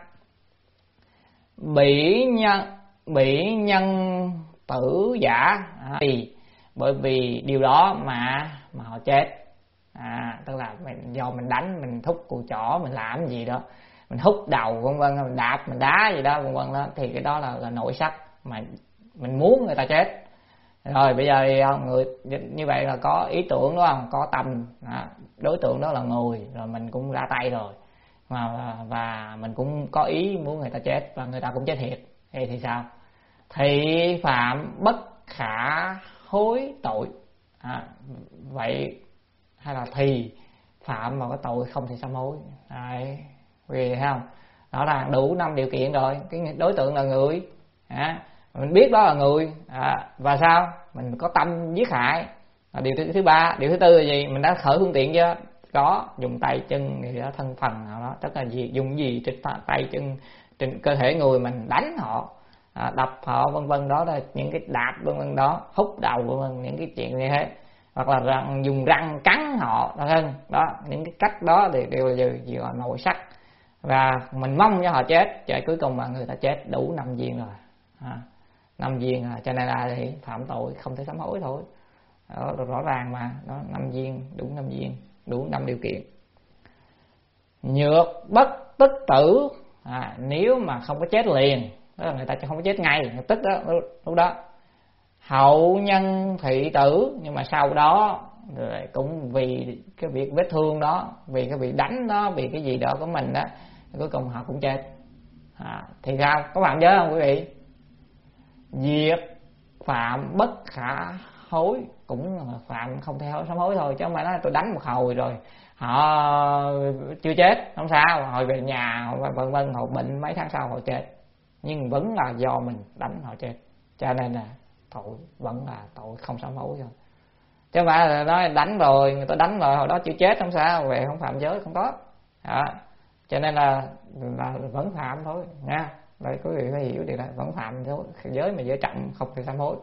Bỉ nhân bỉ nhân tử giả, à, thì bởi vì điều đó mà mà họ chết. À, tức là mình, do mình đánh, mình thúc cùi chỏ, mình làm gì đó, mình hút đầu vân vân, mình đạp, mình đá gì đó vân vân đó, thì cái đó là, là nội sắc mà mình muốn người ta chết. Rồi bây giờ người như vậy là có ý tưởng đúng không, có tâm, à, đối tượng đó là người, rồi mình cũng ra tay rồi và, và mình cũng có ý muốn người ta chết và người ta cũng chết thiệt, thì thì sao? thị phạm bất khả hối tội. À, vậy hay là thì phạm mà có tội không thể sám hối. Đấy, vì thấy không, rõ ràng đủ năm điều kiện rồi. Cái đối tượng là người, à, mình biết đó là người, à, và sao mình có tâm giết hại. À, điều thứ, thứ ba, điều thứ tư là gì? Mình đã khởi phương tiện chưa? Có, dùng tay chân gì đó, thân phần nào đó, tức là gì, dùng gì trên tay chân, trên cơ thể người mình đánh họ, à, đập họ vân vân, đó là những cái đạp vân vân đó, hút đầu vân vân, những cái chuyện như thế, hoặc là răng, dùng răng cắn họ đó, hơn đó, những cái cách đó thì đều là gì, gọi nội sắc. Và mình mong cho họ chết, cho cuối cùng mà người ta chết đủ năm viên rồi, à, năm viên rồi, cho nên là thì phạm tội không thể sám hối thôi. Đó, rõ ràng mà, đó, năm viên, đủ năm viên, đủ năm điều kiện. Nhược bất tức tử, à, nếu mà không có chết liền, tức là người ta không có chết ngay tức đó, lúc đó. Hậu nhân thị tử, nhưng mà sau đó rồi cũng vì cái việc vết thương đó, vì cái bị đánh đó, vì cái gì đó của mình đó, cuối cùng họ cũng chết. À, thì sao, có phạm giới không quý vị? Diệt phạm bất khả hối, cũng phạm không thể sám hối thôi, chứ không phải nói tôi đánh một hồi rồi họ chưa chết không sao, hồi về nhà vân vân, họ bệnh mấy tháng sau họ chết, nhưng vẫn là do mình đánh họ chết, cho nên là tội vẫn là tội không sám hối thôi, chứ không phải là nói đánh rồi, người ta đánh rồi hồi đó chưa chết không sao, về không phạm giới không có. Đó, cho nên là, là vẫn phạm thôi nha. Đấy, quý vị phải hiểu điều này, vẫn phạm thôi, giới mà giới trọng không thể sám hối.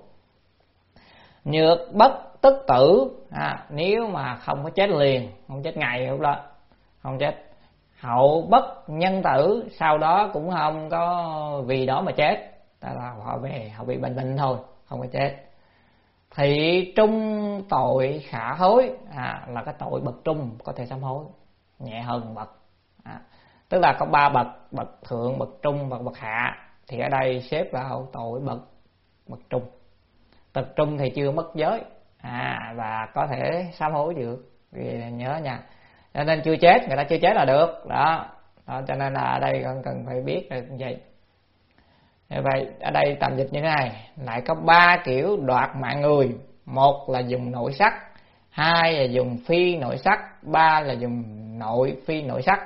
Nhược bất tức tử, à, nếu mà không có chết liền, không chết ngày lúc đó, không chết. Hậu bất nhân tử, sau đó cũng không có vì đó mà chết, đó là họ về họ bị bệnh bệnh thôi, không có chết. Thị trung tội khả hối, à, là cái tội bậc trung có thể sám hối, nhẹ hơn bậc, à, tức là có ba bậc, bậc thượng, bậc trung và bậc hạ, thì ở đây xếp vào tội bậc bậc trung. Bậc trung thì chưa mất giới, à, và có thể sám hối được, vì nhớ nha, cho nên chưa chết, người ta chưa chết là được đó, đó, cho nên là ở đây cần cần phải biết được như vậy. Như vậy ở đây tạm dịch như thế này, lại có ba kiểu đoạt mạng người: một là dùng nội sắc, hai là dùng phi nội sắc, ba là dùng nội phi nội sắc.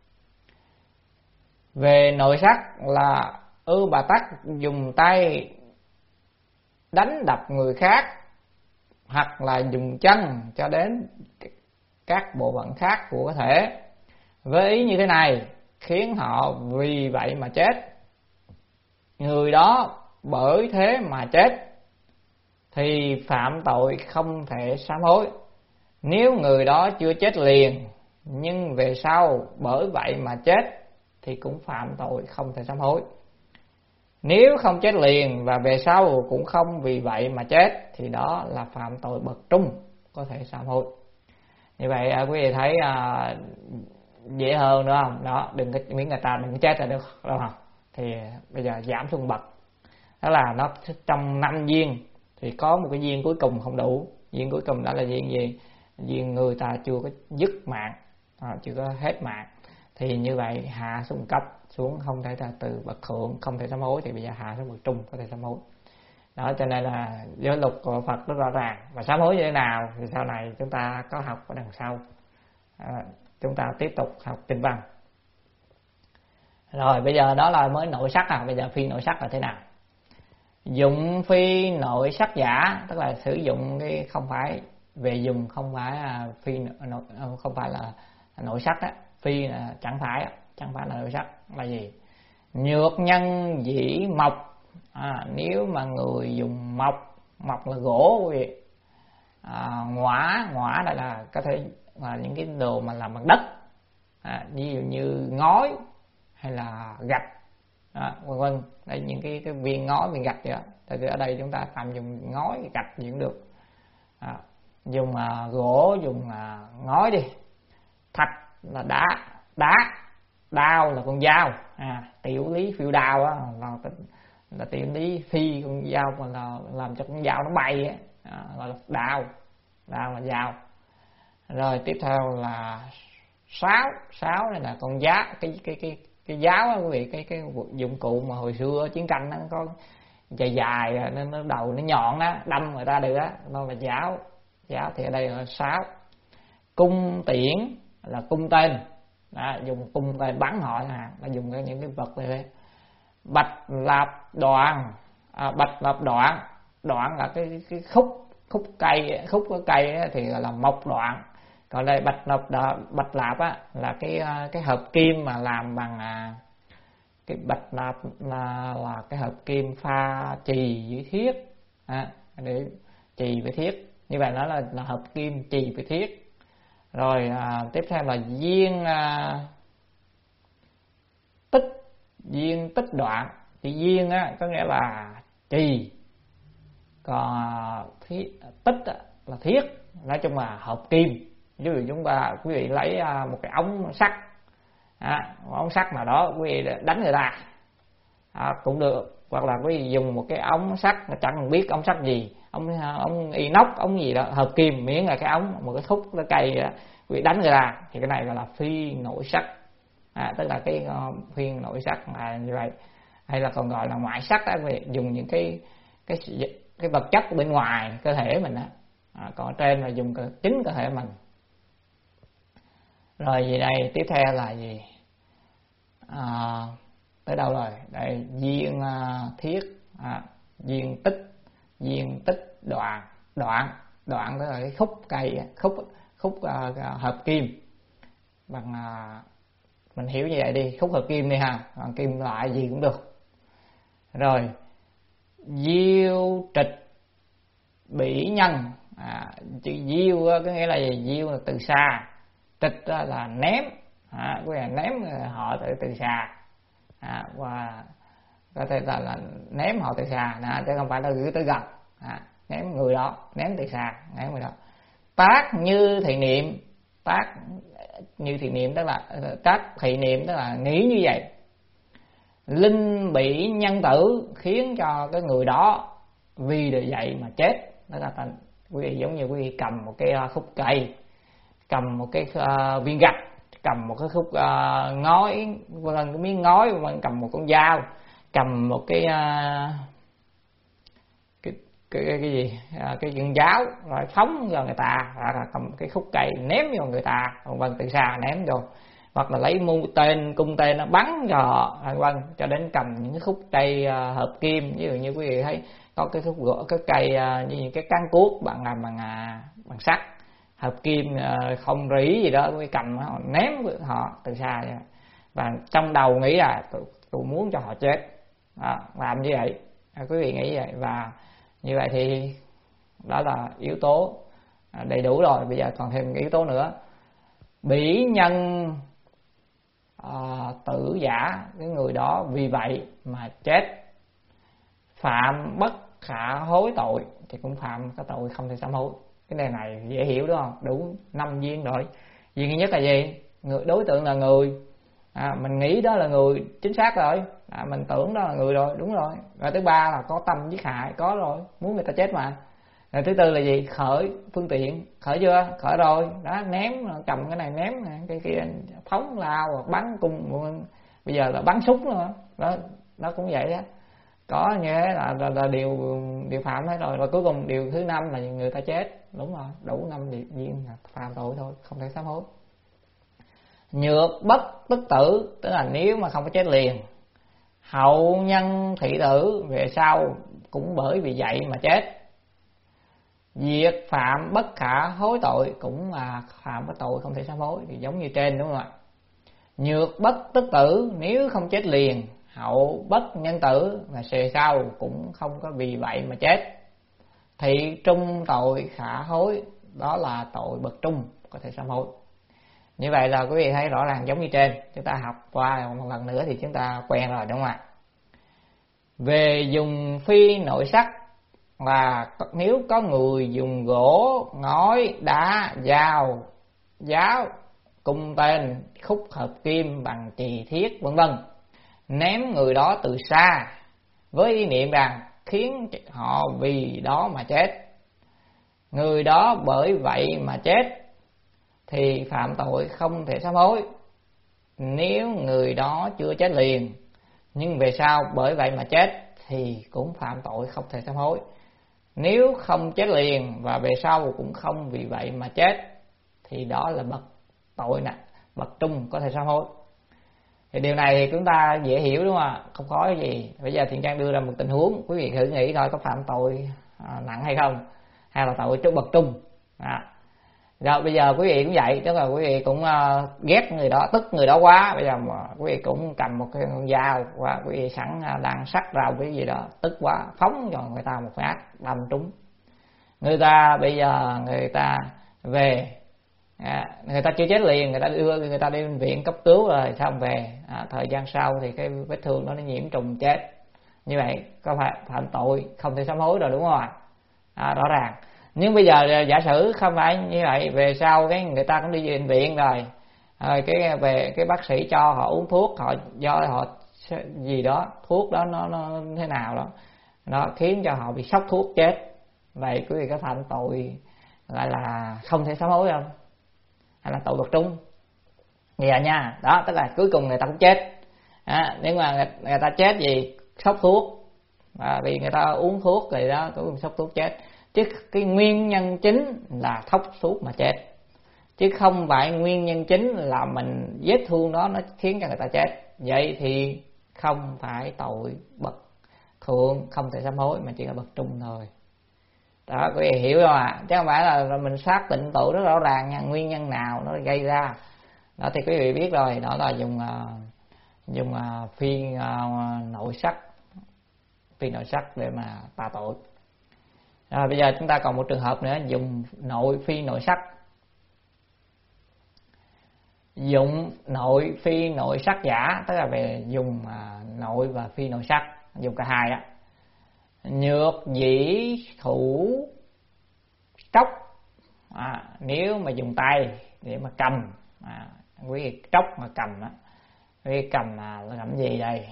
Về nội sắc là ư bà tắc dùng tay đánh đập người khác, hoặc là dùng chân cho đến các bộ phận khác của cơ thể, với ý như thế này khiến họ vì vậy mà chết, người đó bởi thế mà chết, thì phạm tội không thể sám hối. Nếu người đó chưa chết liền nhưng về sau bởi vậy mà chết thì cũng phạm tội không thể sám hối. Nếu không chết liền và về sau cũng không vì vậy mà chết thì đó là phạm tội bậc trung, có thể sám hối. Như vậy quý vị thấy à, dễ hơn đúng không? Đó, đừng có miễn người ta đừng có chết là được, đúng không? Thì bây giờ giảm xuống bậc, đó là nó trong năm viên thì có một cái viên cuối cùng không đủ. Viên cuối cùng đó là viên gì? Viên người ta chưa có dứt mạng, à, chưa có hết mạng, thì như vậy hạ xuống cấp xuống, không thể là từ bậc thượng không thể sám hối, thì bây giờ hạ xuống bậc trung có thể sám hối. Đó, cho nên là giới luật của Phật rất rõ ràng. Và sám hối như thế nào thì sau này chúng ta có học ở đằng sau, à, chúng ta tiếp tục học kinh văn. Rồi bây giờ đó là mới nội sắc, à bây giờ phi nội sắc là thế nào? Dụng phi nội sắc giả, tức là sử dụng cái không phải về dùng, không phải là phi nội, không phải là nội sắc á, phi là chẳng phải, chẳng phải là nội sắc là gì? Nhược nhân dĩ mộc, à, nếu mà người dùng mộc, mộc là gỗ quý vị, à, ngõa, ngõa đây là có thể là những cái đồ mà làm bằng đất, à, ví dụ như ngói hay là gạch, à, vân vân. Đây những cái, cái viên ngói, viên gạch vậy đó. Thì ở đây chúng ta tạm dùng ngói, gạch gì cũng được, à, dùng uh, gỗ, dùng uh, ngói đi. Thạch là đá, đá, đao là con dao, à, tiểu lý phiêu đao á, là, là tiểu lý phi con dao mà là làm cho con dao nó bay á, à, gọi là đao, đao là dao. Rồi tiếp theo là sáo, sáo này là con giá, cái cái cái cái giáo á quý vị, cái cái dụng cụ mà hồi xưa chiến tranh nó có dài dài, nó, nó đầu nó nhọn đó, đâm người ta được á, nó là giáo. Giáo thì ở đây là sáo. Cung tiễn là cung tên, đó, dùng cung tên bắn họ à, là dùng cái những cái vật này. Bạch lạp đoạn, à, bạch lạp đoạn, đoạn là cái cái khúc khúc cây, khúc cái cây thì gọi là mộc đoạn. Còn đây bạch lạp bạch lạp á là cái cái hộp kim mà làm bằng cái bạch lạp là là cái hộp kim pha chì với thiết, à, để chì với thiết. Như vậy nó là, là hộp kim chì với thiết. Rồi à, tiếp theo là viên à, tích, viên tích đoạn. Thì viên á có nghĩa là chì, còn thiết, tích là thiết. Nói chung là hộp kim. Ví dụ chúng ta quý vị lấy một cái ống sắt, à, một ống sắt nào đó quý vị đánh người ta, à, cũng được. Hoặc là quý vị dùng một cái ống sắt chẳng biết ống sắt gì, ống ống inox, ống gì đó, hợp kim, miễn là cái ống một cái khúc cái cây quý vị đánh người ta thì cái này gọi là phi nội sắt, à, tức là cái uh, phi nội sắt là như vậy. Hay là còn gọi là ngoại sắt đó, quý vị dùng những cái cái cái vật chất bên ngoài cơ thể mình đó, à, còn ở trên là dùng chính cơ thể mình. Rồi gì đây, tiếp theo là gì, à, tới đâu rồi đây, viên uh, thiết, à, viên tích, viên tích đoạn, đoạn đoạn tức là cái khúc cây, khúc khúc uh, hợp kim bằng uh, mình hiểu như vậy đi, khúc hợp kim đi ha, còn kim loại gì cũng được. Rồi diêu trịch bỉ nhân, à, chữ diêu có nghĩa là gì? Diêu là từ xa, trịch là ném, à, có nghĩa là ném họ từ từ xa, à, và có thể là, là ném họ từ xa, à, chứ không phải là gửi tới gần, à, ném người đó, ném từ xa, ném người đó. Tác như thị niệm, tác như thị niệm tức là tác thị niệm tức là nghĩ như vậy. Linh bỉ nhân tử, khiến cho cái người đó vì để vậy mà chết. Đó là thành quý vị giống như quý vị cầm một cái khúc cây, cầm một cái uh, viên gạch, cầm một cái khúc uh, ngói, cái miếng ngói, cầm một con dao, cầm một cái uh, cái, cái, cái, cái gì uh, cái viên giáo rồi phóng vào người ta, hoặc là cầm cái khúc cây ném vào người ta, vân vân, từ xa ném vô, hoặc là lấy mũi tên, cung tên nó bắn cho họ, vân vân, cho đến cầm những cái khúc cây uh, hợp kim. Ví dụ như quý vị thấy có cái khúc gỗ, cái cây uh, như những cái cán cuốc bạn làm bằng uh, bằng sắt, hợp kim uh, không rỉ gì đó, quý vị cầm họ ném họ từ xa vậy. Và trong đầu nghĩ là tôi, tôi muốn cho họ chết, đó, làm như vậy, à, quý vị nghĩ vậy. Và như vậy thì đó là yếu tố à, đầy đủ rồi. Bây giờ còn thêm yếu tố nữa, bỉ nhân à, tử giả, cái người đó vì vậy mà chết. Phạm bất khả hối tội, thì cũng phạm cái tội không thể sám hối. Cái này này dễ hiểu đúng không? Đủ năm viên rồi. Viên thứ nhất là gì? Người, đối tượng là người, à, mình nghĩ đó là người, chính xác rồi, à, mình tưởng đó là người rồi, đúng rồi. Rồi thứ ba là có tâm giết hại, có rồi, muốn người ta chết mà. Rồi thứ tư là gì? Khởi phương tiện, khởi chưa? Khởi rồi, đó, ném, cầm cái này ném, cái kia phóng lao, bắn cung, bây giờ là bắn súng nữa, đó, nó cũng vậy đó. Có như thế là, là, là điều điều phạm hết rồi. Và cuối cùng điều thứ năm là người ta chết, đúng rồi, đủ năm điều viên phạm tội thôi, không thể sám hối. Nhược bất tức tử, tức là nếu mà không có chết liền. Hậu nhân thị tử, về sau cũng bởi vì vậy mà chết. Diệt phạm bất khả hối tội, cũng là phạm cái tội không thể sám hối, thì giống như trên đúng không ạ? Nhược bất tức tử, nếu không chết liền. Hậu bất nhân tử, là về sau cũng không có vì vậy mà chết. Thị trung tội khả hối, đó là tội bậc trung, có thể sám hối. Như vậy là quý vị thấy rõ ràng giống như trên. Chúng ta học qua một lần nữa thì chúng ta quen rồi đúng không ạ? Về dùng phi nội sắt, là nếu có người dùng gỗ, ngói, đá, dao, giáo, cung tên, khúc hợp kim bằng chì thiết vân vân, ném người đó từ xa với ý niệm rằng khiến họ vì đó mà chết, người đó bởi vậy mà chết, thì phạm tội không thể sám hối. Nếu người đó chưa chết liền nhưng về sau bởi vậy mà chết, thì cũng phạm tội không thể sám hối. Nếu không chết liền và về sau cũng không vì vậy mà chết thì đó là bậc tội nè, bậc trung có thể sám hối. Thì điều này thì chúng ta dễ hiểu đúng không ạ? Không có cái gì. Bây giờ Thiện Trang đưa ra một tình huống, quý vị thử nghĩ coi có phạm tội à, nặng hay không, hay là tội bậc trung. À. Rồi bây giờ quý vị cũng vậy, tức là quý vị cũng uh, ghét người đó, tức người đó quá, bây giờ mà quý vị cũng cầm một cái con dao và quý vị sẵn uh, đang sắc rau cái gì đó, tức quá phóng cho người ta một phát đâm trúng. Người ta bây giờ người ta về, à, người ta chưa chết liền, người ta đưa người ta đi bệnh viện cấp cứu rồi xong về, à, thời gian sau thì cái vết thương đó nó nhiễm trùng chết. Như vậy có phải phạm tội không thể sám hối rồi đúng không ạ? À, rõ ràng. Nhưng bây giờ giả sử không phải như vậy, về sau cái người ta cũng đi bệnh viện rồi, rồi cái về cái bác sĩ cho họ uống thuốc, họ do họ gì đó, thuốc đó nó nó thế nào đó, nó khiến cho họ bị sốc thuốc chết. Vậy quý vị có phạm tội gọi là không thể sám hối không, hay là tội bậc trung? Vậy à nha, đó tức là cuối cùng người ta cũng chết. À, nhưng mà người, người ta chết vì sốc thuốc, à, vì người ta uống thuốc rồi đó, cũng sốc thuốc chết. Chứ cái nguyên nhân chính là thốc thuốc mà chết, chứ không phải nguyên nhân chính là mình vết thương đó nó khiến cho người ta chết. Vậy thì không phải tội bậc thượng không thể sám hối, mà chỉ là bậc trung thôi. Đó quý vị hiểu không ạ? Chứ không phải là mình xác định tội rất rõ ràng nha, nguyên nhân nào nó gây ra. Đó thì quý vị biết rồi, đó là dùng uh, dùng uh, phi uh, nội sắc, phi nội sắc để mà tà tội. Rồi bây giờ chúng ta còn một trường hợp nữa, dùng nội phi nội sắc. Dụng nội phi nội sắc giả, tức là về dùng uh, nội và phi nội sắc, dùng cả hai đó. Nhược dĩ thủ tróc, à, nếu mà dùng tay để mà cầm, à, quý vị tróc mà cầm đó, quý vị cầm là làm gì đây?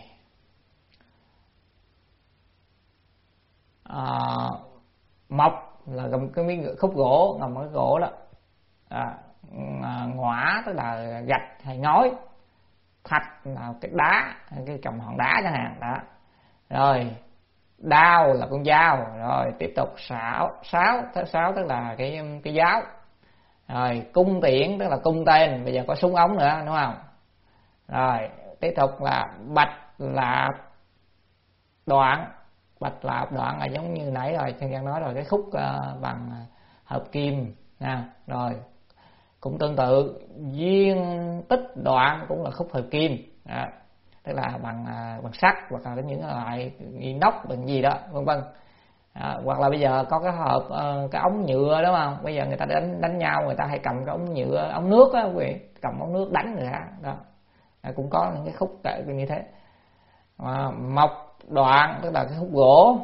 À, mộc là cầm cái miếng khúc gỗ, ngầm cái gỗ đó, à, ngõa tức là gạch hay ngói, thạch là cái đá, cái cầm hòn đá chẳng hạn đó. Rồi đao là con dao, rồi tiếp tục sáo, sáo, sáo tức là cái cái giáo, rồi cung tiễn tức là cung tên, bây giờ có súng ống nữa đúng không? Rồi tiếp tục là bạch lạp đoạn, bạch lạp đoạn là giống như nãy rồi Thiên Giang nói rồi, cái khúc uh, bằng hợp kim nha. Rồi cũng tương tự duyên tích đoạn cũng là khúc hợp kim đó, tức là bằng bằng sắt hoặc là những loại inox bằng gì đó vân vân. À, hoặc là bây giờ có cái hộp uh, cái ống nhựa đúng không? Bây giờ người ta đánh đánh nhau, người ta hay cầm cái ống nhựa, ống nước á quý vị, cầm ống nước đánh người ta đó. À, cũng có những cái khúc như thế. À, mộc đoạn tức là cái khúc gỗ.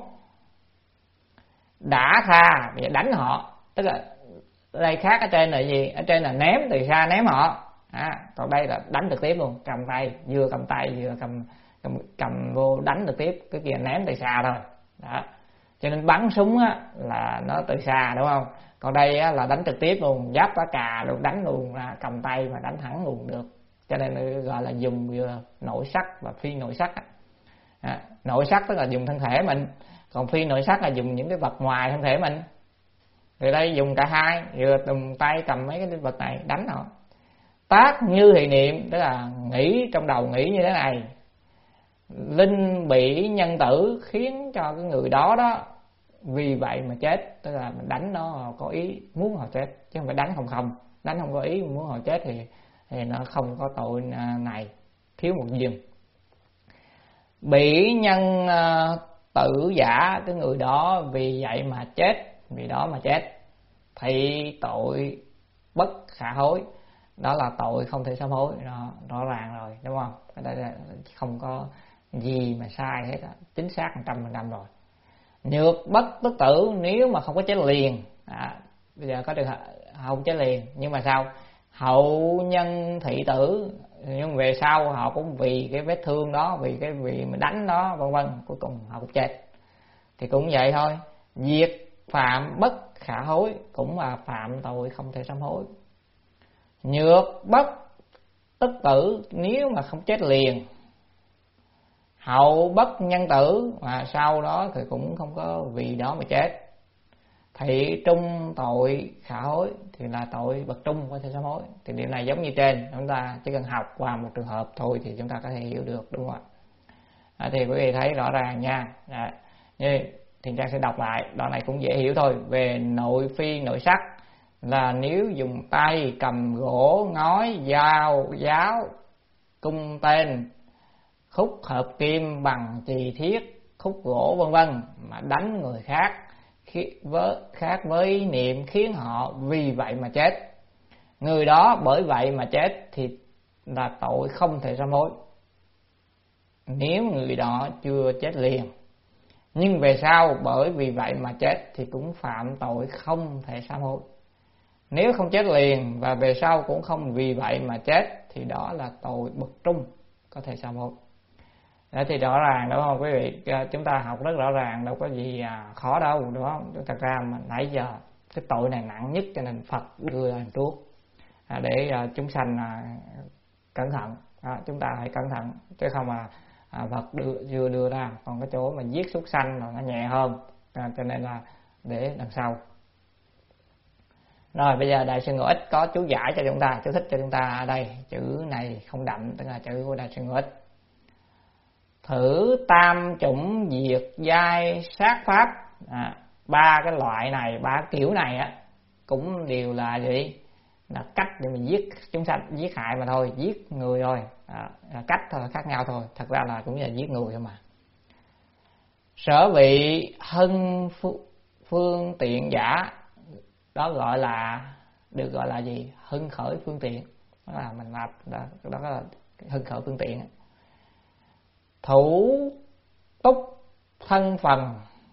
Đã tha, bây giờ đánh họ, tức là ở đây khác, ở trên là gì? Ở trên là ném từ xa ném họ. À, còn đây là đánh trực tiếp luôn, cầm tay, vừa cầm tay vừa cầm cầm, cầm vô đánh trực tiếp, cái kia ném từ xa thôi. Đó. Cho nên bắn súng á là nó từ xa đúng không? Còn đây á là đánh trực tiếp luôn, giáp lá cà luôn, đánh luôn, là cầm tay mà đánh thẳng luôn được. Cho nên gọi là dùng vừa nội sắc và phi nội sắc. À, nội sắc tức là dùng thân thể mình, còn phi nội sắc là dùng những cái vật ngoài thân thể mình. Rồi đây dùng cả hai, vừa dùng tay cầm mấy cái vật này đánh họ. Tác như thị niệm, tức là nghĩ trong đầu nghĩ như thế này: linh bị nhân tử, khiến cho cái người đó đó vì vậy mà chết. Tức là mình đánh nó có ý muốn họ chết, chứ không phải đánh không không. Đánh không có ý muốn họ chết thì, thì nó không có tội này, thiếu một duyên. Bị nhân tử giả, cái người đó vì vậy mà chết, vì đó mà chết, thì tội bất khả hối, đó là tội không thể sám hối. Đó, rõ ràng rồi đúng không? Đây là không có gì mà sai hết, chính xác một trăm phần trăm rồi. Nhược bất tức tử, nếu mà không có chết liền, à, bây giờ có trường hợp không chết liền, nhưng mà sao? Hậu nhân thị tử, nhưng về sau họ cũng vì cái vết thương đó, vì cái vì mình đánh đó vân vân, cuối cùng họ cũng chết, thì cũng vậy thôi. Diệt phạm bất khả hối, cũng là phạm tội không thể sám hối. Nhược bất tức tử, nếu mà không chết liền, hậu bất nhân tử, mà sau đó thì cũng không có vì đó mà chết. Thị trung tội khả hối, thì là tội bậc trung có thể sám hối. Thì điều này giống như trên, chúng ta chỉ cần học qua một trường hợp thôi thì chúng ta có thể hiểu được, đúng không ạ? À, thì quý vị thấy rõ ràng nha. À, như Thiện Trang sẽ đọc lại, đoạn này cũng dễ hiểu thôi. Về nội phi nội sắc là nếu dùng tay cầm gỗ, ngói, dao, giáo, cung tên, khúc hợp kim bằng chì thiết, khúc gỗ vân vân mà đánh người khác với khác với niệm khiến họ vì vậy mà chết, người đó bởi vậy mà chết thì là tội không thể sám hối nếu người đó chưa chết liền. Nhưng về sau bởi vì vậy mà chết thì cũng phạm tội không thể sám hối. Nếu không chết liền và về sau cũng không vì vậy mà chết thì đó là tội bậc trung có thể sám hối. Đó thì rõ ràng đúng không quý vị? Chúng ta học rất rõ ràng, đâu có gì khó đâu, đúng không? Thật ra mà nãy giờ cái tội này nặng nhất cho nên Phật đưa lên trước để chúng sanh cẩn thận. À, chúng ta hãy cẩn thận chứ không mà à, Phật đưa, chưa đưa ra. Còn cái chỗ mà giết súc sanh là nó nhẹ hơn, à, cho nên là để đằng sau. Rồi bây giờ Đại Sư Ngộ Ích có chú giải cho chúng ta, chú thích cho chúng ta ở đây. Chữ này không đậm, tức là chữ của Đại Sư Ngộ Ích. Thử tam chủng diệt giai sát pháp, à, ba cái loại này, ba kiểu này á cũng đều là gì? Là cách để mình giết chúng sanh, giết hại mà thôi, giết người thôi, à, cách thôi khác nhau thôi, thật ra là cũng là giết người thôi mà. Sở vị hân phương tiện giả, đó gọi là được gọi là gì? Hưng khởi phương tiện, đó là mình làm đó, đó là hưng khởi phương tiện. Thủ túc thân phần,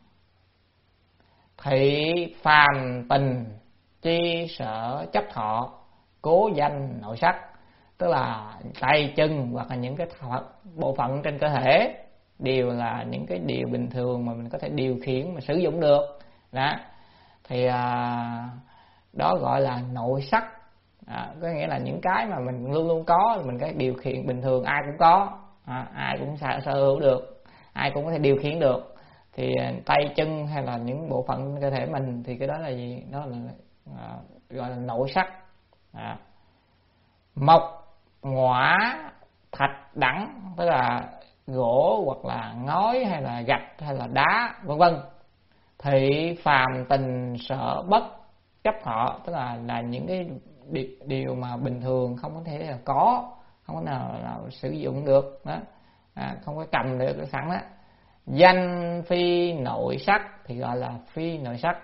thị phàm tình chi sở chấp thọ, cố danh nội sắc, tức là tay chân hoặc là những cái bộ phận trên cơ thể đều là những cái điều bình thường mà mình có thể điều khiển mà sử dụng được đó. Thì à, đó gọi là nội sắc, à, có nghĩa là những cái mà mình luôn luôn có, mình cái điều khiển bình thường ai cũng có, à, ai cũng sở hữu được, ai cũng có thể điều khiển được. Thì tay chân hay là những bộ phận cơ thể mình thì cái đó là gì? Đó là à, gọi là nội sắc. À. Mộc ngõa thạch đẳng, tức là gỗ hoặc là ngói hay là gạch hay là đá vân vân. Thị phàm tình sở bất chấp thọ, tức là là những cái điều mà bình thường không có thể là có, không có nào là sử dụng được đó, à, không có cầm được cái sẵn đó. Danh phi nội sắc thì gọi là phi nội sắc.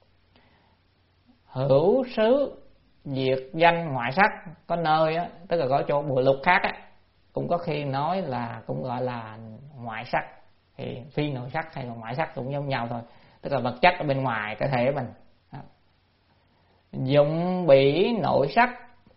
Hữu xứ diệt danh ngoại sắc, có nơi á, tức là có chỗ bộ lục khác á, cũng có khi nói là cũng gọi là ngoại sắc. Thì phi nội sắc hay là ngoại sắc cũng giống nhau thôi, tức là vật chất ở bên ngoài cơ thể mình. Đó. Dụng bỉ nội sắc,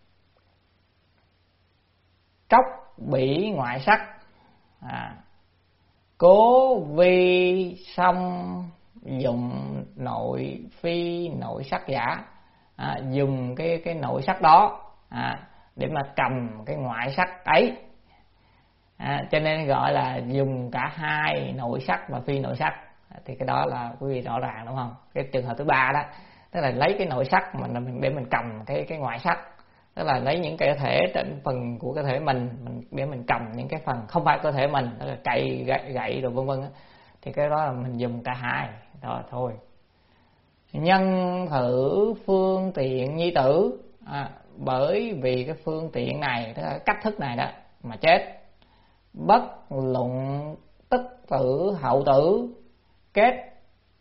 tróc bỉ ngoại sắc, à, cố vi xong dụng nội phi nội sắc giả, à, dùng cái cái nội sắc đó à, để mà cầm cái ngoại sắc ấy, à, cho nên gọi là dùng cả hai nội sắc và phi nội sắc. Thì cái đó là quý vị rõ ràng đúng không? Cái trường hợp thứ ba đó, tức là lấy cái nội sắc mà mình để mình cầm cái cái ngoại sắc, tức là lấy những cơ thể trên phần của cơ thể mình, mình để mình cầm những cái phần không phải cơ thể mình, tức là cày gậy, gậy rồi vân vân. Thì cái đó là mình dùng cả hai đó thôi. Nhân thử phương tiện nhi tử, à, bởi vì cái phương tiện này, tức là cách thức này đó mà chết. Bất luận tức tử hậu tử, kết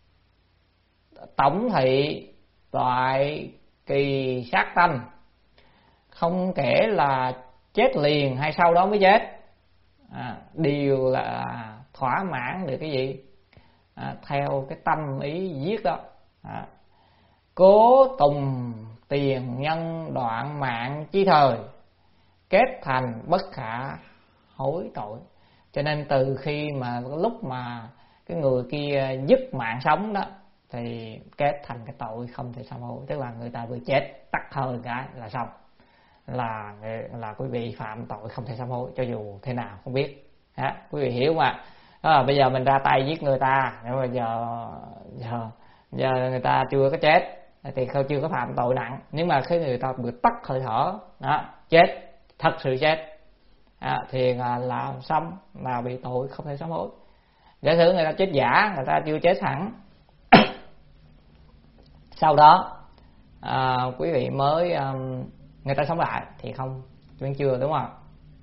tổng thị toại kỳ sát tâm, không kể là chết liền hay sau đó mới chết, à, đều là thỏa mãn được cái gì? À, theo cái tâm ý giết đó. À, cố tùng tiền nhân đoạn mạng chi thời, kết thành bất khả hối tội. Cho nên từ khi mà lúc mà cái người kia dứt mạng sống đó thì kết thành cái tội không thể sám hối, tức là người ta vừa chết tắt hơi cái là xong, là là quý vị phạm tội không thể sám hối cho dù thế nào không biết. à, quý vị hiểu mà. À, bây giờ mình ra tay giết người ta, nhưng mà giờ giờ giờ người ta chưa có chết thì không chưa có phạm tội nặng, nhưng mà khi người ta bị tắt hơi thở đó, chết thật sự chết à, thì là, là xong, là bị tội không thể sám hối. Giả sử người ta chết giả, người ta chưa chết hẳn sau đó à, quý vị mới um, người ta sống lại thì không, vẫn chưa, đúng không?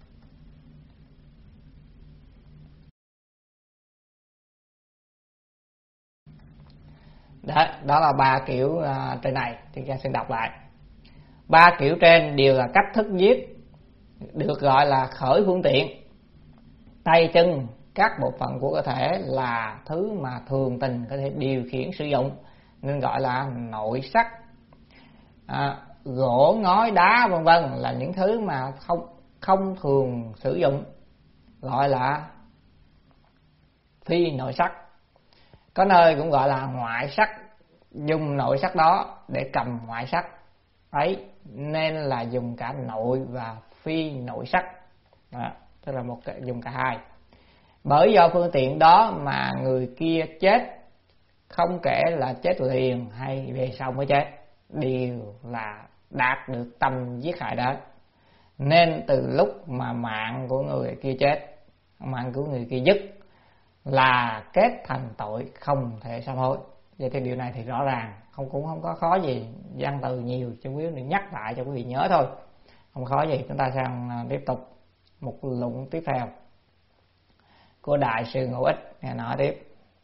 Đó, đó là ba kiểu uh, trên này thì Trang xin đọc lại. Ba kiểu trên đều là cách thức giết, được gọi là khởi phương tiện. Tay chân, các bộ phận của cơ thể là thứ mà thường tình có thể điều khiển sử dụng nên gọi là nội sắc. À, gỗ, ngói, đá vân vân là những thứ mà không không thường sử dụng, gọi là phi nội sắc. Có nơi cũng gọi là ngoại sắc, dùng nội sắc đó để cầm ngoại sắc ấy, nên là dùng cả nội và phi nội sắc. Đó, tức là một cái dùng cả hai. Bởi do phương tiện đó mà người kia chết, không kể là chết liền hay về sau mới chết, đều là đạt được tâm giết hại đó. Nên từ lúc mà mạng của người kia chết, mạng của người kia dứt, là kết thành tội không thể sám hối. Vậy thì điều này thì rõ ràng, không cũng không có khó gì, văn từ nhiều cho quý vị nhắc lại cho quý vị nhớ thôi, không khó gì. Chúng ta sang tiếp tục một luận tiếp theo của Đại sư Ngũ Ích. Nghe nói tiếp: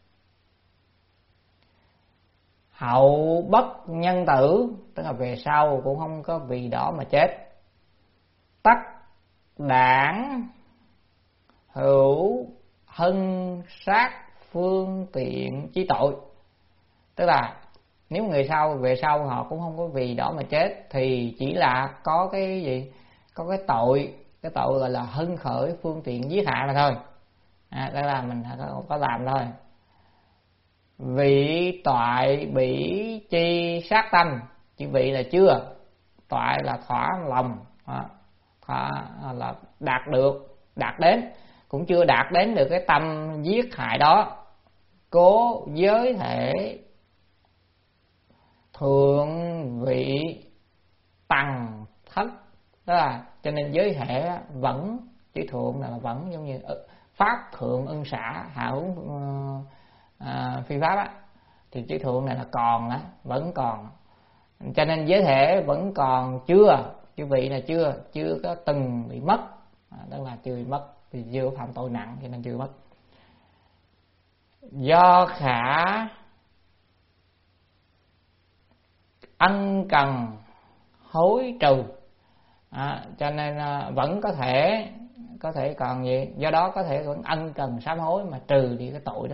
hậu bất nhân tử, tức là về sau cũng không có vì đó mà chết. Tắc đảng hữu hân sát phương tiện chí tội, tức là nếu người sau về sau họ cũng không có vì đó mà chết, thì chỉ là có cái gì, có cái tội, cái tội gọi là hưng khởi phương tiện giết hại mà thôi. À, đó là mình có, có làm thôi. Vị toại bỉ chi sát tâm, chữ vị là chưa, toại là thỏa lòng, thỏa là đạt được, đạt đến, cũng chưa đạt đến được cái tâm giết hại đó. Cố giới thể thượng vị tầng thất, đó là cho nên giới thể vẫn, chữ thượng là vẫn giống như pháp thượng ưng xả hạ hướng à, phi pháp á, thì chữ thượng này là còn á, vẫn còn, cho nên giới thể vẫn còn chưa, chữ vị là chưa, chưa có từng bị mất, à, đó là chưa bị mất, vì chưa phạm tội nặng cho nên chưa mất. Do khả ân cần hối trừ, à, cho nên à, vẫn có thể có thể còn gì, do đó có thể vẫn ân cần sám hối mà trừ đi cái tội đó.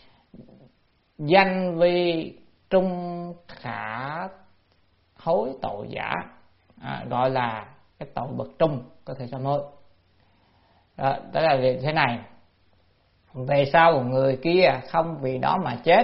Danh vi trung khả hối tội giả, à, gọi là cái tội bậc trung có thể sám hối. Đó, đó là thế này. Về sau người kia không vì đó mà chết,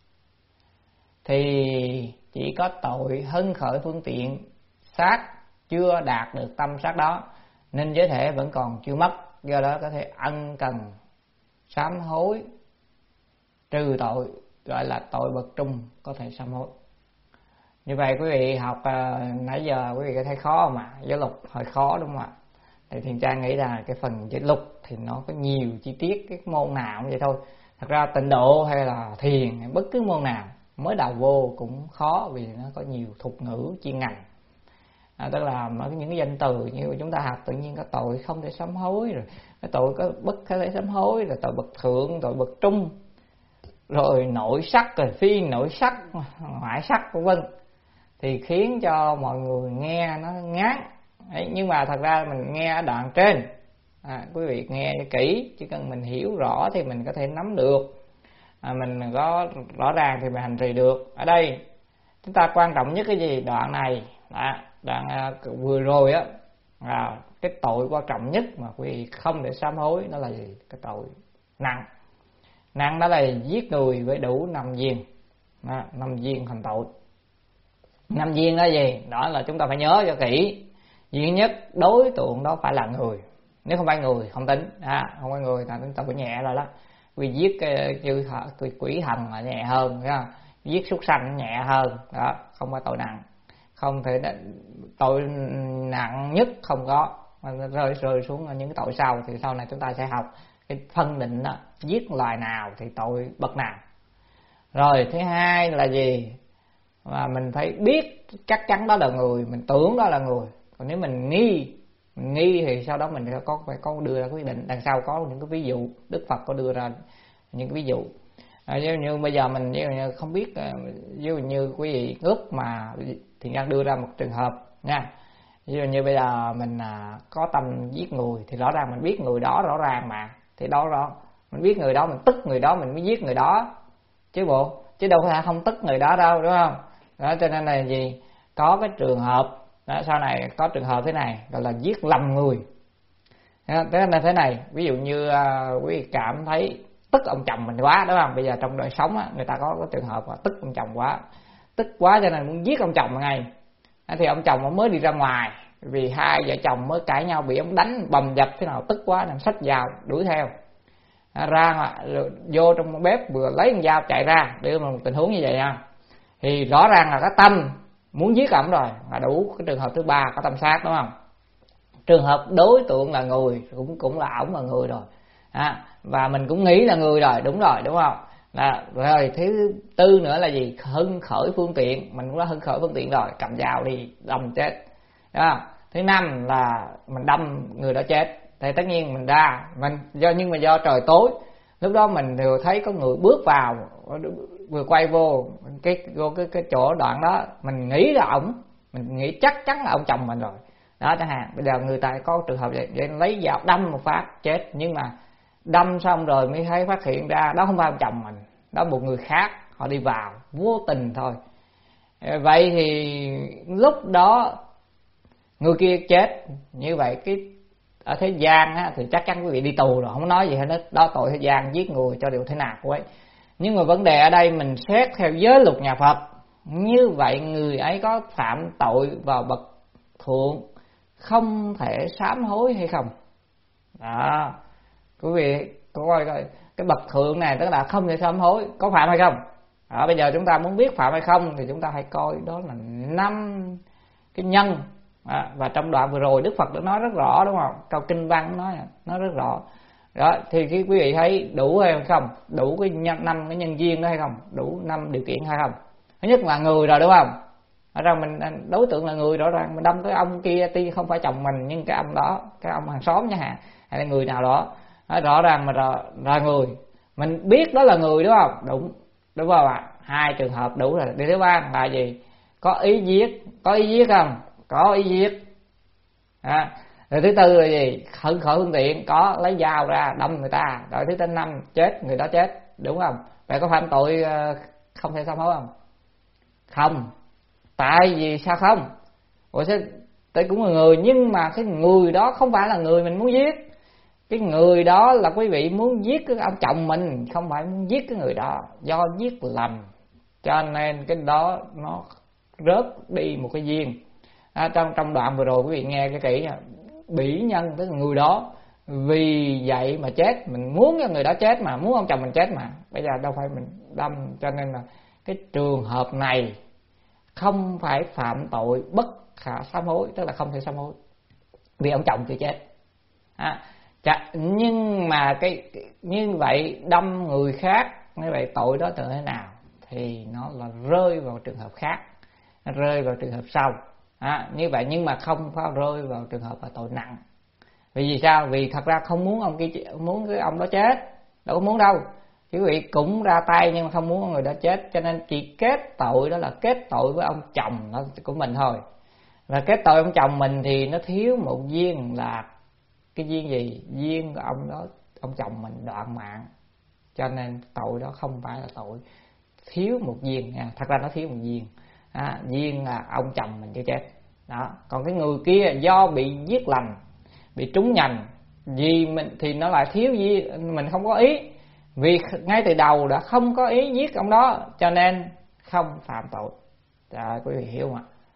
thì chỉ có tội hưng khởi phương tiện sát chưa đạt được tâm sát đó, nên giới thể vẫn còn chưa mất, do đó có thể ân cần sám hối trừ tội, gọi là tội bậc trung có thể sám hối. Như vậy quý vị học uh, nãy giờ quý vị có thấy khó mà, giáo lục hơi khó đúng không ạ? Thì Thiền Trang nghĩ là cái phần giáo lục thì nó có nhiều chi tiết, cái môn nào cũng vậy thôi. Thật ra tịnh độ hay là thiền hay bất cứ môn nào mới đầu vô cũng khó, vì nó có nhiều thuật ngữ chuyên ngành. À, tức là những cái danh từ như chúng ta học tự nhiên có tội không thể sám hối, rồi cái tội có bất thể sám hối, rồi tội bậc thượng, tội bậc trung, rồi nội sắc, rồi phi nội sắc, ngoại sắc vân vân, thì khiến cho mọi người nghe nó ngán. Đấy, nhưng mà thật ra mình nghe ở đoạn trên, à, quý vị nghe kỹ, chỉ cần mình hiểu rõ thì mình có thể nắm được, à, mình có rõ ràng thì mình hành trì được. Ở đây chúng ta quan trọng nhất cái gì? Đoạn này, à, đoạn à, vừa rồi á, à, cái tội quan trọng nhất mà quý vị không để sám hối đó là gì? Cái tội nặng. Nặng đó là giết người với đủ năm viên, à, năm viên thành tội. Năm viên là gì? Đó là chúng ta phải nhớ cho kỹ. Duy nhất đối tượng đó phải là người, nếu không phải người không tính, à, không phải người là tính tội nhẹ rồi đó. Vì giết chư quỷ thần là nhẹ hơn, thấy không? Giết súc sanh nhẹ hơn đó, không phải tội nặng. Không thể tội nặng nhất không có, rơi rơi xuống những cái tội sau thì sau này chúng ta sẽ học cái phân định đó, giết loài nào thì tội bậc nào. Rồi thứ hai là gì? Mà mình phải biết chắc chắn đó là người, mình tưởng đó là người. Còn nếu mình nghi, mình nghi thì sau đó mình có phải có đưa ra quyết định. Đằng sau có những cái ví dụ, Đức Phật có đưa ra những cái ví dụ. À, như, như bây giờ mình như không biết, ví dụ như quý vị cướp mà thì đang đưa ra một trường hợp nha. Ví dụ như bây giờ mình à, có tâm giết người thì rõ ràng mình biết người đó rõ ràng mà, thì đó đó mình biết người đó, mình tức người đó mình mới giết người đó chứ bộ, chứ đâu có thể không tức người đó đâu, đúng không? Đó, cho nên là gì, có cái trường hợp đó, sau này có trường hợp thế này gọi là giết lầm người. Thế nên là thế này, ví dụ như à, quý vị cảm thấy tức ông chồng mình quá, đúng không? Bây giờ trong đời sống á, người ta có cái trường hợp là tức ông chồng quá, tức quá cho nên muốn giết ông chồng ngay. Thì ông chồng ông mới đi ra ngoài, vì hai vợ chồng mới cãi nhau, bị ông đánh bầm dập thế nào, tức quá nên xách dao đuổi theo. À, ra vô trong bếp vừa lấy con dao chạy ra, đưa một tình huống như vậy nha. Thì rõ ràng là cái tâm muốn giết ổng rồi, là đủ cái trường hợp thứ ba có tâm sát, đúng không? Trường hợp đối tượng là người, cũng cũng là ổng là người rồi. À, và mình cũng nghĩ là người rồi, đúng rồi, đúng không? Là, rồi thứ tư nữa là gì? Hưng khởi phương tiện, mình cũng đã hưng khởi phương tiện rồi, cầm dao đi đâm chết. Đó. Thứ năm là mình đâm người đó chết, thì tất nhiên mình ra mình do nhưng mà do trời tối, lúc đó mình vừa thấy có người bước vào, vừa quay vô cái vô cái cái chỗ đoạn đó, mình nghĩ là ổng, mình nghĩ chắc chắn là ông chồng mình rồi. Đó chẳng hạn, bây giờ người ta có trường hợp vậy, vậy lấy dao đâm một phát chết, nhưng mà đâm xong rồi mới thấy phát hiện ra đó không phải ông chồng mình, đó một người khác, họ đi vào vô tình thôi. Vậy thì lúc đó người kia chết, như vậy cái ở thế gian á, thì chắc chắn quý vị đi tù rồi, không nói gì hết, đó tội thế gian, giết người cho điều thế nào của ấy. Nhưng mà vấn đề ở đây mình xét theo giới luật nhà Phật, như vậy người ấy có phạm tội vào bậc thượng không thể sám hối hay không? Đó, quý vị coi coi cái bậc thượng này tức là không thể sám hối, có phạm hay không? Đó, bây giờ chúng ta muốn biết phạm hay không thì chúng ta hãy coi đó là năm cái nhân. À, và trong đoạn vừa rồi Đức Phật đã nói rất rõ, đúng không? Câu kinh văn nói nói rất rõ. Đó, thì khi quý vị thấy đủ hay không? Đủ cái nhân, năm cái nhân duyên đó hay không? Đủ năm điều kiện hay không? Thứ nhất là người rồi, đúng không? Ở ra mình đối tượng là người, rõ ràng mình đâm cái ông kia tuy không phải chồng mình, nhưng cái ông đó, cái ông hàng xóm chẳng hạn, hay là người nào đó, đó rõ ràng mà là, là người, mình biết đó là người, đúng không? Đúng, đúng không ạ? Hai trường hợp đủ rồi. Điều thứ ba là gì? Có ý giết, có ý giết không? Có ý giết. À, rồi thứ tư là gì? Hưng khởi phương tiện, có lấy dao ra đâm người ta. Rồi thứ năm chết, người đó chết, đúng không? Vậy có phạm tội không thể sám hối không? Không. Tại vì sao không? Ủa sao tại cũng là người, nhưng mà cái người đó không phải là người mình muốn giết. Cái người đó là quý vị muốn giết cái ông chồng mình, không phải muốn giết cái người đó, do giết lầm, cho nên cái đó nó rớt đi một cái duyên. À, trong trong đoạn vừa rồi quý vị nghe cái kỹ nha, bỉ nhân tức là người đó vì vậy mà chết, mình muốn cho người đó chết mà, muốn ông chồng mình chết mà, bây giờ đâu phải mình đâm, cho nên là cái trường hợp này không phải phạm tội bất khả sám hối, tức là không thể sám hối vì ông chồng chưa chết. À, chà, nhưng mà cái như vậy đâm người khác, như vậy tội đó từ thế nào thì nó là rơi vào trường hợp khác, rơi vào trường hợp sau. À, như vậy nhưng mà không phải rơi vào trường hợp là tội nặng. Vì vì sao? Vì thật ra không muốn ông kia muốn cái ông đó chết, đâu có muốn đâu. Quý vị cũng ra tay nhưng mà không muốn người đó chết, cho nên chỉ kết tội đó là kết tội với ông chồng của mình thôi. Và kết tội ông chồng mình thì nó thiếu một duyên, là cái duyên gì? Duyên của ông đó, ông chồng mình đoạn mạng, cho nên tội đó không phải là tội thiếu một duyên nha. Thật ra nó thiếu một duyên. À, duyên là ông chồng mình chưa chết đó. Còn cái người kia do bị giết lầm, bị trúng nhầm vì mình thì nó lại thiếu gì, mình không có ý, vì ngay từ đầu đã không có ý giết ông đó, cho nên không phạm tội. Trời, quý vị hiểu không ạ?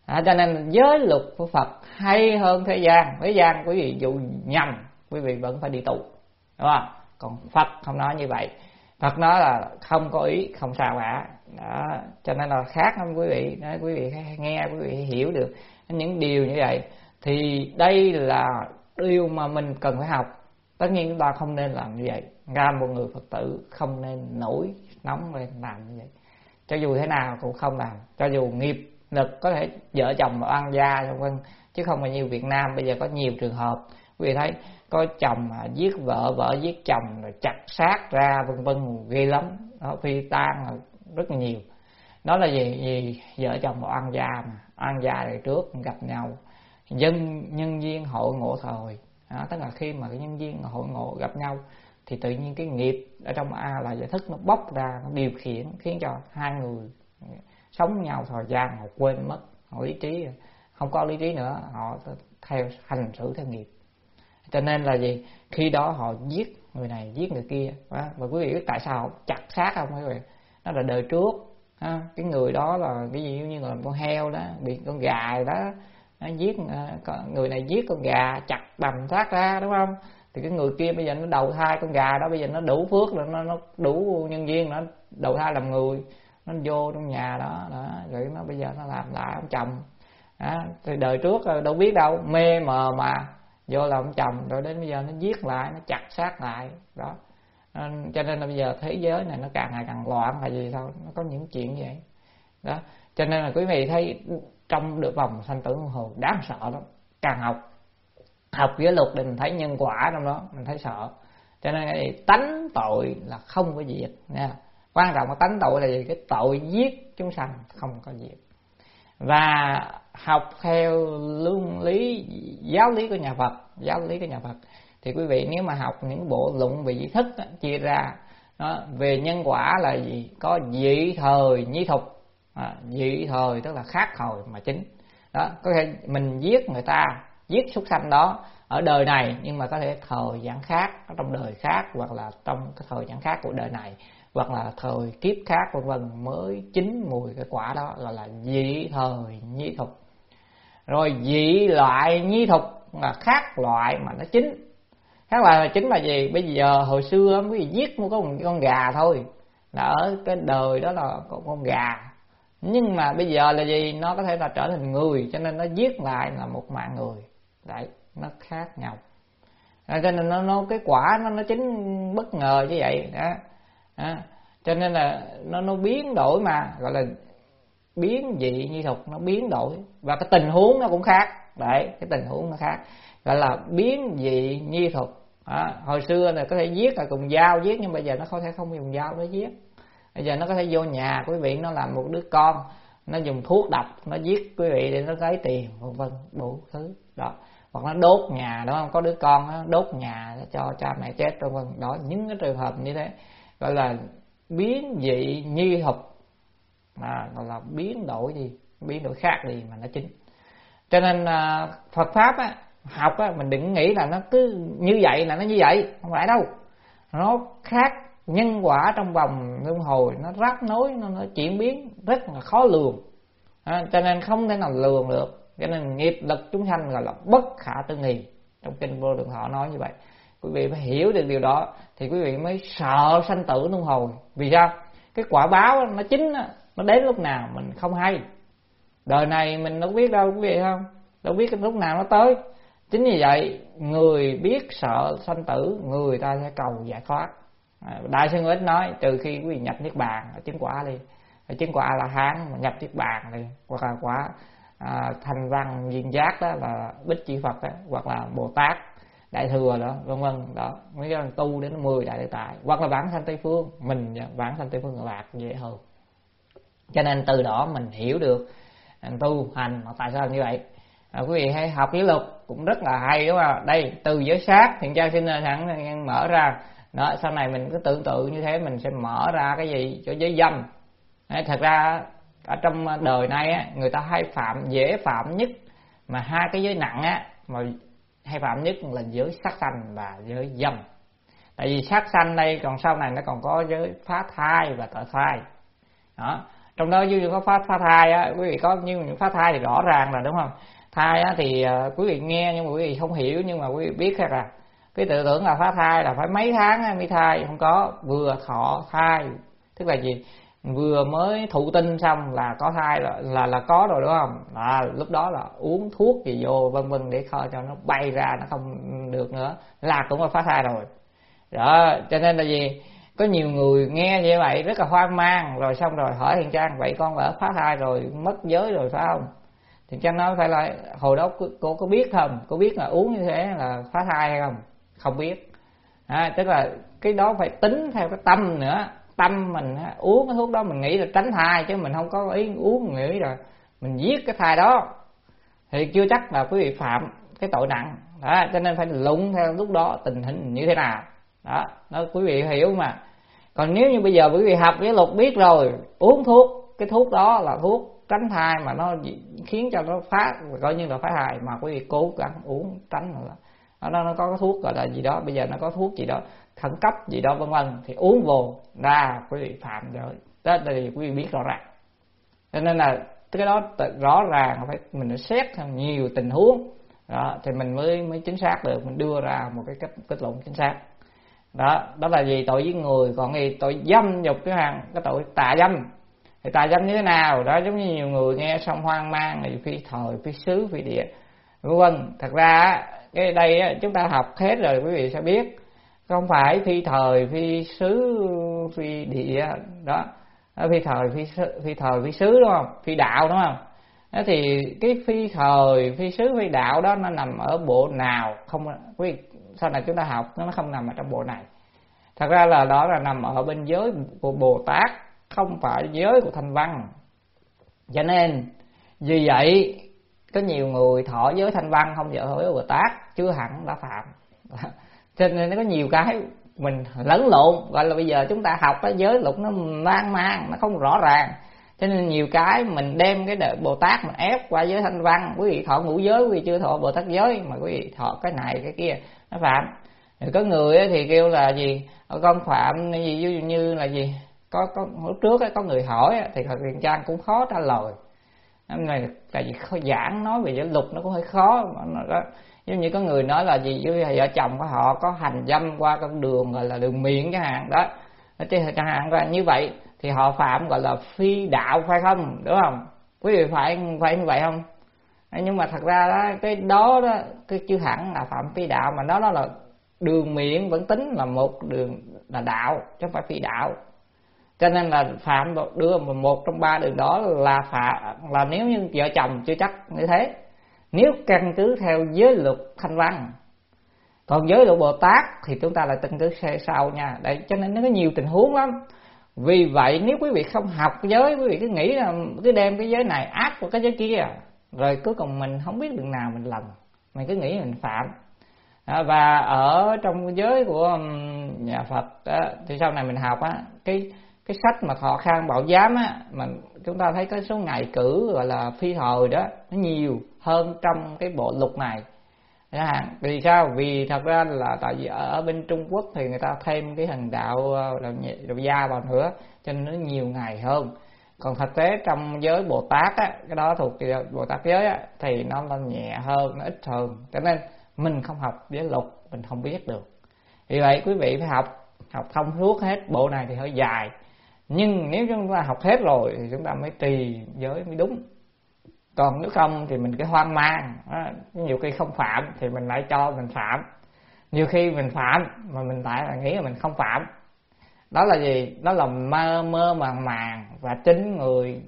À, cho nên giới luật của Phật hay hơn thế gian. Thế gian quý vị dụ nhầm, quý vị vẫn phải đi tù, đúng không? Còn Phật không nói như vậy. Phật nói là không có ý, không sao cả. Đó, cho nên là khác lắm quý vị. Đó, quý vị nghe, quý vị hiểu được những điều như vậy. Thì đây là điều mà mình cần phải học. Tất nhiên chúng ta không nên làm như vậy. Ra một người Phật tử không nên nổi nóng lên làm như vậy. Cho dù thế nào cũng không làm. Cho dù nghiệp lực có thể vợ chồng mà oan gia vân vân, chứ không phải như Việt Nam bây giờ có nhiều trường hợp quý vị thấy có chồng mà giết vợ, vợ giết chồng rồi chặt xác ra vân vân, ghê lắm. Đó, phi tang rất là nhiều. Đó là gì? Vì vợ chồng mà oan gia, mà oan gia rồi trước gặp nhau dân nhân duyên hội ngộ thời. Đó, tức là khi mà cái nhân duyên hội ngộ gặp nhau thì tự nhiên cái nghiệp ở trong A là giải thức nó bốc ra, nó điều khiển khiến cho hai người sống nhau thời gian họ quên mất, họ lý trí không có lý trí nữa, họ theo hành xử theo nghiệp. Cho nên là gì? Khi đó họ giết người này, giết người kia. Và quý vị biết tại sao họ chặt xác không quý vị? Đó là đời trước ha, cái người đó là cái gì như là con heo đó, bị con gà đó, nó giết người này, giết con gà chặt đầm xác ra, đúng không? Thì cái người kia bây giờ nó đầu thai con gà đó, bây giờ nó đủ phước rồi, nó, nó đủ nhân duyên, nó đầu thai làm người, nó vô trong nhà đó, đó rồi nó bây giờ nó làm lại ông chồng. Đó, thì đời trước đâu biết đâu, mê mờ mà vô làm ông chồng, rồi đến bây giờ nó giết lại, nó chặt xác lại đó. Cho nên là bây giờ thế giới này nó càng ngày càng loạn là gì sao? Nó có những chuyện như vậy đó. Cho nên là quý vị thấy trong được vòng sanh tử luân hồi đáng sợ lắm. Càng học học giới luật để mình thấy nhân quả trong đó, mình thấy sợ. Cho nên cái tánh tội là không có diệt nha. Quan trọng cái tánh tội là gì? Cái tội giết chúng sanh không có diệt. Và học theo luân lý, giáo lý của nhà Phật, giáo lý của nhà Phật thì quý vị nếu mà học những bộ luận về vị thức đó, chia ra đó, về nhân quả là gì? Có dị thời nhi thục. À, dị thời tức là khác thời mà chính. Đó, có thể mình giết người ta, giết súc sanh đó ở đời này, nhưng mà có thể thời gian khác, ở trong đời khác, hoặc là trong cái thời gian khác của đời này, hoặc là thời kiếp khác vân vân mới chín mùi cái quả đó, gọi là dị thời nhi thục. Rồi dị loại nhi thục là khác loại mà nó chín. Khác loại là chính là gì? Bây giờ hồi xưa quý vị giết mua có một con gà thôi, là ở cái đời đó là có con gà. Nhưng mà bây giờ là gì? Nó có thể là trở thành người, cho nên nó giết lại là một mạng người. Đấy, nó khác nhau. Cho nên nó, nó cái quả nó nó chín bất ngờ như vậy đó. Đó. Cho nên là nó nó biến đổi mà, gọi là biến dị nhi thục, nó biến đổi và cái tình huống nó cũng khác. Đấy, cái tình huống nó khác, gọi là biến dị nhi thục. Đó. Hồi xưa là có thể giết là cùng dao giết, nhưng bây giờ nó không thể không dùng dao để giết. Bây giờ nó có thể vô nhà quý vị, nó làm một đứa con, nó dùng thuốc độc, nó giết quý vị để nó lấy tiền vân vân đủ thứ đó. Hoặc nó đốt nhà, đúng không? Có đứa con nó đốt nhà cho cha mẹ chết vân vân đó. Những cái trường hợp như thế gọi là biến dị nhi thục, mà gọi là biến đổi gì, biến đổi khác gì mà nó chính. Cho nên Phật pháp á, học á, mình đừng nghĩ là nó cứ như vậy là nó như vậy, không phải đâu. Nó khác, nhân quả trong vòng luân hồi nó rắc nối, nó, nó chuyển biến rất là khó lường. À, cho nên không thể nào lường được. Cho nên nghiệp lực chúng sanh gọi là bất khả tư nghì, trong kinh Vô Lượng Thọ nói như vậy. Quý vị phải hiểu được điều đó thì quý vị mới sợ sanh tử luân hồi. Vì sao? Cái quả báo nó chính, nó đến lúc nào mình không hay. Đời này mình đâu biết đâu quý vị, không đâu biết lúc nào nó tới. Chính vì vậy người biết sợ sanh tử, người ta sẽ cầu giải thoát. Đại sư Ngũ Ích nói trừ khi quý vị nhập niết bàn, chứng quả đi, chứng quả là hán mà nhập niết bàn đi, hoặc là quả à, thành văn viên giác đó là Bích Chi Phật đó, hoặc là Bồ Tát Đại Thừa đó vân vân đó, mấy cái tu đến mười đại tự tại, hoặc là vãng sanh Tây Phương, mình vãng sanh Tây Phương Cực Lạc dễ hơn. Cho nên từ đó mình hiểu được tu hành tại sao như vậy. À, quý vị hãy học giới luật cũng rất là hay, đúng không? Đây từ giới sát thiện tra sinh sẵn mở ra đó, sau này mình cứ tưởng tượng như thế mình sẽ mở ra cái gì cho giới dâm. Đấy, thật ra ở trong đời này á, người ta hay phạm, dễ phạm nhất mà hai cái giới nặng á, mà hay phạm nhất là giới sát sanh và giới dâm. Tại vì sát sanh đây còn sau này nó còn có giới phá thai và tội thai đó. Trong đó như có phá, phá thai á, quý vị có như những phá thai thì rõ ràng là đúng không? Thai á thì uh, quý vị nghe nhưng mà quý vị không hiểu, nhưng mà quý vị biết là cái tự tưởng là phá thai là phải mấy tháng mới thai, không có, vừa thọ thai, tức là gì, vừa mới thụ tinh xong là có thai là là, là có rồi đúng không? À, lúc đó là uống thuốc gì vô vân vân để cho nó bay ra, nó không được nữa là cũng là phá thai rồi. Đó, cho nên là gì, có nhiều người nghe như vậy rất là hoang mang, rồi xong rồi hỏi Thiện Trang vậy con ở phá thai rồi mất giới rồi phải không? Thiện Trang nói phải là hồi đó cô có biết không, cô biết là uống như thế là phá thai hay không? Không biết. À, tức là cái đó phải tính theo cái tâm nữa. Tâm mình uống cái thuốc đó mình nghĩ là tránh thai, chứ mình không có ý uống nghĩ là mình giết cái thai đó thì chưa chắc là quý vị phạm cái tội nặng. Đó, cho nên phải lụng theo lúc đó tình hình như thế nào. Đó, đó quý vị hiểu mà. Còn nếu như bây giờ quý vị học với luật biết rồi, uống thuốc, cái thuốc đó là thuốc tránh thai mà nó khiến cho nó phá, coi như là phá thai, mà quý vị cố gắng uống tránh là nó nó có cái thuốc gọi là gì đó, bây giờ nó có thuốc gì đó khẩn cấp gì đó vân vân, thì uống vô ra quý vị phạm rồi. Đó thì quý vị biết rõ ràng. Cho nên là cái đó rõ ràng phải mình phải xét theo nhiều tình huống đó thì mình mới mới chính xác được, mình đưa ra một cái kết kết luận chính xác. Đó, đó là gì, tội giết người. Còn gì tội dâm dục cái hàng, cái tội tà dâm. Thì tà dâm như thế nào? Đó, giống như nhiều người nghe xong hoang mang thì phi thời, phi xứ, phi địa vân vân. Thật ra cái đây chúng ta học hết rồi quý vị sẽ biết, không phải phi thời, phi xứ, phi địa đó, phi thời, phi phi thời, phi xứ đúng không? Phi đạo đúng không? Đó thì cái phi thời, phi xứ, phi đạo đó nó nằm ở bộ nào? Không, quý vị sau này chúng ta học nó không nằm ở trong bộ này. Thật ra là đó là nằm ở bên giới của Bồ Tát, không phải giới của Thanh Văn. Cho nên vì vậy có nhiều người thọ giới Thanh Văn không vợ với Bồ Tát chưa hẳn đã phạm. Cho nên nó có nhiều cái mình lẫn lộn, gọi là bây giờ chúng ta học cái giới luật nó mang mang, nó không rõ ràng. Cho nên nhiều cái mình đem cái đời Bồ Tát mình ép qua giới Thanh Văn. Quý vị thọ ngũ giới, quý vị chưa thọ Bồ Tát giới, mà quý vị thọ cái này cái kia nó phạm. Rồi có người thì kêu là gì, con phạm gì ví dụ như là gì, có có lúc trước có người hỏi thì Thiện Trang cũng khó trả lời. Năm này tại vì khó giảng nói về giới luật nó cũng hơi khó. Đó, giống như có người nói là gì, với vợ chồng của họ có hành dâm qua con đường gọi là đường miệng chẳng hạn đó, chẳng hạn ra như vậy thì họ phạm gọi là phi đạo phải không, đúng không? Quý vị phải phải như vậy không? Nhưng mà thật ra đó, cái đó đó cái chưa hẳn là phạm phi đạo, mà nó đó là đường miệng vẫn tính là một đường là đạo chứ không phải phi đạo. Cho nên là phạm đưa một trong ba đường đó là phạm, là nếu như vợ chồng chưa chắc như thế, nếu căn cứ theo giới luật Thanh Văn. Còn giới luật Bồ Tát thì chúng ta lại căn cứ sau nha. Đấy, cho nên nó có nhiều tình huống lắm. Vì vậy nếu quý vị không học giới, quý vị cứ nghĩ là cứ đem cái giới này áp vào cái giới kia, rồi cuối cùng mình không biết đường nào mình lầm, mình cứ nghĩ mình phạm. À, và ở trong giới của nhà Phật đó, thì sau này mình học á, cái cái sách mà Thọ Khang Bảo Giám á, mà chúng ta thấy cái số ngày cử gọi là phi thời đó nó nhiều hơn trong cái bộ luật này. Vì sao? Vì thật ra là tại vì ở bên Trung Quốc thì người ta thêm cái hành đạo đạo, đạo gia vào nữa, cho nên nó nhiều ngày hơn. Còn thực tế trong giới Bồ Tát á, cái đó thuộc Bồ Tát giới á, thì nó là nhẹ hơn, nó ít hơn. Cho nên mình không học giới luật mình không biết được. Vì vậy quý vị phải học học thông suốt hết. Bộ này thì hơi dài, nhưng nếu chúng ta học hết rồi thì chúng ta mới trì giới mới đúng. Còn nếu không thì mình cứ hoang mang, nhiều khi không phạm thì mình lại cho mình phạm, nhiều khi mình phạm mà mình lại là nghĩ là mình không phạm. Đó là gì? Đó là mơ mơ màng màng, và chính người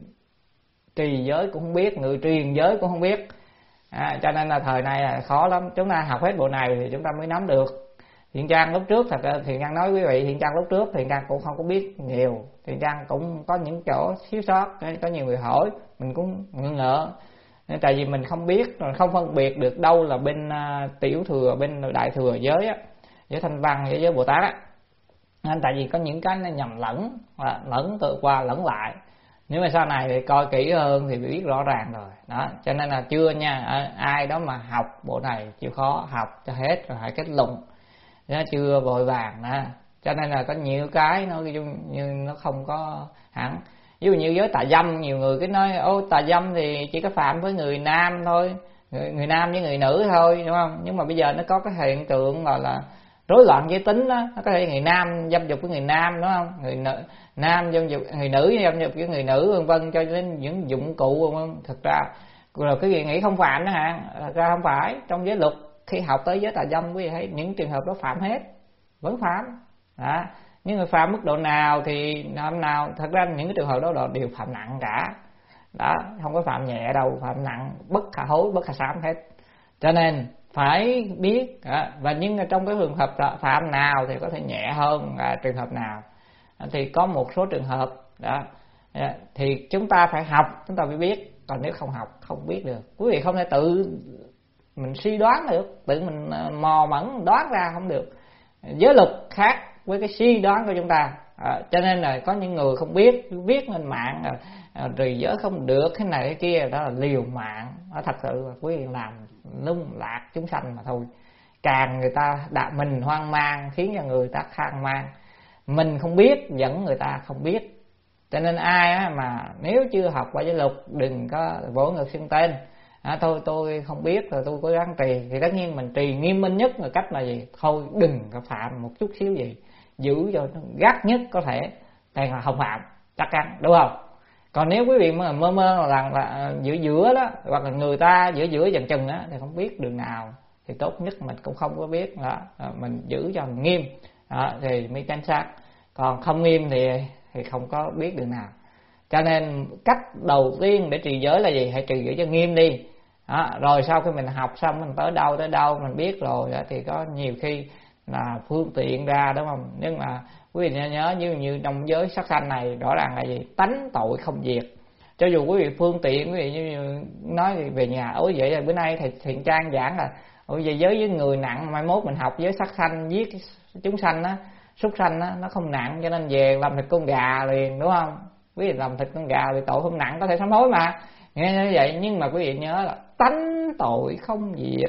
trì giới cũng không biết, người truyền giới cũng không biết. À, cho nên là thời này là khó lắm. Chúng ta học hết bộ này thì chúng ta mới nắm được. Thiện Trang lúc trước, thật ra Thiện Trang nói quý vị, Thiện Trang lúc trước Thiện Trang cũng không có biết nhiều, Thiện Trang cũng có những chỗ thiếu sót. Có nhiều người hỏi mình cũng ngỡ ngỡ, tại vì mình không biết, không phân biệt được đâu là bên uh, tiểu thừa, bên đại thừa giới á, giới Thanh Văn, với giới Bồ Tát á. Nên tại vì có những cái nó nhầm lẫn, lẫn tự qua lẫn lại. Nếu mà sau này thì coi kỹ hơn thì biết rõ ràng rồi. Đó, cho nên là chưa nha, ai đó mà học bộ này chịu khó học cho hết rồi hãy kết luận. Nó chưa vội vàng đó. Cho nên là có nhiều cái nó như nó không có hẳn. Ví dụ như giới tà dâm, nhiều người cứ nói ô tà dâm thì chỉ có phạm với người nam thôi, người, người nam với người nữ thôi, đúng không? Nhưng mà bây giờ nó có cái hiện tượng gọi là rối loạn giới tính đó, nó có thể người nam dâm dục với người nam, đúng không? Người nữ, nam dâm dục, người nữ dâm dục với người nữ, vân vân, cho đến những dụng cụ, vân vân. Thực ra rồi cái gì nghĩ không phạm đó hả? Thật ra không phải. Trong giới luật khi học tới giới tà dâm, quý vị thấy những trường hợp đó phạm hết, vẫn phạm. Đó. Nhưng người phạm mức độ nào thì năm nào, thật ra những cái trường hợp đó đều phạm nặng cả. Đó, không có phạm nhẹ đâu, phạm nặng, bất khả hối, bất khả sám hết. Cho nên phải biết, và nhưng trong cái trường hợp phạm nào thì có thể nhẹ hơn là trường hợp nào, thì có một số trường hợp đó thì chúng ta phải học, chúng ta phải biết. Còn nếu không học không biết được. Quý vị không thể tự mình suy đoán được, tự mình mò mẫm đoán ra không được. Giới luật khác với cái suy đoán của chúng ta. À, cho nên là có những người không biết, viết lên mạng à, rồi giới không được cái này cái kia, đó là liều mạng. Đó, thật sự là quý vị làm lung lạc chúng sanh mà thôi. Càng người ta đã mình hoang mang khiến cho người ta hoang mang, mình không biết dẫn người ta không biết. Cho nên ai á, mà nếu chưa học qua giới luật đừng có vỗ ngực xưng tên. À, thôi tôi không biết rồi tôi cố gắng trì, thì tất nhiên mình trì nghiêm minh nhất là cách là gì? Thôi đừng có phạm một chút xíu gì, giữ cho nó gắt nhất có thể, thì là không phạm, chắc chắn, đúng không? Còn nếu quý vị mà mơ mơ là, là giữa giữa đó, hoặc là người ta giữa giữa dần chừng á, thì không biết đường nào, thì tốt nhất mình cũng không có biết đó, mình giữ cho mình nghiêm đó, thì mới chính xác. Còn không nghiêm thì thì không có biết đường nào. Cho nên cách đầu tiên để trì giới là gì? Hãy trì giới cho nghiêm đi. Đó, rồi sau khi mình học xong mình tới đâu tới đâu mình biết rồi đó, thì có nhiều khi là phương tiện ra, đúng không? Nhưng mà quý vị nhớ như như trong giới sát sanh này rõ ràng là gì? Tánh tội không diệt. Cho dù quý vị phương tiện, quý vị như nói về nhà, ôi vậy là bữa nay thầy Thiện Trang giảng là ôi về giới với người nặng, mai mốt mình học giới sát sanh giết chúng sanh á, súc sanh á, nó không nặng, cho nên về làm thịt con gà liền, đúng không? Quý vị làm thịt con gà thì tội không nặng, có thể sám hối mà. Nghe như vậy, nhưng mà quý vị nhớ là tánh tội không diệt.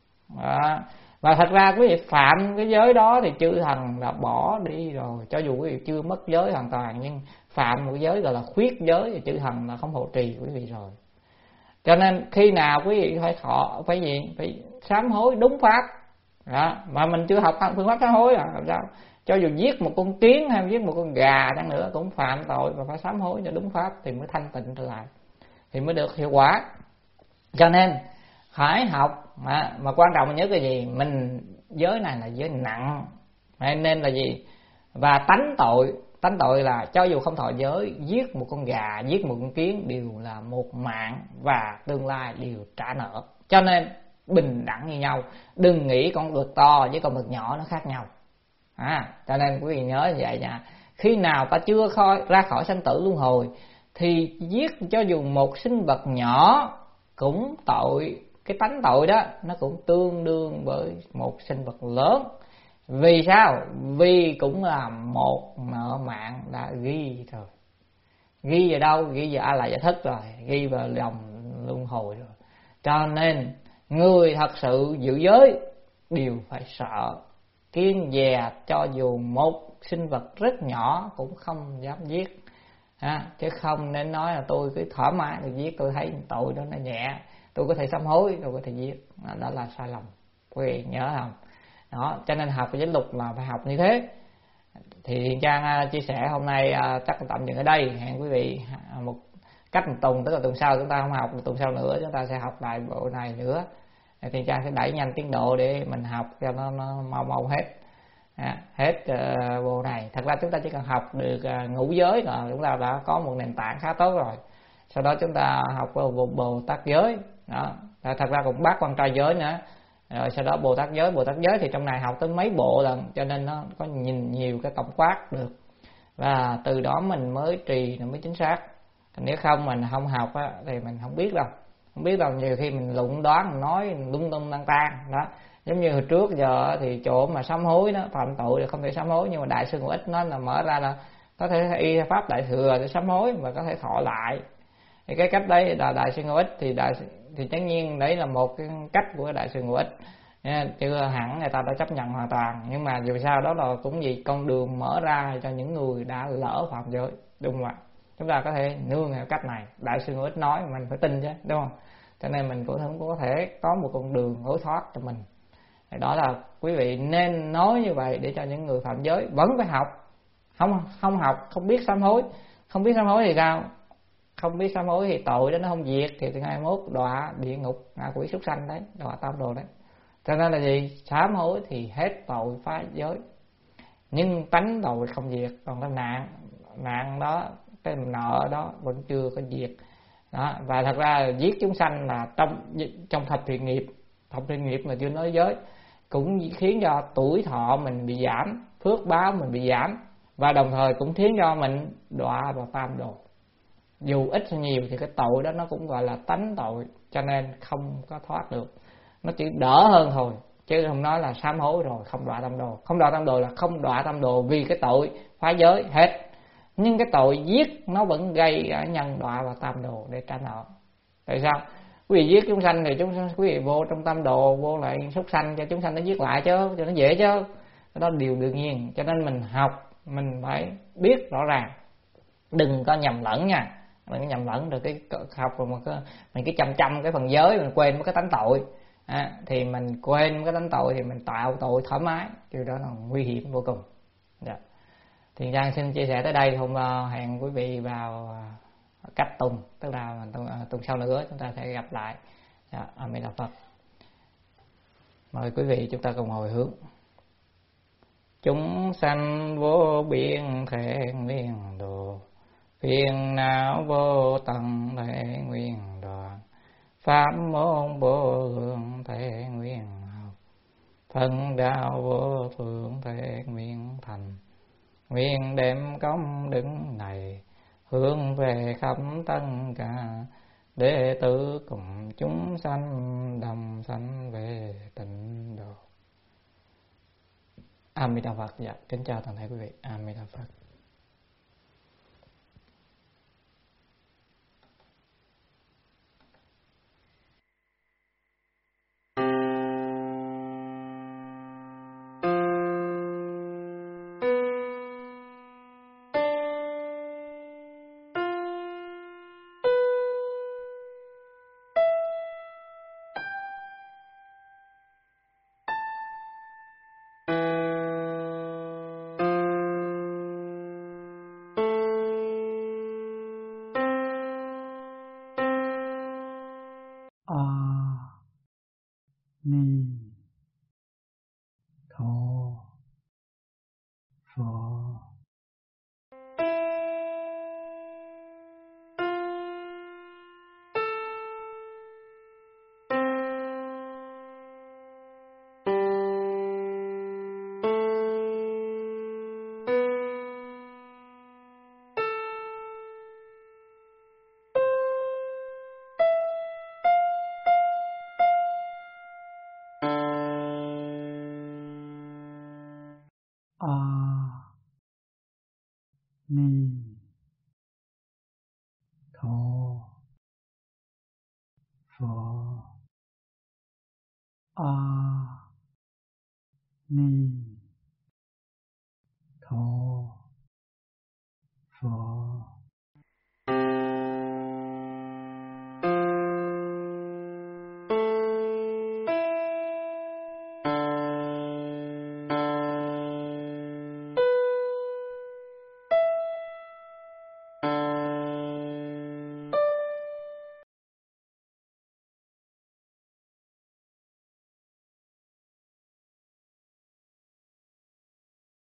Đó. Và thật ra quý vị phạm cái giới đó thì chư thần đã bỏ đi rồi. Cho dù quý vị chưa mất giới hoàn toàn, nhưng phạm một giới gọi là khuyết giới thì chư thần là không hộ trì quý vị rồi. Cho nên khi nào quý vị phải thọ, phải gì? Phải sám hối đúng pháp. Đó. Mà mình chưa học phương pháp sám hối à, làm sao? Cho dù giết một con kiến hay giết một con gà chăng nữa cũng phạm tội, và phải sám hối cho đúng pháp thì mới thanh tịnh trở lại, thì mới được hiệu quả. Cho nên phải học mà, mà quan trọng nhất là gì? Mình giới này là giới nặng, nên là gì? Và tánh tội, tánh tội là cho dù không thọ giới, giết một con gà, giết một con kiến đều là một mạng, và tương lai đều trả nợ. Cho nên bình đẳng như nhau, đừng nghĩ con vật to với con vật nhỏ nó khác nhau. À, cho nên quý vị nhớ như vậy nha. Khi nào ta chưa khỏi, ra khỏi sanh tử luân hồi thì giết cho dù một sinh vật nhỏ cũng tội, cái tánh tội đó nó cũng tương đương với một sinh vật lớn. Vì sao? Vì cũng là một nợ mạng đã ghi rồi. Ghi vào đâu? Ghi vào A Lại Giải Thức rồi, ghi vào dòng luân hồi rồi. Cho nên người thật sự giữ giới đều phải sợ, kiêng dè, cho dù một sinh vật rất nhỏ cũng không dám giết. À, chứ không nên nói là tôi cứ thoải mái được giết, tôi thấy tội đó nó nhẹ, tôi có thể sám hối, tôi có thể giết. Đó, đó là sai lầm, quý vị nhớ không? Đó, cho nên học về giới luật là phải học như thế. Thì Thiện Trang chia sẻ hôm nay chắc là tạm dừng ở đây. Hẹn quý vị một cách một tuần, tức là tuần sau chúng ta không học, một tuần sau nữa chúng ta sẽ học lại bộ này nữa. Thiện Trang sẽ đẩy nhanh tiến độ để mình học cho nó, nó mau mau hết. À, hết uh, bộ này. Thật ra chúng ta chỉ cần học được uh, ngũ giới là chúng ta đã có một nền tảng khá tốt rồi. Sau đó chúng ta học bộ Bồ Tát giới đó. Thật ra cũng bát quan trai giới nữa. Rồi sau đó Bồ Tát giới, Bồ Tát giới thì trong này học tới mấy bộ lần, cho nên nó có nhìn nhiều cái tổng quát được, và từ đó mình mới trì nó mới chính xác. Nếu không mình không học á, thì mình không biết đâu, không biết đâu. Nhiều khi mình luận đoán, mình nói lung tung tăng tan đó. Giống như hồi trước giờ thì chỗ mà sám hối đó, phạm tội thì không thể sám hối, nhưng mà Đại sư Ngũ Ích nó là mở ra là có thể y pháp Đại Thừa để sám hối và có thể thọ lại. Thì cái cách đấy là Đại sư Ngũ Ích thì đại thì tất nhiên đấy là một cái cách của Đại sư Ngũ Ích, chưa hẳn người ta đã chấp nhận hoàn toàn, nhưng mà dù sao đó là cũng gì con đường mở ra cho những người đã lỡ phạm giới, đúng không ạ? Chúng ta có thể nương theo cách này. Đại sư Ngũ Ích nói mình phải tin chứ, đúng không? Cho nên mình cũng không có thể có một con đường lối thoát cho mình. Đó là quý vị nên nói như vậy để cho những người phạm giới vẫn phải học. Không không học, không biết sám hối. Không biết sám hối thì sao? Không biết sám hối thì tội đó nó không diệt, thì từ ngày mốt đọa địa ngục, ngạ quỷ súc sanh đấy, đọa tam đồ đấy. Cho nên là gì? Sám hối thì hết tội phá giới, nhưng tánh tội không diệt. Còn cái nạn nạn đó, cái nợ đó vẫn chưa có diệt đó. Và thật ra giết chúng sanh là trong trong thập thiện nghiệp, thập thiện nghiệp mà chưa nói giới, cũng khiến cho tuổi thọ mình bị giảm, phước báo mình bị giảm, và đồng thời cũng khiến cho mình đọa vào tam đồ. Dù ít hay nhiều thì cái tội đó nó cũng gọi là tánh tội, cho nên không có thoát được. Nó chỉ đỡ hơn thôi, chứ không nói là sám hối rồi không đọa tam đồ. Không đọa tam đồ là không đọa tam đồ vì cái tội phá giới hết. Nhưng cái tội giết nó vẫn gây nhân đọa vào tam đồ để trả nợ. Tại sao? Quý vị giết chúng sanh thì chúng quý vị vô trong tam đồ, vô lại súc sanh cho chúng sanh nó giết lại chứ, cho nó dễ chứ. Đó là điều đương nhiên. Cho nên mình học, mình phải biết rõ ràng, đừng có nhầm lẫn nha. Đừng có nhầm lẫn. Rồi cái học rồi mà cái, mình cái chăm chăm cái phần giới, mình quên mất cái tánh tội à, thì mình quên cái tánh tội thì mình tạo tội thoải mái, điều đó là nguy hiểm vô cùng. Dạ. Thì Giang xin chia sẻ tới đây. Hôm hẹn quý vị vào cách tuần, tức là tuần, tuần sau nữa chúng ta sẽ gặp lại. Dạ, A Di Đà Phật. Mời quý vị chúng ta cùng hồi hướng. Chúng sanh vô biên thể nguyên độ, phiền não vô tận thể nguyên đoạn, pháp môn vô lượng thể nguyên học, phân đạo vô thượng thể nguyên thành. Nguyện đem công đức này hướng về khắp tất cả đệ tử cùng chúng sanh đồng sanh về tịnh độ. A Di Đà Phật. Dạ, kính chào toàn thể quý vị. A Di Đà Phật. A Ni Tho Phật. A Ni Tho Phật. A Ni Tho Phật.